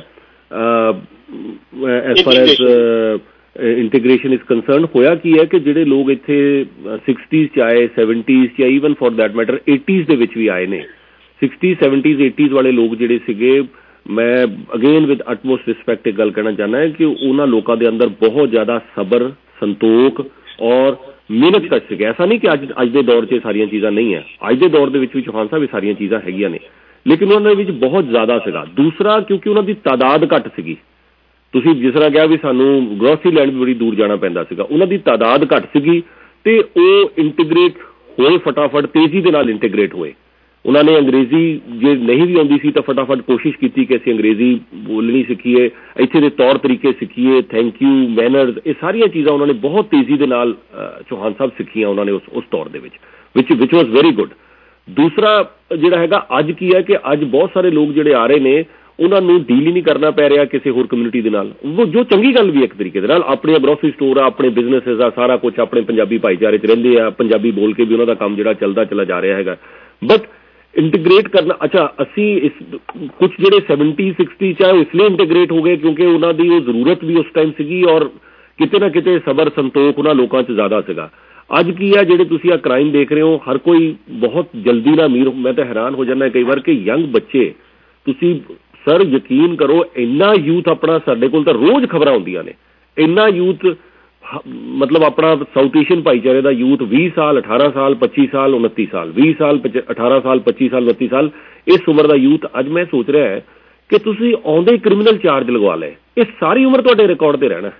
as far as integration is concern, ਹੋਇਆ ਕੀ ਹੈ ਕਿ ਜਿਹੜੇ ਲੋਕ ਇੱਥੇ ਸਿਕਸਟੀਜ਼ 'ਚ ਆਏ, ਸੈਵਨਟੀਜ਼ 'ਚ, ਜਾਂ even for that matter eighties ਦੇ ਵਿੱਚ ਵੀ ਆਏ ਨੇ, ਸਿਕਸਟੀਜ਼ ਸੈਵਨਟੀਜ਼ ਏਟੀਜ਼ ਵਾਲੇ ਲੋਕ ਜਿਹੜੇ ਸੀਗੇ, ਮੈਂ ਅਗੇਨ ਵਿਦ ਅਟਮੋਸਟ ਰਿਸਪੈਕਟ ਇੱਕ ਗੱਲ ਕਹਿਣਾ ਚਾਹੁੰਦਾ ਹੈ ਕਿ ਉਹਨਾਂ ਲੋਕਾਂ ਦੇ ਅੰਦਰ ਬਹੁਤ ਜ਼ਿਆਦਾ ਸਬਰ, ਸੰਤੋਖ ਔਰ ਮਿਹਨਤ ਕਰ ਸਕੇ। ਐਸਾ ਨਹੀਂ ਕਿ ਅੱਜ ਅੱਜ ਦੇ ਦੌਰ 'ਚ ਸਾਰੀਆਂ ਚੀਜ਼ਾਂ ਨਹੀਂ ਹੈ, ਅੱਜ ਦੇ ਦੌਰ ਦੇ ਵਿੱਚ ਵੀ ਚੌਹਾਨ ਸਾਹਿਬ ਇਹ ਸਾਰੀਆਂ ਚੀਜ਼ਾਂ ਹੈਗੀਆਂ ਨੇ, ਲੇਕਿਨ ਉਹਨਾਂ ਦੇ ਵਿੱਚ ਬਹੁਤ ਜ਼ਿਆਦਾ ਸੀਗਾ। ਦੂਸਰਾ, ਕਿਉਂਕਿ ਉਹਨਾਂ ਦੀ ਤਾਦਾਦ ਘੱਟ ਸੀਗੀ, ਤੁਸੀਂ ਜਿਸ ਤਰ੍ਹਾਂ ਕਿਹਾ ਵੀ ਸਾਨੂੰ ਗਰੋਸਰੀ ਲੈਣ ਵੀ ਬੜੀ ਦੂਰ ਜਾਣਾ ਪੈਂਦਾ ਸੀਗਾ, ਉਹਨਾਂ ਦੀ ਤਾਦਾਦ ਘੱਟ ਸੀਗੀ ਤੇ ਉਹ ਇੰਟੀਗ੍ਰੇਟ ਹੋਏ, ਫਟਾਫਟ ਤੇਜ਼ੀ ਦੇ ਨਾਲ ਇੰਟੀਗ੍ਰੇਟ ਹੋਏ। ਉਹਨਾਂ ਨੇ ਅੰਗਰੇਜ਼ੀ ਜੇ ਨਹੀਂ ਵੀ ਆਉਂਦੀ ਸੀ ਤਾਂ ਫਟਾਫਟ ਕੋਸ਼ਿਸ਼ ਕੀਤੀ ਕਿ ਅਸੀਂ ਅੰਗਰੇਜ਼ੀ ਬੋਲਣੀ ਸਿੱਖੀਏ, ਇੱਥੇ ਦੇ ਤੌਰ ਤਰੀਕੇ ਸਿੱਖੀਏ, ਥੈਂਕ ਯੂ, ਮੈਨਰਜ਼, ਇਹ ਸਾਰੀਆਂ ਚੀਜ਼ਾਂ ਉਹਨਾਂ ਨੇ ਬਹੁਤ ਤੇਜ਼ੀ ਦੇ ਨਾਲ ਚੌਹਾਨ ਸਾਹਿਬ ਸਿੱਖੀਆਂ ਉਹਨਾਂ ਨੇ ਉਸ ਉਸ ਦੌਰ ਦੇ ਵਿੱਚ, ਵਿਚ ਵਿਚ ਵਾਜ਼ ਵੈਰੀ ਗੁੱਡ। ਦੂਸਰਾ ਜਿਹੜਾ ਹੈਗਾ ਅੱਜ ਕੀ ਹੈ ਕਿ ਅੱਜ ਬਹੁਤ ਸਾਰੇ ਲੋਕ ਜਿਹੜੇ ਆ ਰਹੇ ਨੇ ਉਹਨਾਂ ਨੂੰ ਡੀਲ ਹੀ ਨਹੀਂ ਕਰਨਾ ਪੈ ਰਿਹਾ ਕਿਸੇ ਹੋਰ ਕਮਿਊਨਿਟੀ ਦੇ ਨਾਲ, ਉਹ ਜੋ ਚੰਗੀ ਗੱਲ ਵੀ ਇੱਕ ਤਰੀਕੇ ਦੇ ਨਾਲ। ਆਪਣੀਆਂ ਗਰੋਸਰੀ ਸਟੋਰ ਆ, ਆਪਣੇ ਬਿਜ਼ਨਸਿਸ ਆ, ਸਾਰਾ ਕੁਛ ਆਪਣੇ ਪੰਜਾਬੀ ਭਾਈਚਾਰੇ 'ਚ ਰਹਿੰਦੇ ਆ, ਪੰਜਾਬੀ ਬੋਲ ਕੇ ਵੀ ਉਹਨਾਂ ਦਾ ਕੰਮ ਜਿਹੜਾ ਚੱਲਦਾ ਚਲਾ ਜਾ ਰਿਹਾ ਹੈਗਾ। ਬਟ ਇੰਟੀਗ੍ਰੇਟ ਕਰਨਾ, ਅੱਛਾ ਅਸੀਂ ਇਸ ਕੁਛ ਜਿਹੜੇ ਸੈਵਨਟੀ ਸਿਕਸਟੀ ਚ ਆ ਉਹ ਇਸ ਲਈ ਇੰਟੀਗ੍ਰੇਟ ਹੋ ਗਏ ਕਿਉਂਕਿ ਉਹਨਾਂ ਦੀ ਉਹ ਜ਼ਰੂਰਤ ਵੀ ਉਸ ਟਾਈਮ ਸੀਗੀ ਔਰ ਕਿਤੇ ਨਾ ਕਿਤੇ ਸਬਰ ਸੰਤੋਖ ਉਹਨਾਂ ਲੋਕਾਂ 'ਚ ਜ਼ਿਆਦਾ ਸੀਗਾ। ਅੱਜ ਕੀ ਆ ਜਿਹੜੇ ਤੁਸੀਂ ਆ ਕ੍ਰਾਈਮ ਦੇਖ ਰਹੇ ਹੋ, ਹਰ ਕੋਈ ਬਹੁਤ ਜਲਦੀ ਨਾਲ ਅਮੀਰ, ਮੈਂ ਤਾਂ ਹੈਰਾਨ ਹੋ ਜਾਂਦਾ ਕਈ ਵਾਰ ਕਿ ਯੰਗ ਬੱਚੇ, ਤੁਸੀਂ ਸਰ ਯਕੀਨ ਕਰੋ ਇੰਨਾ ਯੂਥ ਆਪਣਾ, ਸਾਡੇ ਕੋਲ ਤਾਂ ਰੋਜ਼ ਖਬਰਾਂ ਆਉਂਦੀਆਂ ਨੇ, ਇੰਨਾ ਯੂਥ ਮਤਲਬ ਆਪਣਾ ਸਾਊਥ ਏਸ਼ੀਅਨ ਭਾਈਚਾਰੇ ਦਾ ਯੂਥ ਵੀਹ ਸਾਲ, ਅਠਾਰਾਂ ਸਾਲ, ਪੱਚੀ ਸਾਲ, ਉਨੱਤੀ ਸਾਲ, ਵੀਹ ਸਾਲ, ਅਠਾਰਾਂ ਸਾਲ, ਪੱਚੀ ਸਾਲ, ਉਨੱਤੀ ਸਾਲ, ਇਸ ਉਮਰ ਦਾ ਯੂਥ ਅੱਜ ਮੈਂ ਸੋਚ ਰਿਹਾ ਹੈ ਕਿ ਤੁਸੀਂ ਆਉਂਦੇ ਕ੍ਰਿਮੀਨਲ ਚਾਰਜ ਲਗਵਾ ਲਏ, ਇਹ ਸਾਰੀ ਉਮਰ ਤੁਹਾਡੇ ਰਿਕਾਰਡ ਤੇ ਰਹਿਣਾ।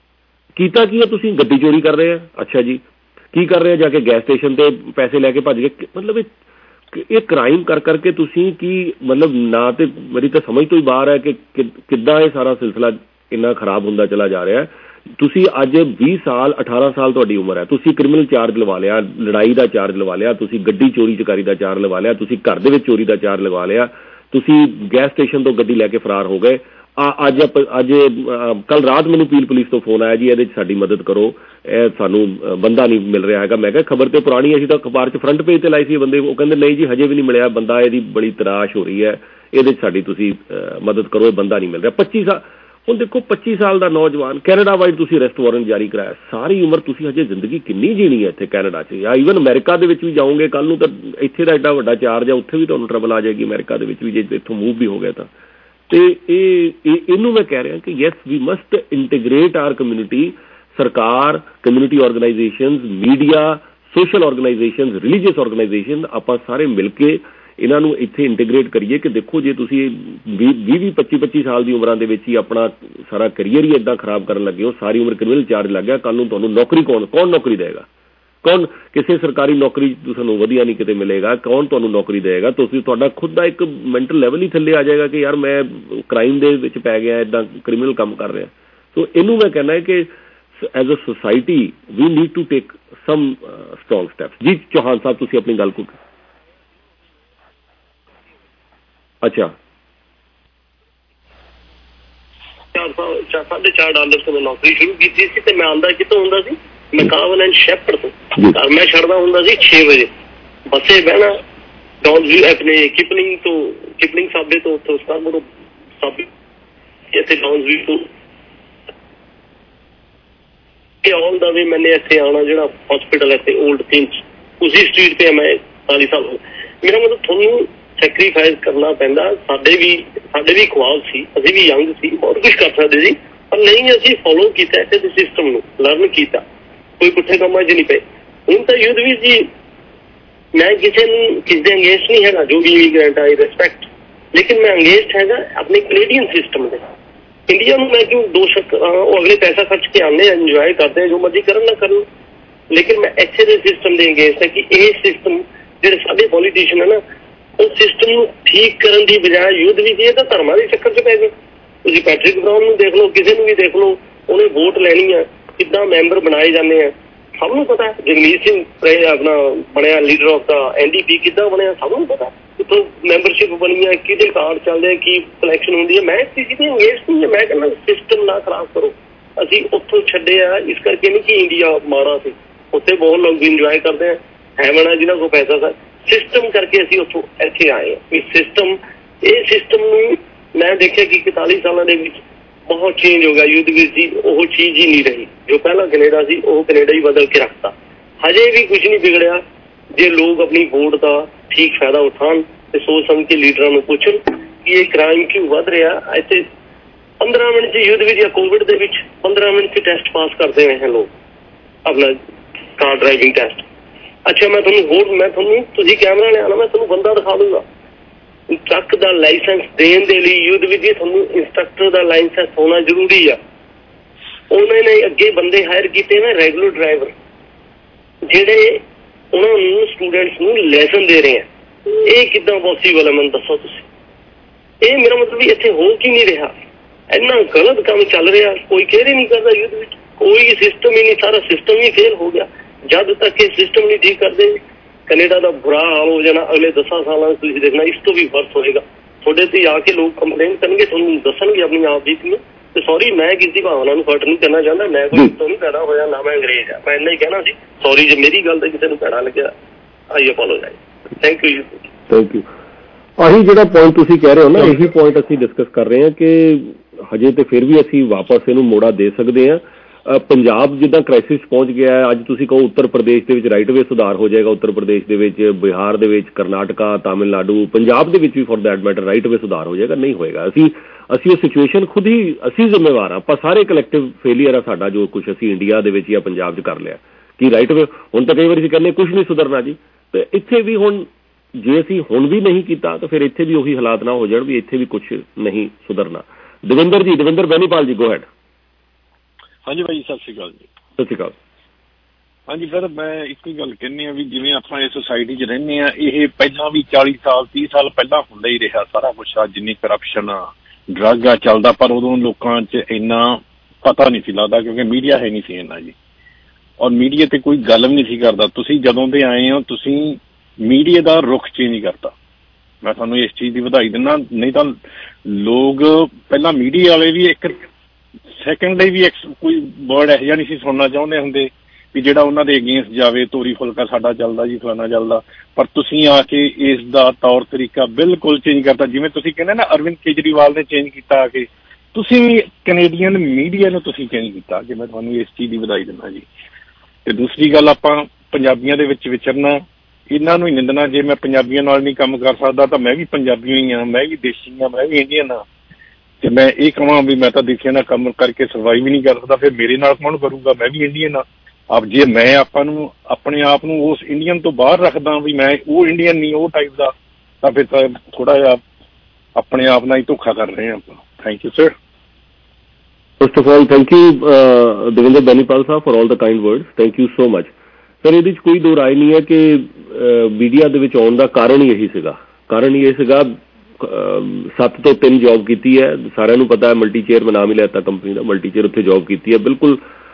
ਕੀਤਾ ਕੀ ਹੈ, ਤੁਸੀਂ ਗੱਡੀ ਚੋਰੀ ਕਰ ਰਹੇ ਆ, ਅੱਛਾ ਜੀ, ਕੀ ਕਰ ਰਹੇ ਆ, ਜਾ ਕੇ ਗੈਸ ਸਟੇਸ਼ਨ ਤੇ ਪੈਸੇ ਲੈ ਕੇ ਭੱਜ ਗਏ, ਮਤਲਬ ਇਹ ਇਹ ਕ੍ਰਾਈਮ ਕਰ ਕਰਕੇ ਤੁਸੀਂ ਕੀ ਮਤਲਬ, ਨਾ ਤੇ ਮੇਰੀ ਤਾਂ ਸਮਝ ਤੋਂ ਹੀ ਬਾਹਰ ਹੈ ਕਿ ਕਿੱਦਾਂ ਇਹ ਸਾਰਾ ਸਿਲਸਿਲਾ ਇੰਨਾ ਖਰਾਬ ਹੁੰਦਾ ਚਲਾ ਜਾ ਰਿਹਾ। ਤੁਸੀਂ ਅੱਜ ਵੀਹ ਸਾਲ, ਅਠਾਰਾਂ ਸਾਲ ਤੁਹਾਡੀ ਉਮਰ ਹੈ, ਤੁਸੀਂ ਕ੍ਰਿਮੀਨਲ ਚਾਰਜ ਲਵਾ ਲਿਆ, ਲੜਾਈ ਦਾ ਚਾਰਜ ਲਵਾ ਲਿਆ, ਤੁਸੀਂ ਗੱਡੀ ਚੋਰੀ ਚਕਾਰੀ ਦਾ ਚਾਰਜ ਲਵਾ ਲਿਆ, ਤੁਸੀਂ ਘਰ ਦੇ ਵਿੱਚ ਚੋਰੀ ਦਾ ਚਾਰਜ ਲਵਾ ਲਿਆ, ਤੁਸੀਂ ਗੈਸ ਸਟੇਸ਼ਨ ਤੋਂ ਗੱਡੀ ਲੈ ਕੇ ਫਰਾਰ ਹੋ ਗਏ। ਅੱਜ ਅੱਜ ਕੱਲ ਰਾਤ ਮੈਨੂੰ ਪੀਲ ਪੁਲਿਸ ਤੋਂ ਫੋਨ ਆਇਆ ਜੀ, ਇਹਦੇ 'ਚ ਸਾਡੀ ਮਦਦ ਕਰੋ, ਇਹ ਸਾਨੂੰ ਬੰਦਾ ਨਹੀਂ ਮਿਲ ਰਿਹਾ ਹੈਗਾ। ਮੈਂ ਕਿਹਾ ਖਬਰ ਤੇ ਪੁਰਾਣੀ, ਅਸੀਂ ਤਾਂ ਅਖਬਾਰ 'ਚ ਫਰੰਟ ਪੇਜ ਤੇ ਲਾਈ ਸੀ ਬੰਦੇ, ਉਹ ਕਹਿੰਦੇ ਨਹੀਂ ਜੀ ਹਜੇ ਵੀ ਨਹੀਂ ਮਿਲਿਆ ਬੰਦਾ, ਇਹਦੀ ਬੜੀ ਤਲਾਸ਼ ਹੋ ਰਹੀ ਹੈ, ਇਹਦੇ 'ਚ ਸਾਡੀ ਤੁਸੀਂ ਮਦਦ ਕਰੋ, ਇਹ ਬੰਦਾ ਨਹੀਂ ਮਿਲ ਰਿਹਾ। ਪੱਚੀ ਸਾਲ, ਹੁਣ ਦੇਖੋ ਪੱਚੀ ਸਾਲ ਦਾ ਨੌਜਵਾਨ, ਕੈਨੇਡਾ ਵਾਈਡ ਤੁਸੀਂ ਅਰੈਸਟ ਵਾਰੰਟ ਜਾਰੀ ਕਰਾਇਆ, ਸਾਰੀ ਉਮਰ ਤੁਸੀਂ ਹਜੇ ਜ਼ਿੰਦਗੀ ਕਿੰਨੀ ਜੀਣੀ ਹੈ ਇੱਥੇ ਕੈਨੇਡਾ 'ਚ, ਜਾਂ ਈਵਨ ਅਮਰੀਕਾ ਦੇ ਵਿੱਚ ਵੀ ਜਾਓਗੇ ਕੱਲ੍ਹ ਨੂੰ ਤਾਂ ਇੱਥੇ ਦਾ ਐਡਾ ਵੱਡਾ ਚਾਰਜ ਹੈ, ਉੱਥੇ ਵੀ ਤੁਹਾਨੂੰ ਟਰਬਲ ਆ ਜਾਏਗੀ ਅਮਰੀਕਾ ਦੇ ਵਿੱਚ ਵੀ ਜੇ ਇੱਥੋਂ ਮੂਵ ਵੀ ਹੋ ਗਿਆ ਤਾਂ। ਤੇ ਇਹ ਇਹਨੂੰ ਮੈਂ ਕਹਿ ਰਿਹਾ ਕਿ yes we must integrate our community, ਸਰਕਾਰ, community organizations, media, social organizations, religious organization, ਆਪਾਂ ਸਾਰੇ ਮਿਲ ਕੇ ਇਹਨਾਂ ਨੂੰ ਇੱਥੇ ਇੰਟੀਗ੍ਰੇਟ ਕਰੀਏ ਕਿ ਦੇਖੋ ਜੇ ਤੁਸੀਂ ਵੀਹ ਵੀਹ ਪੱਚੀ ਪੱਚੀ ਸਾਲ ਦੀ ਉਮਰਾਂ ਦੇ ਵਿੱਚ ਹੀ ਆਪਣਾ ਸਾਰਾ ਕਰੀਅਰ ਹੀ ਇੱਦਾਂ ਖਰਾਬ ਕਰਨ ਲੱਗੇ ਹੋ, ਸਾਰੀ ਉਮਰ ਕ੍ਰਿਮੀਨਲ ਚਾਰਜ ਲੱਗ ਗਿਆ, ਕੱਲ੍ਹ ਨੂੰ ਤੁਹਾਨੂੰ ਨੌਕਰੀ ਕੌਣ ਕੌਣ ਨੌਕਰੀ ਦੇਵੇਗਾ, ਕੌਣ ਕਿਸੇ ਸਰਕਾਰੀ ਨੌਕਰੀ ਤੁਹਾਨੂੰ ਵਧੀਆ ਨਹੀਂ ਕਿਤੇ ਮਿਲੇਗਾ, ਕੌਣ ਤੁਹਾਨੂੰ ਨੌਕਰੀ ਦੇਵੇਗਾ, ਤੁਸੀਂ ਤੁਹਾਡਾ ਖੁਦ ਦਾ ਇੱਕ ਮੈਂਟਲ ਲੈਵਲ ਹੀ ਥੱਲੇ ਆ ਜਾਏਗਾ ਕਿ ਯਾਰ ਮੈਂ ਕ੍ਰਾਈਮ ਦੇ ਵਿੱਚ ਪੈ ਗਿਆ, ਇੱਦਾਂ ਕ੍ਰਿਮੀਨਲ ਕੰਮ ਕਰ ਰਿਹਾ। ਸੋ ਇਹਨੂੰ ਮੈਂ ਕਹਿਣਾ ਹੈ ਕਿ as a society we need to take some strong steps. ਜੀ ਚੌਹਾਨ ਸਾਹਿਬ ਤੁਸੀਂ ਆਪਣੀ ਗੱਲ ਕੋ। ਅੱਛਾ ਸਾਢੇ ਚਾਰ ਡਾਲਰ ਤੋਂ ਮੈਂ ਨੌਕਰੀ ਸ਼ੁਰੂ ਕੀਤੀ ਸੀ ਤੇ ਮੈਂ ਆਉਂਦਾ ਕਿਤੋਂ ਹੁੰਦਾ ਸੀ, ਮੈਂ ਕਾਵਲ ਐਂਡ ਸ਼ੈਪਰ ਤੋਂ। ਘਰ ਮੈਂ ਛੱਡਦਾ ਹੁੰਦਾ ਸੀ ਛੇ ਵਜੇ, ਬੱਸੇ ਬਹਿਣਾ ਡੌਨਸਵਿਊ ਆਪਣੇ ਕਿਪਲਿੰਗ ਤੋਂ, ਕਿਪਲਿੰਗ ਸਾਬੇ ਤੋਂ, ਉੱਥੋਂ ਸਟਾਰਬੋਰਡ ਸਾਬੇ ਇੱਥੇ ਡੌਨਸਵਿਊ ਤੋਂ ਆਲ ਦਾ ਵੀ ਮੈਨੇ ਇੱਥੇ ਆਉਣਾ, ਜਿਹੜਾ ਹਸਪੀਟਲ ਇੱਥੇ ਓਲਡ ਥਿੰਗਸ ਉਸੀ ਸਟਰੀਟ ਤੇ ਮੈਂ ਚਾਲੀ ਸਾਲ ਹੋ। ਮੇਰਾ ਮਤਲਬ ਤੁਹਾਨੂੰ ਸੈਕਰੀਫਾਈਸ ਕਰਨਾ ਪੈਂਦਾ। ਸਾਡੇ ਵੀ ਸਾਡੇ ਵੀ ਖੁਆਬ ਸੀ, ਅਸੀਂ ਵੀ ਯੰਗ ਸੀ, ਬਹੁਤ ਕੁਛ ਕਰ ਸਕਦੇ ਸੀ, ਪਰ ਨਹੀਂ ਅਸੀਂ ਫੋਲੋ ਕੀਤਾ ਇੱਥੇ ਦੇ ਸਿਸਟਮ ਨੂੰ, ਲਰਨ ਕੀਤਾ, ਕੋਈ ਪੁੱਠੇ ਕੰਮਾਂ 'ਚ ਨਹੀਂ ਪਏ। ਹੁਣ ਤਾਂ ਯੁੱਧ ਵੀ ਜੀ ਮੈਂ ਕਿਸੇ ਨੂੰ ਕਿਸੇ ਦੇ ਅੰਗੇਜਡ ਨਹੀਂ ਹੈਗਾ, ਜੋ ਵੀ ਇਮੀਗ੍ਰੈਂਟ ਆਈ ਰਿਸਪੈਕਟ, ਲੇਕਿਨ ਮੈਂ ਅੰਗੇਜਡ ਹੈਗਾ ਆਪਣੇ ਕੈਨੇਡੀਅਨ ਸਿਸਟਮ ਦੇ। ਇੰਡੀਆ ਨੂੰ ਮੈਂ ਕਿਉਂ ਦੋ ਸ਼ੱਕ, ਉਹ ਅਗਲੇ ਪੈਸਾ ਖਰਚ ਕੇ ਆਉਂਦੇ ਆ, ਇੰਜੋਏ ਕਰਦੇ ਆ, ਜੋ ਮਰਜ਼ੀ ਕਰਨ ਨਾ ਕਰਨ, ਲੇਕਿਨ ਮੈਂ ਇੱਥੇ ਦੇ ਸਿਸਟਮ ਦੇ ਅੰਗੇਜਡ ਹੈ ਕਿ ਇਹ ਸਿਸਟਮ ਜਿਹੜੇ ਸਾਡੇ ਪੋਲੀਟੀਸ਼ੀਅਨ ਹੈ ਨਾ, ਉਹ ਸਿਸਟਮ ਨੂੰ ਠੀਕ ਕਰਨ ਦੀ ਬਜਾਏ ਯੁੱਧ ਵੀ ਇਹ ਤਾਂ ਧਰਮਾਂ ਦੇ ਚੱਕਰ 'ਚ ਪੈ ਗਏ। ਤੁਸੀਂ ਪੈਟਰਿਕ ਬਰਾਊਨ ਨੂੰ ਦੇਖ ਲਓ, ਕਿਸੇ ਨੂੰ ਵੀ ਦੇਖ ਲਓ, ਉਹਨੇ ਵੋਟ ਲੈਣੀ ਆ, ਕਿੱਦਾਂ ਮੈਂਬਰ ਬਣਾਏ ਜਾਂਦੇ ਆ ਸਭ ਨੂੰ ਪਤਾ। ਜਗਮੀਤ ਸਿੰਘ ਆਪਣਾ ਬਣਿਆ leader of the N D P, ਕਿੱਦਾਂ ਬਣਿਆ ਸਭ ਨੂੰ ਪਤਾ, ਕਿੱਥੋਂ ਮੈਂਬਰਸ਼ਿਪ ਬਣੀ ਆ, ਕਿਹਦੇ ਕਾਰਡ ਚੱਲਦੇ ਆ, ਕੀ ਸਿਲੈਕਸ਼ਨ ਹੁੰਦੀ ਹੈ। ਮੈਂ ਕਿਸੇ ਦੇ ਅੰਗੇਜ ਨਹੀਂ, ਮੈਂ ਕਹਿੰਦਾ ਸਿਸਟਮ ਨਾ ਖਰਾਬ ਕਰੋ। ਅਸੀਂ ਉੱਥੋਂ ਛੱਡੇ ਆ ਇਸ ਕਰਕੇ ਨਹੀਂ ਕਿ ਇੰਡੀਆ ਮਾੜਾ ਸੀ, ਉੱਥੇ ਬਹੁਤ ਲੋਕ ਇੰਜੋਏ ਕਰਦੇ ਆ, ਹੈਵਨ ਆ ਜਿਹਨਾਂ ਕੋਲ ਪੈਸਾ ਸੀ, ਸਿਸਟਮ ਕਰਕੇ ਅਸੀਂ ਉੱਥੋਂ ਇੱਥੇ ਆਏ ਹਾਂ। ਇਹ ਸਿਸਟਮ ਇਹ ਸਿਸਟਮ ਨੂੰ ਮੈਂ ਦੇਖਿਆ ਕਿ ਇਕਤਾਲੀ ਸਾਲਾਂ ਦੇ ਵਿੱਚ ਬਹੁਤ ਚੇਂਜ ਹੋ ਗਿਆ। ਯੁੱਧ ਵਿੱਚ ਜੀ ਉਹ ਚੀਜ਼ ਹੀ ਨਹੀਂ ਰਹੀ, ਜੋ ਪਹਿਲਾਂ ਕੈਨੇਡਾ ਸੀ ਉਹ ਕੈਨੇਡਾ ਹੀ ਬਦਲ ਕੇ ਰੱਖਤਾ। ਹਜੇ ਵੀ ਕੁਝ ਨਹੀਂ ਵਿਗੜਿਆ ਜੇ ਲੋਕ ਆਪਣੀ ਵੋਟ ਦਾ ਠੀਕ ਫਾਇਦਾ ਉਠਾਉਣ ਤੇ ਸੋਚ ਸਮਝ ਕੇ ਲੀਡਰਾਂ ਨੂੰ ਪੁੱਛਣ ਕਿ ਇਹ ਕ੍ਰਾਈਮ ਕਿਉਂ ਵੱਧ ਰਿਹਾ। ਇੱਥੇ ਪੰਦਰਾਂ ਮਿੰਟ 'ਚ ਯੁੱਧ ਵਿੱਚ ਜਾਂ ਕੋਵਿਡ ਦੇ ਵਿੱਚ ਪੰਦਰਾਂ ਮਿੰਟ 'ਚ ਟੈਸਟ ਪਾਸ ਕਰਦੇ ਰਹੇ ਲੋਕ, ਆਪਣਾ ਕਾਰ ਡਰਾਈਵਿੰਗ ਟੈਸਟ। ਅੱਛਾ ਮੈਂ ਤੁਹਾਨੂੰ ਹੋਰ ਮੈਂ ਤੁਹਾਨੂੰ ਤੁਸੀਂ ਕੈਮਰਾ ਲਿਆਉਣਾ, ਮੈਂ ਤੁਹਾਨੂੰ ਬੰਦਾ ਦਿਖਾ ਦੂੰਗਾ। ਟਰੱਕ ਦਾ ਲਾਇਸੈਂਸ ਦੇਣ ਦੇ ਲਈ ਯੁੱਧ ਵਿੱਚ ਤੁਹਾਨੂੰ ਇੰਸਟਰਕਟਰ ਦਾ ਲਾਇਸੈਂਸ ਹੋਣਾ ਜ਼ਰੂਰੀ ਆ। ਉਹਨਾਂ ਨੇ ਅੱਗੇ ਬੰਦੇ ਹਾਇਰ ਕੀਤੇ ਨੇ ਰੈਗੂਲਰ ਡਰਾਈਵਰ, ਜਿਹੜੇ ਉਹਨਾਂ ਨੂੰ ਸਟੂਡੈਂਟਸ ਨੂੰ ਲੈਸਨ ਦੇ ਰਹੇ ਆ ਇਹ ਕਿੱਦਾਂ ਪੋਸੀਬਲ ਹੈ ਮੈਨੂੰ ਦੱਸੋ ਤੁਸੀਂ। ਇਹ ਮੇਰਾ ਮਤਲਬ ਵੀ ਇੱਥੇ ਹੋ ਕੀ ਨਹੀਂ ਰਿਹਾ, ਇੰਨਾ ਗਲਤ ਕੰਮ ਚੱਲ ਰਿਹਾ, ਕੋਈ ਕੇਅਰ ਹੀ ਨਹੀਂ ਕਰਦਾ ਯੁੱਧ ਵਿੱਚ, ਕੋਈ ਸਿਸਟਮ ਹੀ ਨਹੀਂ, ਸਾਰਾ ਸਿਸਟਮ ਹੀ ਫੇਲ ਹੋ ਗਿਆ। ਜਦ ਤੱਕ ਇਹ ਸਿਸਟਮ ਨਹੀਂ ਠੀਕ ਕਰਦੇ ਕੈਨੇਡਾ ਦਾ ਬੁਰਾ ਹਾਲ ਹੋ ਜਾਣਾ, ਅਗਲੇ ਦਸਾਂ ਸਾਲਾਂ ਤੁਸੀਂ ਦੇਖਣਾ ਇਸ ਤੋਂ ਵੀ ਵਰਸ ਹੋਏਗਾ। ਤੁਹਾਡੇ ਤੇ ਆ ਕੇ ਲੋਕ ਕੰਪਲੇਨ ਕਰਨਗੇ, ਤੁਹਾਨੂੰ ਦੱਸਣਗੇ ਆਪਣੀ ਆਪ ਬੀਤੀਆਂ। ਤੇ ਸੌਰੀ, ਮੈਂ ਕਿਸੇ ਭਾਵਨਾ ਨੂੰ ਹਰਟ ਨਹੀਂ ਕਰਨਾ ਚਾਹੁੰਦਾ, ਮੈਂ ਕੋਈ ਤੋਂ ਨਹੀਂ ਪੈਦਾ ਹੋਇਆ, ਨਾ ਮੈਂ ਅੰਗਰੇਜ਼ ਆ, ਮੈਂ ਇੰਨਾ ਹੀ ਕਹਿਣਾ ਸੀ। ਸੌਰੀ ਜੇ ਮੇਰੀ ਗੱਲ ਤੇ ਕਿਸੇ ਨੂੰ ਭੈੜਾ ਲੱਗਿਆ, I apologise. Thank you. Thank you. ਆਹੀ ਜਿਹੜਾ ਪੁਆਇੰਟ ਤੁਸੀਂ ਕਹਿ ਰਹੇ ਹੋ ਨਾ, ਇਹੀ ਪੁਆਇੰਟ ਅਸੀਂ ਡਿਸਕਸ ਕਰ ਰਹੇ ਹਾਂ ਕਿ ਹਜੇ ਤੇ ਫਿਰ ਵੀ ਅਸੀਂ ਵਾਪਸ ਇਹਨੂੰ ਮੋੜਾ ਦੇ ਸਕਦੇ ਹਾਂ। ਪੰਜਾਬ ਜਿੱਦਾਂ ਕ੍ਰਾਈਸਿਸ ਪਹੁੰਚ ਗਿਆ ਹੈ, ਅੱਜ ਤੁਸੀਂ ਕਹੋ ਉੱਤਰ ਪ੍ਰਦੇਸ਼ ਦੇ ਵਿੱਚ ਰਾਈਟ ਵੇ ਸੁਧਾਰ ਹੋ ਜਾਏਗਾ, ਉੱਤਰ ਪ੍ਰਦੇਸ਼ ਦੇ ਵਿੱਚ, ਬਿਹਾਰ ਦੇ ਵਿੱਚ, ਕਰਨਾਟਕਾ, ਤਾਮਿਲਨਾਡੂ, ਪੰਜਾਬ ਦੇ ਵਿੱਚ ਵੀ for that matter right way ਸੁਧਾਰ ਹੋ ਜਾਏਗਾ, ਨਹੀਂ ਹੋਏਗਾ। ਅਸੀਂ ਅਸੀਂ ਉਹ ਸਿਚੁਏਸ਼ਨ ਖੁਦ ਹੀ, ਅਸੀਂ ਜ਼ਿੰਮੇਵਾਰ ਹਾਂ, ਆਪਾਂ ਸਾਰੇ ਕਲੈਕਟਿਵ ਫੇਲੀਅਰ ਆ ਸਾਡਾ ਜੋ ਕੁਛ ਅਸੀਂ ਇੰਡੀਆ ਦੇ ਵਿੱਚ ਜਾਂ ਪੰਜਾਬ 'ਚ ਕਰ ਲਿਆ ਕਿ ਰਾਈਟ ਵੇ। ਹੁਣ ਤਾਂ ਕਈ ਵਾਰੀ ਅਸੀਂ ਕਹਿੰਦੇ ਕੁਛ ਨਹੀਂ ਸੁਧਰਨਾ ਜੀ, ਤੇ ਇੱਥੇ ਵੀ ਹੁਣ ਜੇ ਅਸੀਂ ਹੁਣ ਵੀ ਨਹੀਂ ਕੀਤਾ ਤਾਂ ਫਿਰ ਇੱਥੇ ਵੀ ਉਹੀ ਹਾਲਾਤ ਨਾ ਹੋ ਜਾਣ ਵੀ ਇੱਥੇ ਵੀ ਕੁਛ ਨਹੀਂ ਸੁਧਰਨਾ। ਦਵਿੰਦਰ ਜੀ, ਦਵਿੰਦਰ ਬੈਨੀਪਾਲ ਜੀ, ਗੋ ਹੈਡ। ਹਾਂਜੀ ਭਾਈ, ਸਤਿ ਸ਼੍ਰੀ ਅਕਾਲ ਜੀ। ਸਤਿ ਸ਼੍ਰੀ ਅਕਾਲ। ਹਾਂਜੀ ਸਰ, ਮੈਂ ਇੱਕ ਹੀ ਗੱਲ ਕਹਿੰਦੀ ਹਾਂ ਵੀ ਜਿਵੇਂ ਆਪਾਂ ਇਸ ਸੁਸਾਇਟੀ 'ਚ ਰਹਿੰਦੇ ਹਾਂ, ਇਹ ਪਹਿਲਾਂ ਵੀ ਚਾਲੀ ਸਾਲ ਤੀਹ ਸਾਲ ਪਹਿਲਾਂ ਹੁੰਦਾ ਹੀ ਰਿਹਾ ਸਾਰਾ ਕੁਛ ਆ, ਜਿੰਨੀ ਕਰਪਸ਼ਨ ਆ, ਡਰੱਗ ਆ ਚੱਲਦਾ, ਪਰ ਉਦੋਂ ਲੋਕਾਂ 'ਚ ਇੰਨਾ ਪਤਾ ਨਹੀਂ ਸੀ ਲੱਗਦਾ ਕਿਉਂਕਿ ਮੀਡੀਆ ਹੈ ਨਹੀਂ ਸੀ ਇੰਨਾ ਜੀ, ਔਰ ਮੀਡੀਆ ਤੇ ਕੋਈ ਗੱਲ ਵੀ ਨਹੀਂ ਸੀ ਕਰਦਾ। ਤੁਸੀਂ ਜਦੋਂ ਦੇ ਆਏ ਹੋ ਤੁਸੀਂ ਮੀਡੀਆ ਦਾ ਰੁਖ ਚੇਂਜ ਕਰਤਾ, ਮੈਂ ਤੁਹਾਨੂੰ ਇਸ ਚੀਜ਼ ਦੀ ਵਧਾਈ ਦਿੰਦਾ। ਨਹੀਂ ਤਾਂ ਲੋਕ ਪਹਿਲਾਂ ਮੀਡੀਆ ਵਾਲੇ ਵੀ ਇੱਕ ਸੈਕਿੰਡ ਲਈ ਵੀ ਕੋਈ ਵਰਡ ਇਹੋ ਜਿਹਾ ਨਹੀਂ ਸੀ ਸੁਣਨਾ ਚਾਹੁੰਦੇ ਹੁੰਦੇ ਵੀ ਜਿਹੜਾ ਉਹਨਾਂ ਦੇ ਅਗੇਂਸਟ ਜਾਵੇ, ਤੋਰੀ ਫੁਲਕਾ ਸਾਡਾ ਚੱਲਦਾ ਜੀ, ਫਲਾਣਾ ਚੱਲਦਾ। ਪਰ ਤੁਸੀਂ ਆ ਕੇ ਇਸ ਦਾ ਤੌਰ ਤਰੀਕਾ ਬਿਲਕੁਲ ਚੇਂਜ ਕਰਤਾ। ਜਿਵੇਂ ਤੁਸੀਂ ਕਹਿੰਦੇ ਨਾ ਅਰਵਿੰਦ ਕੇਜਰੀਵਾਲ ਨੇ ਚੇਂਜ ਕੀਤਾ ਆ ਕੇ, ਤੁਸੀਂ ਵੀ ਕੈਨੇਡੀਅਨ ਮੀਡੀਆ ਨੂੰ ਤੁਸੀਂ ਚੇਂਜ ਕੀਤਾ ਕਿ ਮੈਂ ਤੁਹਾਨੂੰ ਇਸ ਚੀਜ਼ ਦੀ ਵਧਾਈ ਦਿੰਦਾ ਜੀ। ਤੇ ਦੂਸਰੀ ਗੱਲ, ਆਪਾਂ ਪੰਜਾਬੀਆਂ ਦੇ ਵਿੱਚ ਵਿਚਰਨਾ, ਇਹਨਾਂ ਨੂੰ ਹੀ ਨਿੰਦਣਾ। ਜੇ ਮੈਂ ਪੰਜਾਬੀਆਂ ਨਾਲ ਨਹੀਂ ਕੰਮ ਕਰ ਸਕਦਾ ਤਾਂ ਮੈਂ ਵੀ ਪੰਜਾਬੀ ਹੀ ਹਾਂ, ਮੈਂ ਵੀ ਦੇਸ਼ੀ ਹਾਂ, ਮੈਂ ਵੀ ਇੰਡੀਅਨ ਹਾਂ। ਤੇ ਮੈਂ ਇਹ ਕਹਾਂ ਵੀ ਮੈਂ ਤਾਂ ਦੇਖਿਆ ਨਾ ਕੰਮ ਕਰਕੇ ਸਰਵਾਈਵ ਵੀ ਨਹੀਂ ਕਰ ਸਕਦਾ, ਫਿਰ ਮੇਰੇ ਨਾਲ ਕੌਣ ਕਰੂਗਾ, ਮੈਂ ਵੀ ਇੰਡੀਅਨ ਹਾਂ। ਆਪ ਜੇ ਮੈਂ ਆਪਾਂ ਨੂੰ ਆਪਣੇ ਆਪ ਨੂੰ ਉਸ ਇੰਡੀਅਨ ਤੋਂ ਬਾਹਰ ਰੱਖਦਾ ਵੀ ਮੈਂ ਉਹ ਇੰਡੀਅਨ ਨਹੀਂ ਉਹ ਟਾਈਪ ਦਾ, ਤਾਂ ਫਿਰ ਤਾਂ ਥੋੜਾ ਜਿਹਾ ਆਪਣੇ ਆਪ ਨਾਲ ਹੀ ਧੋਖਾ ਕਰ ਰਹੇ ਹਾਂ ਆਪਾਂ। Thank you sir. First of all thank you Davinder Bainipal Sahib for all the kind words, thank you so much. Sir ਇਹਦੇ 'ਚ ਕੋਈ ਦੋ ਰਾਏ ਨਹੀਂ ਹੈ ਕਿ ਮੀਡੀਆ ਦੇ ਵਿੱਚ ਆਉਣ ਦਾ ਕਾਰਨ ਹੀ ਇਹੀ ਸੀਗਾ। ਕਾਰਨ ਹੀ ਇਹ ਸੀਗਾ ਸੱਤ ਤੋਂ ਤਿੰਨ ਜੌਬ ਕੀਤੀ ਹੈ, ਸਾਰਿਆਂ ਨੂੰ ਪਤਾ ਹੈ, ਮਲਟੀ ਚੇਅਰ ਮੈਂ ਨਾਮ ਹੀ ਲੈਤਾ ਕੰਪਨੀ ਦਾ, ਮਲਟੀ ਚੇਅਰ ਉੱਥੇ ਜੌਬ ਕੀਤੀ ਹੈ, ਬਿਲਕੁਲ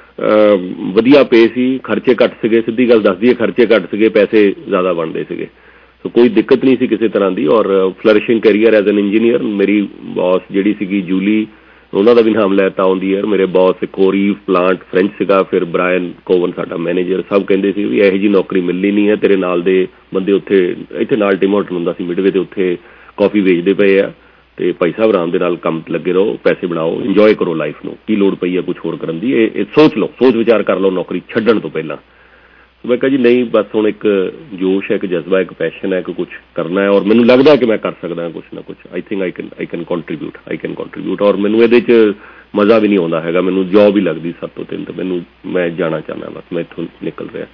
ਵਧੀਆ ਪੇ ਸੀ, ਖਰਚੇ ਘੱਟ ਸੀਗੇ, ਸਿੱਧੀ ਗੱਲ ਦੱਸਦੀ ਹੈ, ਖਰਚੇ ਘੱਟ ਸੀਗੇ, ਪੈਸੇ ਜ਼ਿਆਦਾ ਬਣਦੇ ਸੀਗੇ, ਸੋ ਕੋਈ ਦਿੱਕਤ ਨਹੀਂ ਸੀ ਕਿਸੇ ਤਰ੍ਹਾਂ ਦੀ। ਔਰ flourishing career as an engineer. ਮੇਰੀ ਬੌਸ ਜਿਹੜੀ ਸੀਗੀ ਜੂਲੀ, ਉਹਨਾਂ ਦਾ ਵੀ ਨਾਮ ਲੈਤਾ ਔਨ ਦੀ ਈਅਰ। ਮੇਰੇ ਬੌਸ ਇੱਕ ਹੋਰ ਈਵ ਪਲਾਂਟ ਫਰੈਂਚ ਸੀਗਾ, ਫਿਰ ਬ੍ਰਾਇਨ ਕੋਵਨ ਸਾਡਾ ਮੈਨੇਜਰ, ਸਭ ਕਹਿੰਦੇ ਸੀ ਵੀ ਇਹੋ ਜਿਹੀ ਨੌਕਰੀ ਮਿਲਣੀ ਨਹੀਂ ਹੈ, ਤੇਰੇ ਨਾਲ ਦੇ ਬੰਦੇ ਉੱਥੇ, ਇੱਥੇ ਨਾਲ ਟਿਮ ਹੋਟਲ ਹੁੰਦਾ ਸੀ ਮਿਡਵੇ ਤੇ, ਉੱਥੇ ਕਾਫੀ ਵੇਚਦੇ ਪਏ ਆ, ਤੇ ਭਾਈ ਸਾਹਿਬ ਆਰਾਮ ਦੇ ਨਾਲ ਕੰਮ ਲੱਗੇ ਰਹੋ, ਪੈਸੇ ਬਣਾਓ, ਇੰਜੋਏ ਕਰੋ ਲਾਈਫ ਨੂੰ, ਕੀ ਲੋੜ ਪਈ ਹੈ ਕੁਛ ਹੋਰ ਕਰਨ ਦੀ, ਇਹ ਸੋਚ ਲਓ, ਸੋਚ ਵਿਚਾਰ ਕਰ ਲਓ ਨੌਕਰੀ ਛੱਡਣ ਤੋਂ ਪਹਿਲਾਂ। ਮੈਂ ਕਿਹਾ ਜੀ ਨਹੀਂ, ਬਸ ਹੁਣ ਇੱਕ ਜੋਸ਼ ਹੈ, ਇੱਕ ਜਜ਼ਬਾ, ਇੱਕ ਪੈਸ਼ਨ ਹੈ ਕਿ ਕੁਛ ਕਰਨਾ ਹੈ, ਔਰ ਮੈਨੂੰ ਲੱਗਦਾ ਕਿ ਮੈਂ ਕਰ ਸਕਦਾ ਕੁਛ ਨਾ ਕੁਛ। I think I can I can contribute I can contribute ਔਰ ਮੈਨੂੰ ਇਹਦੇ 'ਚ ਮਜ਼ਾ ਵੀ ਨਹੀਂ ਆਉਂਦਾ ਹੈਗਾ, ਮੈਨੂੰ ਜੌਬ ਹੀ ਲੱਗਦੀ ਸੱਤ ਤੋਂ ਤਿੰਨ, ਤੇ ਮੈਨੂੰ ਮੈਂ ਜਾਣਾ ਚਾਹੁੰਦਾ, ਬਸ ਮੈਂ ਇੱਥੋਂ ਨਿਕਲ ਰਿਹਾ।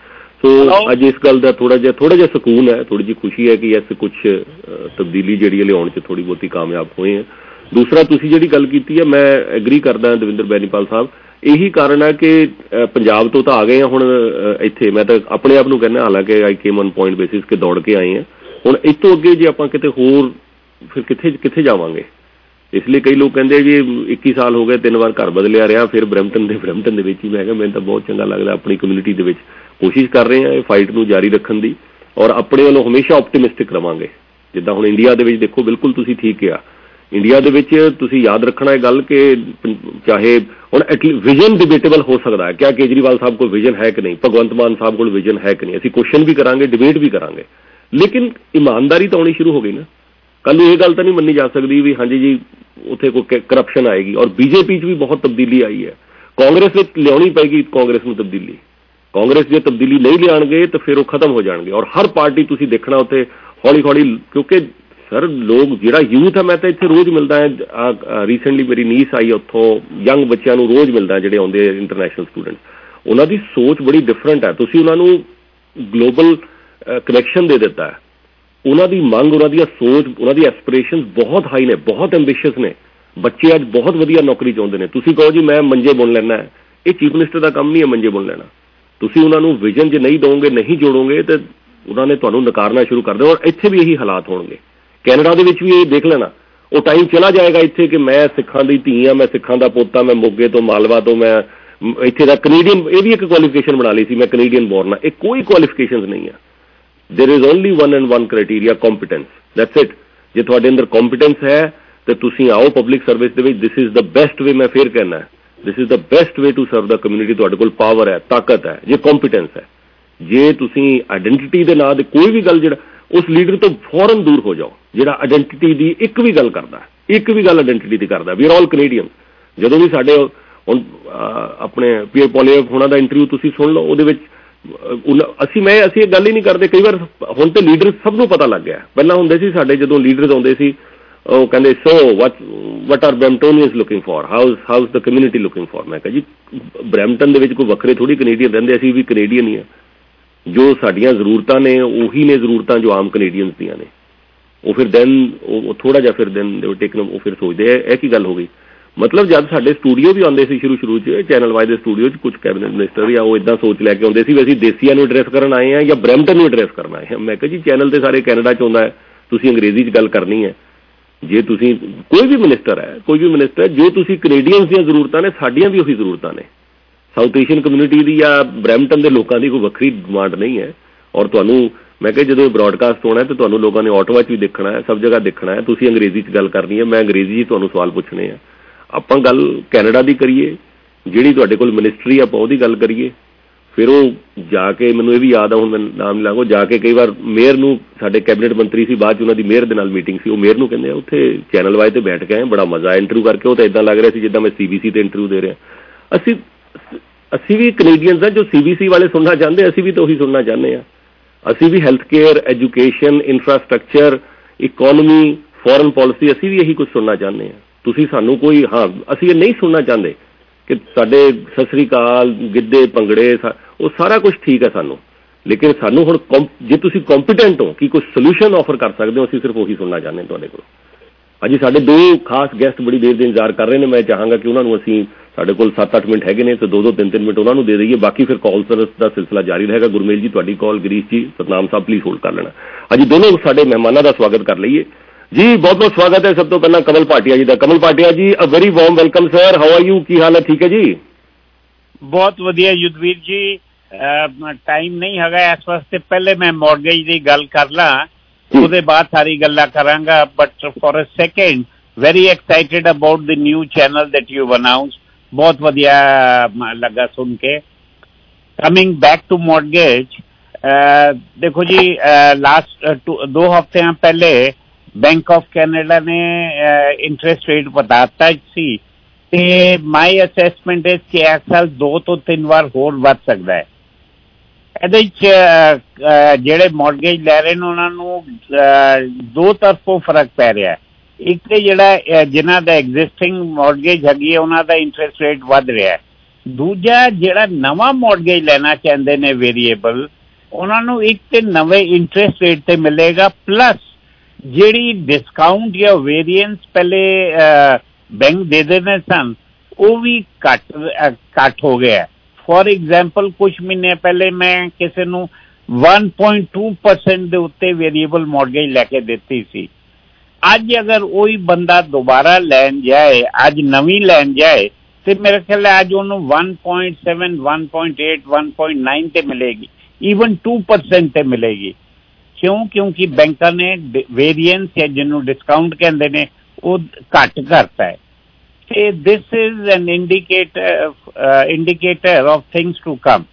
ਸੋ ਅੱਜ ਇਸ ਗੱਲ ਦਾ ਥੋੜਾ ਜਿਹਾ ਥੋੜਾ ਜਿਹਾ ਸਕੂਨ ਹੈ, ਥੋੜੀ ਜਿਹੀ ਖੁਸ਼ੀ ਹੈ ਕਿ ਇਸ ਕੁਛ ਤਬਦੀਲੀ ਜਿਹੜੀ ਹੈ ਲਿਆਉਣ 'ਚ ਥੋੜੀ ਬਹੁਤੀ ਕਾਮਯਾਬ ਹੋਏ ਹੈ। ਦੂਸਰਾ, ਤੁਸੀਂ ਜਿਹੜੀ ਗੱਲ ਕੀਤੀ ਹੈ ਮੈਂ ਐਗਰੀ ਕਰਦਾ ਦਵਿੰਦਰ ਬੈਨੀਪਾਲ ਸਾਹਿਬ, ਇਹੀ ਕਾਰਨ ਹੈ ਕਿ ਪੰਜਾਬ ਤੋਂ ਤਾਂ ਆ ਗਏ ਹਾਂ ਹੁਣ ਇੱਥੇ, ਮੈਂ ਤਾਂ ਆਪਣੇ ਆਪ ਨੂੰ ਕਹਿੰਦਾ, ਹਾਲਾਂਕਿ I came on point basis ਕਿ ਦੌੜ ਕੇ ਆਏ ਹਾਂ, ਹੁਣ ਇਸ ਤੋਂ ਅੱਗੇ ਜੇ ਆਪਾਂ ਕਿਤੇ ਹੋਰ ਫਿਰ ਕਿੱਥੇ ਕਿੱਥੇ ਜਾਵਾਂਗੇ। ਇਸ ਲਈ ਕਈ ਲੋਕ ਕਹਿੰਦੇ ਜੀ ਇੱਕੀ ਸਾਲ ਹੋ ਗਏ, ਤਿੰਨ ਵਾਰ ਘਰ ਬਦਲਿਆ ਰਿਹਾ, ਫਿਰ ਬਰੈਂਪਟਨ ਦੇ ਬਰੈਂਪਟਨ ਦੇ ਵਿੱਚ ਹੀ। ਮੈਂ ਕਿਹਾ ਮੈਨੂੰ ਤਾਂ ਬਹੁਤ ਚੰਗਾ ਲੱਗਦਾ, ਆਪਣੀ ਕਮਿਊਨਿਟੀ ਦੇ ਵਿੱਚ ਕੋਸ਼ਿਸ਼ ਕਰ ਰਹੇ ਹਾਂ ਇਹ ਫਾਈਟ ਨੂੰ ਜਾਰੀ ਰੱਖਣ ਦੀ, ਔਰ ਆਪਣੇ ਵੱਲੋਂ ਹਮੇਸ਼ਾ ਆਪਟੀਮਿਸਟਿਕ ਰਵਾਂਗੇ। ਜਿੱਦਾਂ ਹੁਣ ਇੰਡੀਆ ਦੇ ਵਿੱਚ ਦੇਖੋ, ਬਿਲਕੁਲ ਤੁਸੀਂ ਠੀਕ ਕਿਹਾ, ਇੰਡੀਆ ਦੇ ਵਿੱਚ ਤੁਸੀਂ ਯਾਦ ਰੱਖਣਾ ਇਹ ਗੱਲ ਕਿ ਚਾਹੇ ਹੁਣ ਐਟਲੀਸਟ ਵਿਜ਼ਨ ਡਿਬੇਟੇਬਲ ਹੋ ਸਕਦਾ ਹੈ, ਕਿਆ ਕੇਜਰੀਵਾਲ ਸਾਹਿਬ ਕੋਲ ਵਿਜ਼ਨ ਹੈ ਕਿ ਨਹੀਂ, ਭਗਵੰਤ ਮਾਨ ਸਾਹਿਬ ਕੋਲ ਵਿਜ਼ਨ ਹੈ ਕਿ ਨਹੀਂ, ਅਸੀਂ ਕੁਐਸਚਨ ਵੀ ਕਰਾਂਗੇ, ਡਿਬੇਟ ਵੀ ਕਰਾਂਗੇ, ਲੇਕਿਨ ਇਮਾਨਦਾਰੀ ਤਾਂ ਆਉਣੀ ਸ਼ੁਰੂ ਹੋ ਗਈ ਨਾ। ਕੱਲ ਨੂੰ ਇਹ ਗੱਲ ਤਾਂ ਨਹੀਂ ਮੰਨੀ ਜਾ ਸਕਦੀ ਵੀ ਹਾਂਜੀ ਜੀ ਉੱਥੇ ਕੋਈ ਕਰਪਸ਼ਨ ਆਏਗੀ। ਔਰ ਬੀਜੇਪੀ 'ਚ ਵੀ ਬਹੁਤ ਤਬਦੀਲੀ ਆਈ ਹੈ, ਕਾਂਗਰਸ ਵਿੱਚ ਲਿਆਉਣੀ ਪਏਗੀ ਕਾਂਗਰਸ ਨੂੰ ਤਬਦੀਲੀ। ਕਾਂਗਰਸ ਜੇ ਤਬਦੀਲੀ ਨਹੀਂ ਲਿਆਉਣਗੇ ਤਾਂ ਫਿਰ ਉਹ ਖਤਮ ਹੋ ਜਾਣਗੇ। ਔਰ ਹਰ ਪਾਰਟੀ ਤੁਸੀਂ ਦੇਖਣਾ ਉੱਥੇ ਹੌਲੀ ਹੌਲੀ, ਕਿਉਂਕਿ ਸਰ ਲੋਕ ਜਿਹੜਾ ਯੂਥ ਹੈ, ਮੈਂ ਤਾਂ ਇੱਥੇ ਰੋਜ਼ ਮਿਲਦਾ ਹੈ, ਰੀਸੈਂਟਲੀ ਮੇਰੀ ਨੀਸ ਆਈ ਉੱਥੋਂ, ਯੰਗ ਬੱਚਿਆਂ ਨੂੰ ਰੋਜ਼ ਮਿਲਦਾ ਜਿਹੜੇ ਆਉਂਦੇ ਇੰਟਰਨੈਸ਼ਨਲ ਸਟੂਡੈਂਟ, ਉਹਨਾਂ ਦੀ ਸੋਚ ਬੜੀ ਡਿਫਰੈਂਟ ਹੈ। ਤੁਸੀਂ ਉਹਨਾਂ ਨੂੰ ਗਲੋਬਲ ਕਨੈਕਸ਼ਨ ਦੇ ਦਿੱਤਾ ਹੈ, ਉਹਨਾਂ ਦੀ ਮੰਗ, ਉਹਨਾਂ ਦੀਆਂ ਸੋਚ, ਉਹਨਾਂ ਦੀ ਐਸਪੀਰੇਸ਼ਨਸ ਬਹੁਤ ਹਾਈ ਨੇ, ਬਹੁਤ ਐਂਬੀਸ਼ੀਅਸ ਨੇ। ਬੱਚੇ ਅੱਜ ਬਹੁਤ ਵਧੀਆ ਨੌਕਰੀ ਚਾਹੁੰਦੇ ਨੇ। ਤੁਸੀਂ ਕਹੋ ਜੀ ਮੈਂ ਮੰਜੇ ਬੁਣ ਲੈਣਾ ਹੈ, ਇਹ ਚੀਫ ਮਿਨਿਸਟਰ ਦਾ ਕੰਮ ਨਹੀਂ ਹੈ ਮੰਜੇ ਬੁਣ ਲੈਣਾ। ਤੁਸੀਂ ਉਹਨਾਂ ਨੂੰ ਵਿਜ਼ਨ ਜੇ ਨਹੀਂ ਦਿਓਗੇ, ਨਹੀਂ ਜੋੜੋਗੇ, ਤੇ ਉਹਨਾਂ ਨੇ ਤੁਹਾਨੂੰ ਨਕਾਰਨਾ ਸ਼ੁਰੂ ਕਰ ਦਿਓ। ਔਰ ਇੱਥੇ ਵੀ ਇਹੀ ਹਾਲਾਤ ਹੋਣਗੇ, ਕੈਨੇਡਾ ਦੇ ਵਿੱਚ ਵੀ ਇਹ ਦੇਖ ਲੈਣਾ। ਉਹ ਟਾਈਮ ਚਲਾ ਜਾਏਗਾ ਇੱਥੇ ਕਿ ਮੈਂ ਸਿੱਖਾਂ ਦੀ ਧੀ ਹਾਂ, ਮੈਂ ਸਿੱਖਾਂ ਦਾ ਪੁੱਤ ਹਾਂ, ਮੈਂ ਮੋਗੇ ਤੋਂ ਮਾਲਵਾ ਤੋਂ, ਮੈਂ ਇੱਥੇ ਦਾ ਕੈਨੇਡੀਅਨ, ਇਹ ਵੀ ਇੱਕ ਕੁਆਲੀਫਿਕੇਸ਼ਨ ਬਣਾ ਲਈ ਸੀ ਮੈਂ ਕੈਨੇਡੀਅਨ ਬੋਰਨ ਹਾਂ। ਇਹ ਕੋਈ ਕੁਆਲੀਫਿਕੇਸ਼ਨਸ ਨਹੀਂ ਆ। There is only one and one criteria, competence, that's it. ਜੇ ਤੁਹਾਡੇ ਅੰਦਰ ਕੰਪੀਟੈਂਸ ਹੈ ਤੇ ਤੁਸੀਂ ਆਓ ਪਬਲਿਕ ਸਰਵਿਸ ਦੇ ਵਿੱਚ। ਦਿਸ ਇਜ਼ ਦ ਬੈਸਟ ਵੇ, ਮੈਂ ਫੇਰ ਕਹਿਣਾ, this is the best way to serve the community. ਤੁਹਾਡੇ ਕੋਲ ਪਾਵਰ ਹੈ, ਤਾਕਤ ਹੈ, ਜੇ ਕੰਪੀਟੈਂਸ ਹੈ। ਜੇ ਤੁਸੀਂ ਆਇਡੈਂਟੀਟੀ ਦੇ ਨਾਂ ਤੇ ਕੋਈ ਵੀ ਗੱਲ, ਜਿਹੜਾ ਉਸ ਲੀਡਰ ਤੋਂ ਫੌਰਨ ਦੂਰ ਹੋ ਜਾਓ ਜਿਹੜਾ ਆਇਡੈਂਟੀਟੀ ਦੀ ਇੱਕ ਵੀ ਗੱਲ ਕਰਦਾ, ਇੱਕ ਵੀ ਗੱਲ ਆਇਡੈਂਟੀਟੀ ਦੀ ਕਰਦਾ। We are all Canadian. ਜਦੋਂ ਵੀ ਸਾਡੇ ਹੁਣ ਆਪਣੇ ਪੀਅਰ ਪੋਲੀਅਰ ਹੋਣਾ ਦਾ ਇੰਟਰਵਿਊ ਤੁਸੀਂ ਸੁਣ ਲਓ, ਉਹਦੇ ਵਿੱਚ ਅਸੀਂ ਮੈਂ ਅਸੀਂ ਇਹ ਗੱਲ ਹੀ ਨਹੀਂ ਕਰਦੇ ਕਈ ਵਾਰ। ਹੁਣ ਤੇ ਲੀਡਰ ਸਭ ਨੂੰ ਪਤਾ ਲੱਗ ਗਿਆ। ਪਹਿਲਾਂ ਹੁੰਦੇ ਸੀ ਸਾਡੇ ਜਦੋਂ ਲੀਡਰਸ ਆਉਂਦੇ ਸੀ, ਉਹ ਕਹਿੰਦੇ so what what are Bramptonians looking for, house house the community looking for. ਮੈਂ ਕਿਹਾ ਜੀ ਬ੍ਰੈਂਪਟਨ ਦੇ ਵਿੱਚ ਕੋਈ ਵੱਖਰੇ ਥੋੜੀ ਕੈਨੇਡੀਅਨ ਰਹਿੰਦੇ, ਅਸੀਂ ਵੀ ਕੈਨੇਡੀਅਨ ਹੀ ਆ। ਜੋ ਸਾਡੀਆਂ ਜ਼ਰੂਰਤਾਂ ਨੇ ਉਹੀ ਨੇ ਜ਼ਰੂਰਤਾਂ ਜੋ ਆਮ ਕੈਨੇਡੀਅਨਸ ਦੀਆਂ ਨੇ। ਉਹ ਫਿਰ ਦੈਨ ਉਹ ਥੋੜਾ ਜਿਹਾ ਫਿਰ ਦੈਨ ਟੇਕਨ ਉਹ ਫਿਰ ਸੋਚਦੇ ਇਹ ਕੀ ਗੱਲ ਹੋ ਗਈ। ਮਤਲਬ ਜਦ ਸਾਡੇ ਸਟੂਡੀਓ ਵੀ ਆਉਂਦੇ ਸੀ ਸ਼ੁਰੂ ਸ਼ੁਰੂ 'ਚ, ਚੈਨਲ ਵਾਈ ਦੇ ਸਟੂਡੀਓ 'ਚ ਕੁਝ ਕੈਬਨਿਟ ਮਿਨਿਸਟਰ ਜਾਂ ਉਹ ਇੱਦਾਂ ਸੋਚ ਲੈ ਕੇ ਆਉਂਦੇ ਸੀ ਵੀ ਅਸੀਂ ਦੇਸੀਆਂ ਨੂੰ ਐਡਰੈਸ ਕਰਨ ਆਏ ਹਾਂ ਜਾਂ ਬ੍ਰੈਂਪਟਨ ਨੂੰ ਐਡਰੈਸ ਕਰਨ ਆਏ ਹਾਂ। ਮੈਂ ਕਿਹਾ ਜੀ ਚੈਨਲ ਤੇ ਸਾਰੇ ਕੈਨੇਡਾ 'ਚ ਆਉਂਦਾ ਹੈ, ਤੁਸੀਂ ਅੰਗਰੇਜ਼ੀ 'ਚ ਗੱਲ ਕਰਨੀ ਹੈ। ਜੇ ਤੁਸੀਂ ਕੋਈ ਵੀ ਮਿਨਿਸਟਰ ਹੈ ਕੋਈ ਵੀ ਮਿਨਿਸਟਰ ਜੋ ਤੁਸੀਂ ਕੈਨੇਡੀਅਨਸ ਦੀਆਂ ਜ਼ਰੂਰਤਾਂ ਨੇ, ਸਾਡੀਆਂ ਵੀ ਉਹੀ ਜ਼ਰੂਰਤਾਂ ਨੇ। ਸਾਊਥ ਏਸ਼ੀਅਨ ਕਮਿਊਨਿਟੀ ਦੀ ਜਾਂ ਬ੍ਰੈਂਪਟਨ ਦੇ ਲੋਕਾਂ ਦੀ ਕੋਈ ਵੱਖਰੀ ਡਿਮਾਂਡ ਨਹੀਂ ਹੈ। ਔਰ ਤੁਹਾਨੂੰ ਮੈਂ ਕਿਹਾ ਜਦੋਂ ਬ੍ਰੌਡਕਾਸਟ ਹੋਣਾ ਤੇ ਤੁਹਾਨੂੰ ਲੋਕਾਂ ਨੇ ਆਟੋਵਾ 'ਚ ਵੀ ਦੇਖਣਾ ਹੈ, ਸਭ ਜਗ੍ਹਾ ਦੇਖਣਾ ਹੈ। ਤੁਸੀਂ ਅੰਗਰੇਜ਼ੀ 'ਚ ਗੱਲ ਕਰਨੀ ਹੈ, ਮੈਂ ਅੰਗਰੇਜ਼ੀ 'ਚ ਤੁਹਾਨੂੰ ਸਵਾਲ ਪੁੱਛਣੇ ਆ। ਆਪਾਂ ਗੱਲ ਕੈਨੇਡਾ ਦੀ ਕਰੀਏ, ਜਿਹੜੀ ਤੁਹਾਡੇ ਕੋਲ ਮਿਨਿਸਟਰੀ ਆਪਾਂ ਉਹਦੀ ਗੱਲ ਕਰੀਏ। ਫਿਰ ਉਹ ਜਾ ਕੇ ਮੈਨੂੰ ਇਹ ਵੀ ਯਾਦ ਆ, ਹੁਣ ਮੈਂ ਨਾਮ ਨੀ ਲਾਂਗਾ, ਜਾ ਕੇ ਕਈ ਵਾਰ ਮੇਅਰ ਨੂੰ, ਸਾਡੇ ਕੈਬਨਿਟ ਮੰਤਰੀ ਸੀ, ਬਾਅਦ 'ਚ ਉਹਨਾਂ ਦੀ ਮੇਅਰ ਦੇ ਨਾਲ ਮੀਟਿੰਗ ਸੀ, ਉਹ ਮੇਅਰ ਨੂੰ ਕਹਿੰਦੇ ਆ ਉੱਥੇ ਚੈਨਲ ਵਾਈ ਤੇ ਬੈਠ ਕੇ ਆਏ, ਬੜਾ ਮਜ਼ਾ ਆਇਆ ਇੰਟਰਵਿਊ ਕਰਕੇ। ਉਹ ਤਾਂ ਇੱਦਾਂ ਲੱਗ ਰਿਹਾ ਸੀ ਜਿੱਦਾਂ ਮੈਂ ਸੀ ਬੀ ਸੀ ਤੇ ਇੰਟਰਵਿਊ ਦੇ ਰਿਹਾ। ਅਸੀਂ ਅਸੀਂ ਵੀ ਕੈਨੇਡੀਅਨਸ ਹਾਂ ਜੋ ਸੀ ਬੀ ਸੀ ਵਾਲੇ ਸੁਣਨਾ ਚਾਹੁੰਦੇ, ਅਸੀਂ ਵੀ ਤਾਂ ਉਹੀ ਸੁਣਨਾ ਚਾਹੁੰਦੇ ਹਾਂ। ਅਸੀਂ ਵੀ health care, education, infrastructure, economy, foreign policy, ਅਸੀਂ ਵੀ ਇਹੀ ਕੁਝ ਸੁਣਨਾ ਚਾਹੁੰਦੇ ਹਾਂ। ਤੁਸੀਂ ਸਾਨੂੰ ਕੋਈ, ਹਾਂ ਅਸੀਂ ਇਹ ਨਹੀਂ ਸੁਣਨਾ ਚਾਹੁੰਦੇ ਕਿ ਸਾਡੇ ਸਤਿ ਸ੍ਰੀ ਅਕਾਲ, ਗਿੱਧੇ, ਭੰਗੜੇ, ਉਹ ਸਾਰਾ ਕੁਝ ਠੀਕ ਹੈ ਸਾਨੂੰ, ਲੇਕਿਨ ਸਾਨੂੰ ਹੁਣ ਜੇ ਤੁਸੀਂ ਕੰਪੀਟੈਂਟ ਹੋ ਕਿ ਕੋਈ ਸੋਲੂਸ਼ਨ ਆਫਰ ਕਰ ਸਕਦੇ ਹੋ, ਅਸੀਂ ਸਿਰਫ ਉਹੀ ਸੁਣਨਾ ਚਾਹੁੰਦੇ ਹਾਂ ਤੁਹਾਡੇ ਕੋਲ। ਹਾਂਜੀ, ਸਾਡੇ ਦੋ ਖਾਸ ਗੈਸਟ ਬੜੀ ਦੇਰ ਦੇ ਇੰਤਜ਼ਾਰ ਕਰ ਰਹੇ ਨੇ। ਮੈਂ ਚਾਹਾਂਗਾ ਕਿ ਉਹਨਾਂ ਨੂੰ ਅਸੀਂ, ਸਾਡੇ ਕੋਲ ਸੱਤ ਅੱਠ ਮਿੰਟ ਹੈਗੇ ਨੇ ਤੇ ਦੋ ਦੋ ਤਿੰਨ ਤਿੰਨ ਮਿੰਟ ਉਹਨਾਂ ਨੂੰ ਦੇ ਦਈਏ, ਬਾਕੀ ਫਿਰ ਕਾਲ ਸਰਵਿਸ ਦਾ ਸਿਲਸਿਲਾ ਜਾਰੀ ਰਹੇਗਾ। ਗੁਰਮੇਲ ਜੀ ਤੁਹਾਡੀ ਕਾਲ, ਗਿਰੀਸ਼ ਜੀ, ਸਤਨਾਮ ਸਾਹਿਬ ਪਲੀਜ਼ ਹੋਲਡ ਕਰ ਲੈਣਾ। ਹਾਂਜੀ, ਦੋਨੋਂ ਸਾਡੇ ਮਹਿਮਾਨਾਂ ਦਾ ਸਵਾਗਤ ਕਰ ਲਈਏ ਜੀ। ਬਹੁਤ ਬਹੁਤ ਸਵਾਗਤ ਹੈ ਸਭ ਤੋਂ ਪਹਿਲਾਂ ਕਮਲ ਭਾਟੀਆ ਜੀ ਦਾ। Kamal Bhatia ji, a very warm welcome sir, how are you, ਕੀ ਹਾਲ ਹੈ? ਠੀਕ ਹੈ ਜੀ, ਬਹੁਤ ਵਧੀਆ ਯੁੱਧਵੀਰ ਜੀ। ਟਾਈਮ ਨਹੀਂ ਹੈਗਾ ਇਸ ਵਾਸਤੇ, ਪਹਿਲੇ ਮੈਂ ਮੌਰਗੇਜ ਦੀ ਗੱਲ ਕਰ ਲਾਂ, ਉਹਦੇ ਬਾਅਦ ਸਾਰੀ ਗੱਲਾਂ ਕਰਾਂਗਾ। But for a second, very excited about the new channel that you've announced. बहुत बढ़िया लगा सुन के। Coming back to mortgage, देखो जी, लास्ट दो हफ्ते पहले बैंक ऑफ कैनेडा ने इंटरेस्ट रेट बताता सी ते माई असेसमेंट है कि इस साल दो तो तीन बार होर वध सकता है। ਇਹਦੇ ਜਿਹੜੇ ਮੌਰਗੇਜ ਲੈ ਰਹੇ ਨੇ ਉਹਨਾਂ ਨੂੰ ਦੋ ਤਰਫੋਂ ਫਰਕ ਪੈ ਰਿਹਾ। ਇੱਕ ਤੇ ਜਿਹੜਾ ਜਿਨ੍ਹਾਂ ਦਾ ਐਗਜ਼ਿਸਟਿੰਗ ਮੌਰਗੇਜ ਹੈਗੀ ਹੈ ਉਹਨਾਂ ਦਾ ਇੰਟਰਸਟ ਰੇਟ ਵੱਧ ਰਿਹਾ। ਦੂਜਾ ਜਿਹੜਾ ਨਵਾਂ ਮੌਰਗੇਜ ਲੈਣਾ ਚਾਹੁੰਦੇ ਨੇ ਵੇਰੀਏਬਲ, ਉਹਨਾਂ ਨੂੰ ਇੱਕ ਤੇ ਨਵੇਂ ਇੰਟਰਸਟ ਰੇਟ ਤੇ ਮਿਲੇਗਾ, ਪਲੱਸ ਜਿਹੜੀ ਡਿਸਕਾਊਂਟ ਜਾਂ ਵੇਰੀਐਂਸ ਪਹਿਲੇ ਬੈਂਕ ਦੇ ਦਿੰਦੇ ਸਨ ਉਹ ਵੀ ਘੱਟ ਘੱਟ ਹੋ ਗਿਆ। ਫॉर एग्जांपल कुछ महीने पहले मैं किसी ਨੂੰ one point two percent ਦੇ ਉੱਤੇ ਵੇਰੀਏਬਲ ਮੌਰਗੇਜ ਲੈ ਕੇ ਦਿੱਤੀ ਸੀ। ਅੱਜ ਅਗਰ ਉਹੀ ਬੰਦਾ ਦੁਬਾਰਾ ਲੈਣ ਜਾਏ, ਅੱਜ ਨਵੀਂ ਲੈਣ ਜਾਏ, ਤੇ ਮੇਰੇ ਖਿਆਲ ਅੱਜ ਉਹਨੂੰ one point seven, one point eight, one point nine ਤੇ ਮਿਲੇਗੀ, ਈਵਨ two percent ਤੇ ਮਿਲੇਗੀ। ਕਿਉਂ? ਕਿਉਂਕਿ ਬੈਂਕਾਂ ਨੇ ਵੇਰੀਐਂਸ ਜਾਂ ਜਿਹਨੂੰ ਡਿਸਕਾਊਂਟ ਕਹਿੰਦੇ ਨੇ ਉਹ ਘੱਟ ਕਰਤਾ ਹੈ। This is an indicator uh, indicator of things to come.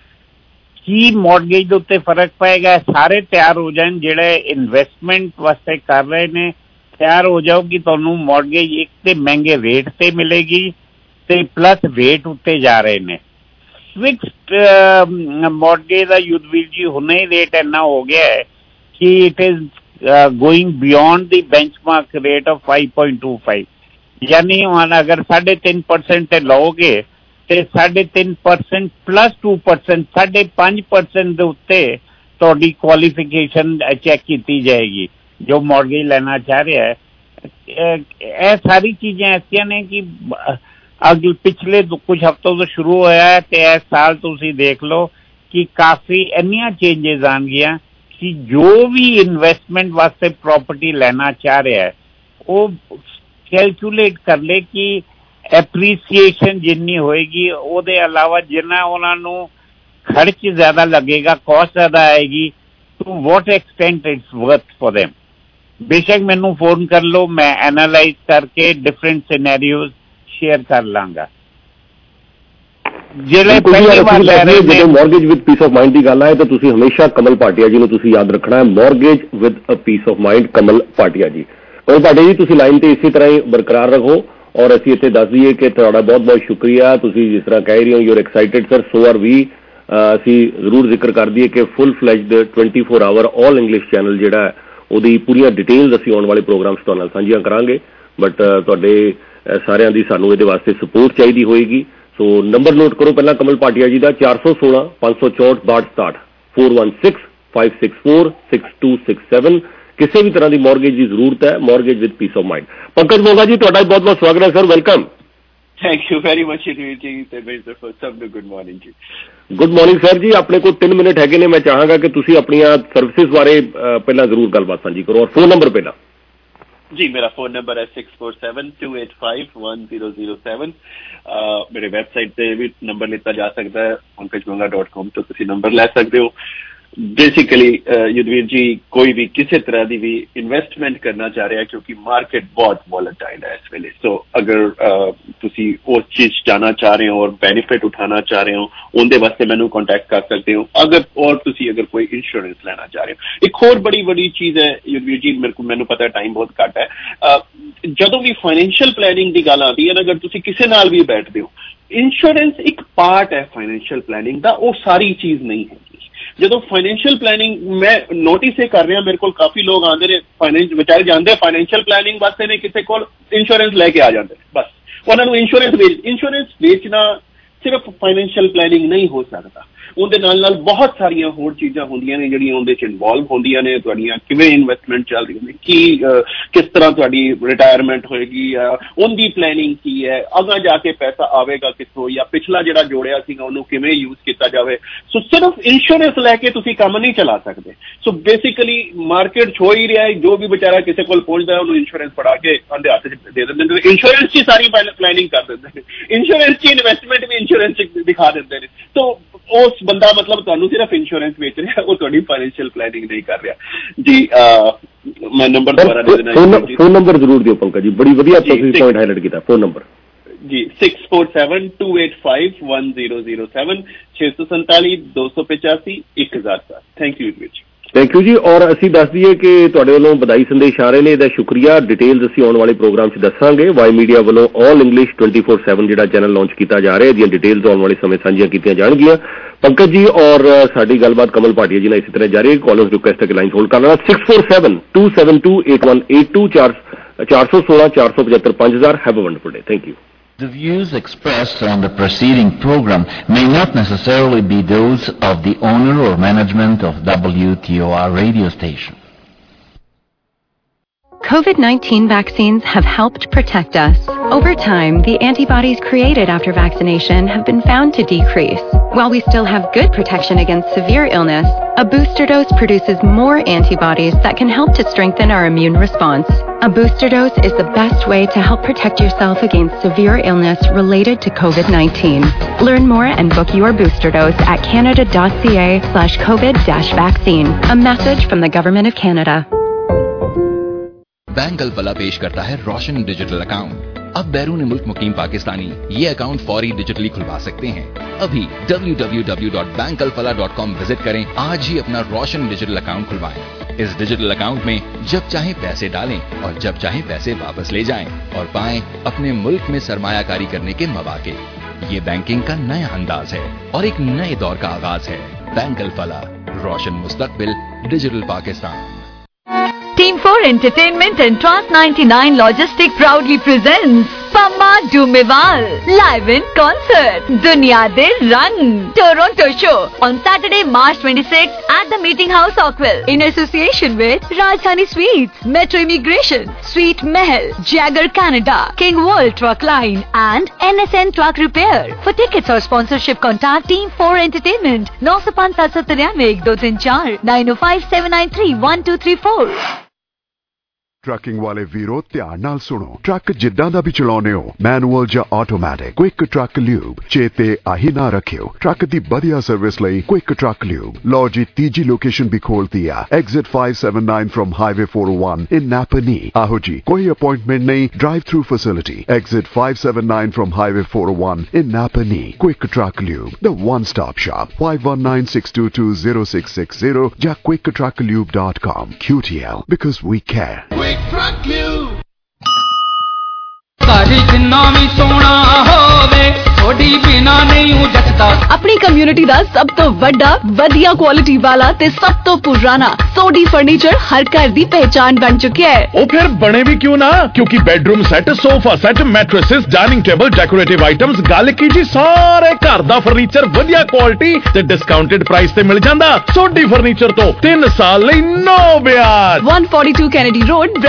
ਕੀ ਮੌਰਗੇਜ ਦੇ ਉੱਤੇ ਫਰਕ ਪਏਗਾ? ਸਾਰੇ ਤਿਆਰ ਹੋ ਜਾਣ, ਜਿਹੜੇ ਇਨਵੈਸਟਮੈਂਟ ਵਾਸਤੇ ਕਰ ਰਹੇ ਨੇ ਤਿਆਰ ਹੋ ਜਾਓ ਕਿ ਤੁਹਾਨੂੰ ਮੌਰਗੇਜ ਇੱਕ ਤੇ ਮਹਿੰਗੇ ਰੇਟ ਤੇ ਮਿਲੇਗੀ ਤੇ ਪਲੱਸ ਰੇਟ ਉੱਤੇ ਜਾ ਰਹੇ ਨੇ। ਫਿਕਸਡ ਮੌਰਗੇਜ ਦਾ ਯੁੱਧਵੀਰ ਜੀ ਹੁਣੇ ਹੀ ਰੇਟ ਇੰਨਾ ਹੋ ਗਿਆ ਹੈ ਕਿ it is going beyond the benchmark rate of five point two five। यानी ਹੁਣ ਅਗਰ ਸਾਢੇ ਤਿੰਨ ਪਰਸੈਂਟ ਤੇ ਲਓਗੇ ਤੇ ਸਾਢੇ ਤਿੰਨ ਪਰਸੈਂਟ ਪਲੱਸ two percent, ਸਾਢੇ ਪੰਜ ਪਰਸੈਂਟ ਦੇ ਉੱਤੇ ਤੁਹਾਡੀ ਕੁਆਲੀਫਿਕੇਸ਼ਨ ਚੈੱਕ ਕੀਤੀ ਜਾਏਗੀ ਜੋ ਮੌਰਗੇਜ ਲੈਣਾ ਚਾਹ ਰਿਹਾ ਹੈ। ਇਹ ਸਾਰੀ ਚੀਜ਼ਾਂ ਐਸੀਆਂ ਨੇ ਕਿ ਅਗਲੇ ਪਿਛਲੇ ਕੁਝ ਹਫ਼ਤੋਂ ਤੋਂ ਸ਼ੁਰੂ ਹੋਇਆ ਹੈ ਤੇ ਇਸ ਸਾਲ ਤੁਸੀਂ ਦੇਖ ਲਓ ਕਿ ਕਾਫੀ ਇੰਨੀਆਂ ਚੇਂਜਿਸ ਆਉਣਗੀਆਂ कि जो भी इन्वेस्टमेंट वास्ते प्रॉपर्टी लेना चाह रहा है वो कैलकुलेट कर ले कि एप्रीसीएशन जिन्नी होएगी ਉਹਦੇ अलावा जिन्ना उन्होंने खर्च ज्यादा लगेगा, कॉस्ट ज्यादा आएगी, to what extent it's worth for them. बेशक मैनू फोन कर लो, मैं एनालाइज करके डिफरेंट सिनेरियोज शेयर कर लांगा। ਜਿਹੜੇ ਪਹਿਲੀ ਵਾਰ ਲੈ ਰਹੇ ਨੇ mortgage with peace of mind ਦੀ ਗੱਲ ਆਏ ਤਾਂ ਤੁਸੀਂ ਹਮੇਸ਼ਾ ਕਮਲ ਭਾਟੀਆ ਜੀ ਨੂੰ ਤੁਸੀਂ ਯਾਦ ਰੱਖਣਾ ਹੈ। Mortgage with a peace of mind, Kamal Bhatia ji. Kamal Bhatia ਜੀ ਤੁਸੀਂ ਲਾਈਨ ਤੇ ਇਸੇ ਤਰ੍ਹਾਂ ਹੀ ਬਰਕਰਾਰ ਰਹੋ ਔਰ ਅਸੀਂ ਇੱਥੇ ਦੱਸ ਦਈਏ ਕਿ ਤੁਹਾਡਾ ਬਹੁਤ ਬਹੁਤ ਸ਼ੁਕਰੀਆ। ਤੁਸੀਂ ਜਿਸ ਤਰ੍ਹਾਂ ਕਹਿ ਰਹੇ ਹੋ you are excited sir, so are we. ਅਸੀਂ ਜ਼ਰੂਰ ਜ਼ਿਕਰ ਕਰ ਦਈਏ ਕਿ full fledged twenty four hour all English channel ਜਿਹੜਾ ਹੈ ਉਹਦੀ ਪੂਰੀਆਂ ਡਿਟੇਲਸ ਅਸੀਂ ਆਉਣ ਵਾਲੇ ਪ੍ਰੋਗਰਾਮਸ ਤੁਹਾਡੇ ਨਾਲ ਸਾਂਝੀਆਂ ਕਰਾਂਗੇ। ਬਟ ਤੁਹਾਡੇ ਸਾਰਿਆਂ ਦੀ ਸਾਨੂੰ ਇਹਦੇ ਵਾਸਤੇ ਸਪੋਰਟ ਚਾਹੀਦੀ ਹੋਏਗੀ। ਸੋ ਨੰਬਰ ਨੋਟ ਕਰੋ ਪਹਿਲਾਂ ਕਮਲ ਭਾਟੀਆ ਜੀ ਦਾ ਚਾਰ ਸੌ ਸੋਲਾਂ ਪੰਜ ਸੌ ਚੌਂਹਠ ਬਾਹਠ ਸਤਾਹਠ four one six five six four six two six seven. ਕਿਸੇ ਵੀ ਤਰ੍ਹਾਂ ਦੀ ਮੌਰਗੇਜ ਦੀ ਜ਼ਰੂਰਤ ਹੈ, mortgage with peace of mind. Pankaj Moga ji ਤੁਹਾਡਾ ਬਹੁਤ ਬਹੁਤ ਸਵਾਗਤ ਹੈ sir, welcome. Thank you very much ਜੀ ਤੇ ਮਿਸਟਰ ਫॉर ਸਭ ਨੂੰ ਗੁੱਡ ਮਾਰਨਿੰਗ ਜੀ। ਗੁੱਡ ਮਾਰਨਿੰਗ ਸਰ ਜੀ। ਆਪਣੇ ਕੋਲ ਤਿੰਨ ਮਿੰਟ ਹੈਗੇ ਨੇ, ਮੈਂ ਚਾਹਾਂਗਾ ਕਿ ਤੁਸੀਂ ਆਪਣੀਆਂ ਸਰਵਿਸਿਜ਼ ਬਾਰੇ ਪਹਿਲਾਂ ਜ਼ਰੂਰ ਗੱਲਬਾਤ ਸਾਂਝੀ ਕਰੋ ਔਰ ਫੋਨ ਨੰਬਰ ਪਹਿਲਾਂ। जी मेरा फोन नंबर है six four seven two eight five one zero zero seven. मेरे वैबसाइट से भी नंबर लिता जा सकता है पंकज मोंगा डॉट कॉम तो तुम नंबर लै सकते हो। बेसिकली युद्धवीर जी कोई भी किसी तरह की भी इन्वेस्टमेंट करना चाह रहे हैं क्योंकि मार्केट बहुत वॉलेटाइल है इस वेले। सो अगर तुसी उस चीज जाना चाह रहे हो और बेनिफिट उठाना चाह रहे हो उनके वास्ते मैनू कॉन्टैक्ट कर सकते हो। अगर और तुसी अगर कोई इंश्योरेंस लेना चाह रहे हो। एक होर बड़ी बड़ी चीज है युद्धवीर जी, मेरे को मैनू पता है टाइम बहुत घट है, जदों भी फाइनेंशियल प्लैनिंग की गल आती है ना, अगर तुसी किसी नाल भी बैठते हो, इंश्योरेंस एक पार्ट है फाइनेंशियल प्लैनिंग का, वो सारी चीज नहीं है। ਜਦੋਂ ਫਾਈਨੈਂਸ਼ੀਅਲ ਪਲੈਨਿੰਗ ਮੈਂ ਨੋਟਿਸ ਇਹ ਕਰ ਰਿਹਾ, ਮੇਰੇ ਕੋਲ ਕਾਫੀ ਲੋਕ ਆਉਂਦੇ ਨੇ ਫਾਈਨੈਂਸ ਵਿਚਾਰੇ ਜਾਂਦੇ ਫਾਈਨੈਂਸ਼ੀਅਲ ਪਲੈਨਿੰਗ ਵਾਸਤੇ ਨੇ, ਕਿਸੇ ਕੋਲ ਇੰਸ਼ੋਰੈਂਸ ਲੈ ਕੇ ਆ ਜਾਂਦੇ ਨੇ, ਬਸ ਉਹਨਾਂ ਨੂੰ ਇੰਸ਼ੋਰੈਂਸ ਵੇਚ ਇੰਸ਼ੋਰੈਂਸ ਵੇਚਣਾ ਸਿਰਫ ਫਾਈਨੈਂਸ਼ੀਅਲ ਪਲੈਨਿੰਗ ਨਹੀਂ ਹੋ ਸਕਦਾ। ਉਹਦੇ ਨਾਲ ਨਾਲ ਬਹੁਤ ਸਾਰੀਆਂ ਹੋਰ ਚੀਜ਼ਾਂ ਹੁੰਦੀਆਂ ਨੇ ਜਿਹੜੀਆਂ ਉਹਦੇ ਚ ਇਨਵੋਲਵ ਹੁੰਦੀਆਂ ਨੇ। ਤੁਹਾਡੀਆਂ ਕਿਵੇਂ ਇਨਵੈਸਟਮੈਂਟ ਚੱਲ ਰਹੀਆਂ ਨੇ, ਕੀ ਕਿਸ ਤਰ੍ਹਾਂ ਤੁਹਾਡੀ ਰਿਟਾਇਰਮੈਂਟ ਹੋਏਗੀ, ਉਹਦੀ ਪਲੈਨਿੰਗ ਕੀ ਹੈ, ਅੱਗੇ ਜਾ ਕੇ ਪੈਸਾ ਆਵੇਗਾ ਕਿੱਥੋਂ, ਜਾਂ ਪਿਛਲਾ ਜਿਹੜਾ ਜੋੜਿਆ ਸੀਗਾ ਉਹਨੂੰ ਕਿਵੇਂ ਯੂਜ਼ ਕੀਤਾ ਜਾਵੇ। ਸੋ ਸਿਰਫ ਇੰਸ਼ੋਰੈਂਸ ਲੈ ਕੇ ਤੁਸੀਂ ਕੰਮ ਨਹੀਂ ਚਲਾ ਸਕਦੇ। ਸੋ ਬੇਸਿਕਲੀ ਮਾਰਕੀਟ ਛੋ ਹੀ ਰਿਹਾ ਹੈ, ਜੋ ਵੀ ਵਿਚਾਰਾ ਕਿਸੇ ਕੋਲ ਪਹੁੰਚਦਾ ਉਹਨੂੰ ਇੰਸ਼ੋਰੈਂਸ ਫੜਾ ਕੇ ਉਹਦੇ ਹੱਥ ਚ ਦੇ ਦਿੰਦੇ ਨੇ। ਇੰਸ਼ੋਰੈਂਸ ਚ ਸਾਰੀ ਪਲੈਨਿੰਗ ਕਰ ਦਿੰਦੇ ਨੇ, ਇੰਸ਼ੋਰੈਂਸ ਚ ਇਨਵੈਸਟਮੈਂਟ ਵੀ ਇੰਸ਼ੋਰੈਂਸ ਚ ਦਿਖਾ ਦਿੰਦੇ ਨੇ। ਸੋ ਉਸ ਬੰਦਾ ਮਤਲਬ ਤੁਹਾਨੂੰ ਸਿਰਫ ਇੰਸ਼ੋਰੈਂਸ ਵੇਚ ਰਿਹਾ, ਉਹ ਤੁਹਾਡੀ ਫਾਈਨੈਂਸ਼ੀਅਲ ਪਲੈਨਿੰਗ ਨਹੀਂ ਕਰ ਰਿਹਾ ਜੀ। ਮੈਂ ਨੰਬਰ ਦੁਬਾਰਾ ਦੇ ਦੇਣਾ, ਫੋਨ ਨੰਬਰ ਜ਼ਰੂਰ ਦਿਓ ਪੰਕਜ ਜੀ, ਬੜੀ ਵਧੀਆ ਤੁਸੀਂ ਪੁਆਇੰਟ ਹਾਈਲਾਈਟ ਕੀਤਾ। ਫੋਨ ਨੰਬਰ ਜੀ six four seven two eight five one zero zero seven ਛੇ ਸੌ ਸੰਤਾਲੀ ਦੋ ਸੌ ਪਚਾਸੀ ਇੱਕ ਹਜ਼ਾਰ ਸੱਤ। ਥੈਂਕ ਯੂ ਵਿੱਚ ਥੈਂਕ ਯੂ ਜੀ। ਔਰ ਅਸੀਂ ਦੱਸ ਦਈਏ ਕਿ ਤੁਹਾਡੇ ਵੱਲੋਂ ਵਧਾਈ ਸੰਦੇਸ਼ ਆ ਰਹੇ ਨੇ, ਇਹਦਾ ਸ਼ੁਕਰੀਆ। ਡਿਟੇਲਸ ਅਸੀਂ ਆਉਣ ਵਾਲੇ ਪ੍ਰੋਗਰਾਮ 'ਚ ਦੱਸਾਂਗੇ। ਵਾਈ ਮੀਡੀਆ ਵੱਲੋਂ all English twenty four seven ਜਿਹੜਾ ਚੈਨਲ ਲਾਂਚ ਕੀਤਾ ਜਾ ਰਿਹਾ, ਇਹਦੀਆਂ ਡਿਟੇਲਸ ਆਉਣ ਵਾਲੇ ਸਮੇਂ ਸਾਂਝੀਆਂ ਕੀਤੀਆਂ ਜਾਣਗੀਆਂ। ਪੰਕਜ ਜੀ ਔਰ ਸਾਡੀ ਗੱਲਬਾਤ ਕਮਲ ਭਾਟੀਆ ਜੀ ਨਾਲ ਇਸੇ ਤਰ੍ਹਾਂ ਜਾਰੀ ਹੈ। ਕਾਲਰਸ ਰਿਕੁਐਸਟ ਹੈ ਕਿ ਲਾਈਨ ਹੋਲਡ ਕਰ ਲੈਣਾ six four seven two seven two eight one eight two ਚਾਰ ਚਾਰ ਸੌ ਸੋਲਾਂ ਚਾਰ ਸੌ ਪਝੱਤਰ ਪੰਜ ਹਜ਼ਾਰ। Have a wonderful day. Thank you. The views expressed on the preceding program may not necessarily be those of the owner or management of W T O R radio station. COVID nineteen vaccines have helped protect us. Over time, the antibodies created after vaccination have been found to decrease. While we still have good protection against severe illness, a booster dose produces more antibodies that can help to strengthen our immune response. A booster dose is the best way to help protect yourself against severe illness related to COVID nineteen. Learn more and book your booster dose at canada.ca slash COVID dash vaccine. A message from the Government of Canada. Bank Alfalah पेश करता है रोशन digital account. अब बैरून मुल्क मुकीम पाकिस्तानी ये account फौरी digitally खुलवा सकते हैं। अभी W W W dot bank Alfalah dot com visit करें, आज ही अपना रोशन डिजिटल अकाउंट खुलवाएं। इस डिजिटल अकाउंट में जब चाहे पैसे डालें और जब चाहे पैसे वापस ले जाएं और पाएं अपने मुल्क में सरमायाकारी करने के मौके। ये बैंकिंग का नया अंदाज है और एक नए दौर का आगाज है। बैंक गलफला, रोशन मुस्तकबिल, digital Pakistan. Team four Entertainment and Trans ninety-nine Logistic proudly presents Pama Dumival, live in concert, Duniya De Rang, Toronto show on Saturday, March twenty-sixth at the Meeting House, Oakville, in association with Rajdhani Sweets, Metro Immigration, Sweet Mahal, Jagger Canada, King World Truck Line, and N S N Truck Repair. For tickets or sponsorship, contact Team four Entertainment, nine oh five seven seven three one two three four, nine oh five seven nine three one two three four. Trucking ਵਾਲੇ ਵੀਰੋ ਧਿਆਨ ਨਾਲ ਸੁਣੋ। Truck ਜਿੱਦਾਂ ਦਾ ਵੀ ਚਲਾਉਨੇ ਹੋ, manual ਜਾਂ automatic, quick truck lube ਚੇਤੇ ਆਹੀ ਨਾ ਰੱਖਿਓ। ਟਰੱਕ ਦੀ ਵਧੀਆ ਸਰਵਿਸ ਲਈ ਕੁਇਕ ਟਰੱਕ ਲਿਊਬ। ਲਓ ਜੀ ਤੀਜੀ ਲੋਕੇਸ਼ਨ ਵੀ ਖੋਲਤੀ ਆ, exit five seventy-nine from highway four oh one in Napanee. ਆਹੋ ਜੀ, ਕੋਈ ਅਪਾਇੰਟਮੈਂਟ ਨਹੀਂ, drive through facility. Exit five seventy-nine from highway four oh one in Napanee. Quick truck lube, the one stop shop. five one nine six two two zero six six zero ਜਾਂ quick truck lube dot com। Q T L, because we care. ਘਰ ਜਿੰਨਾ ਵੀ ਸੋਹਣਾ ਹੋਵੇ ਥੋੜੀ ਬਿਨਾ ਨਹੀਂ ਉਹ ਜੱਟਦਾ। ਆਪਣੀ ਕਮਿਊਨਿਟੀ ਦਾ ਸਭ ਤੋਂ ਵੱਡਾ, ਵਧੀਆ ਕੁਆਲਿਟੀ ਵਾਲਾ ਤੇ ਸਭ ਤੋਂ ਪੁਰਾਣਾ ਸੋਡੀ ਫਰਨੀਚਰ ਹਰ ਘਰ ਦੀ ਪਹਿਚਾਨ ਬਣ ਚੁੱਕਿਆ ਹੈ। ਉਹ ਫਿਰ ਬਣੇ ਵੀ ਕਿਉਂ ਨਾ, ਕਿਉਂਕਿ bedroom set, sofa set, mattresses, dining table, decorative items, ਗੱਲ ਕੀ ਜੀ ਸਾਰੇ ਘਰ ਦਾ ਫਰਨੀਚਰ ਵਧੀਆ ਕੁਆਲਿਟੀ ਤੇ ਡਿਸਕਾਊਂਟਡ ਪ੍ਰਾਈਸ ਤੇ ਮਿਲ ਜਾਂਦਾ। ਸੋਡੀ ਫਰਨੀਚਰ ਤੋਂ ਤਿੰਨ ਸਾਲ ਲਈ ਨੋ ਵਿਆਜ। one forty-two Kennedy Road,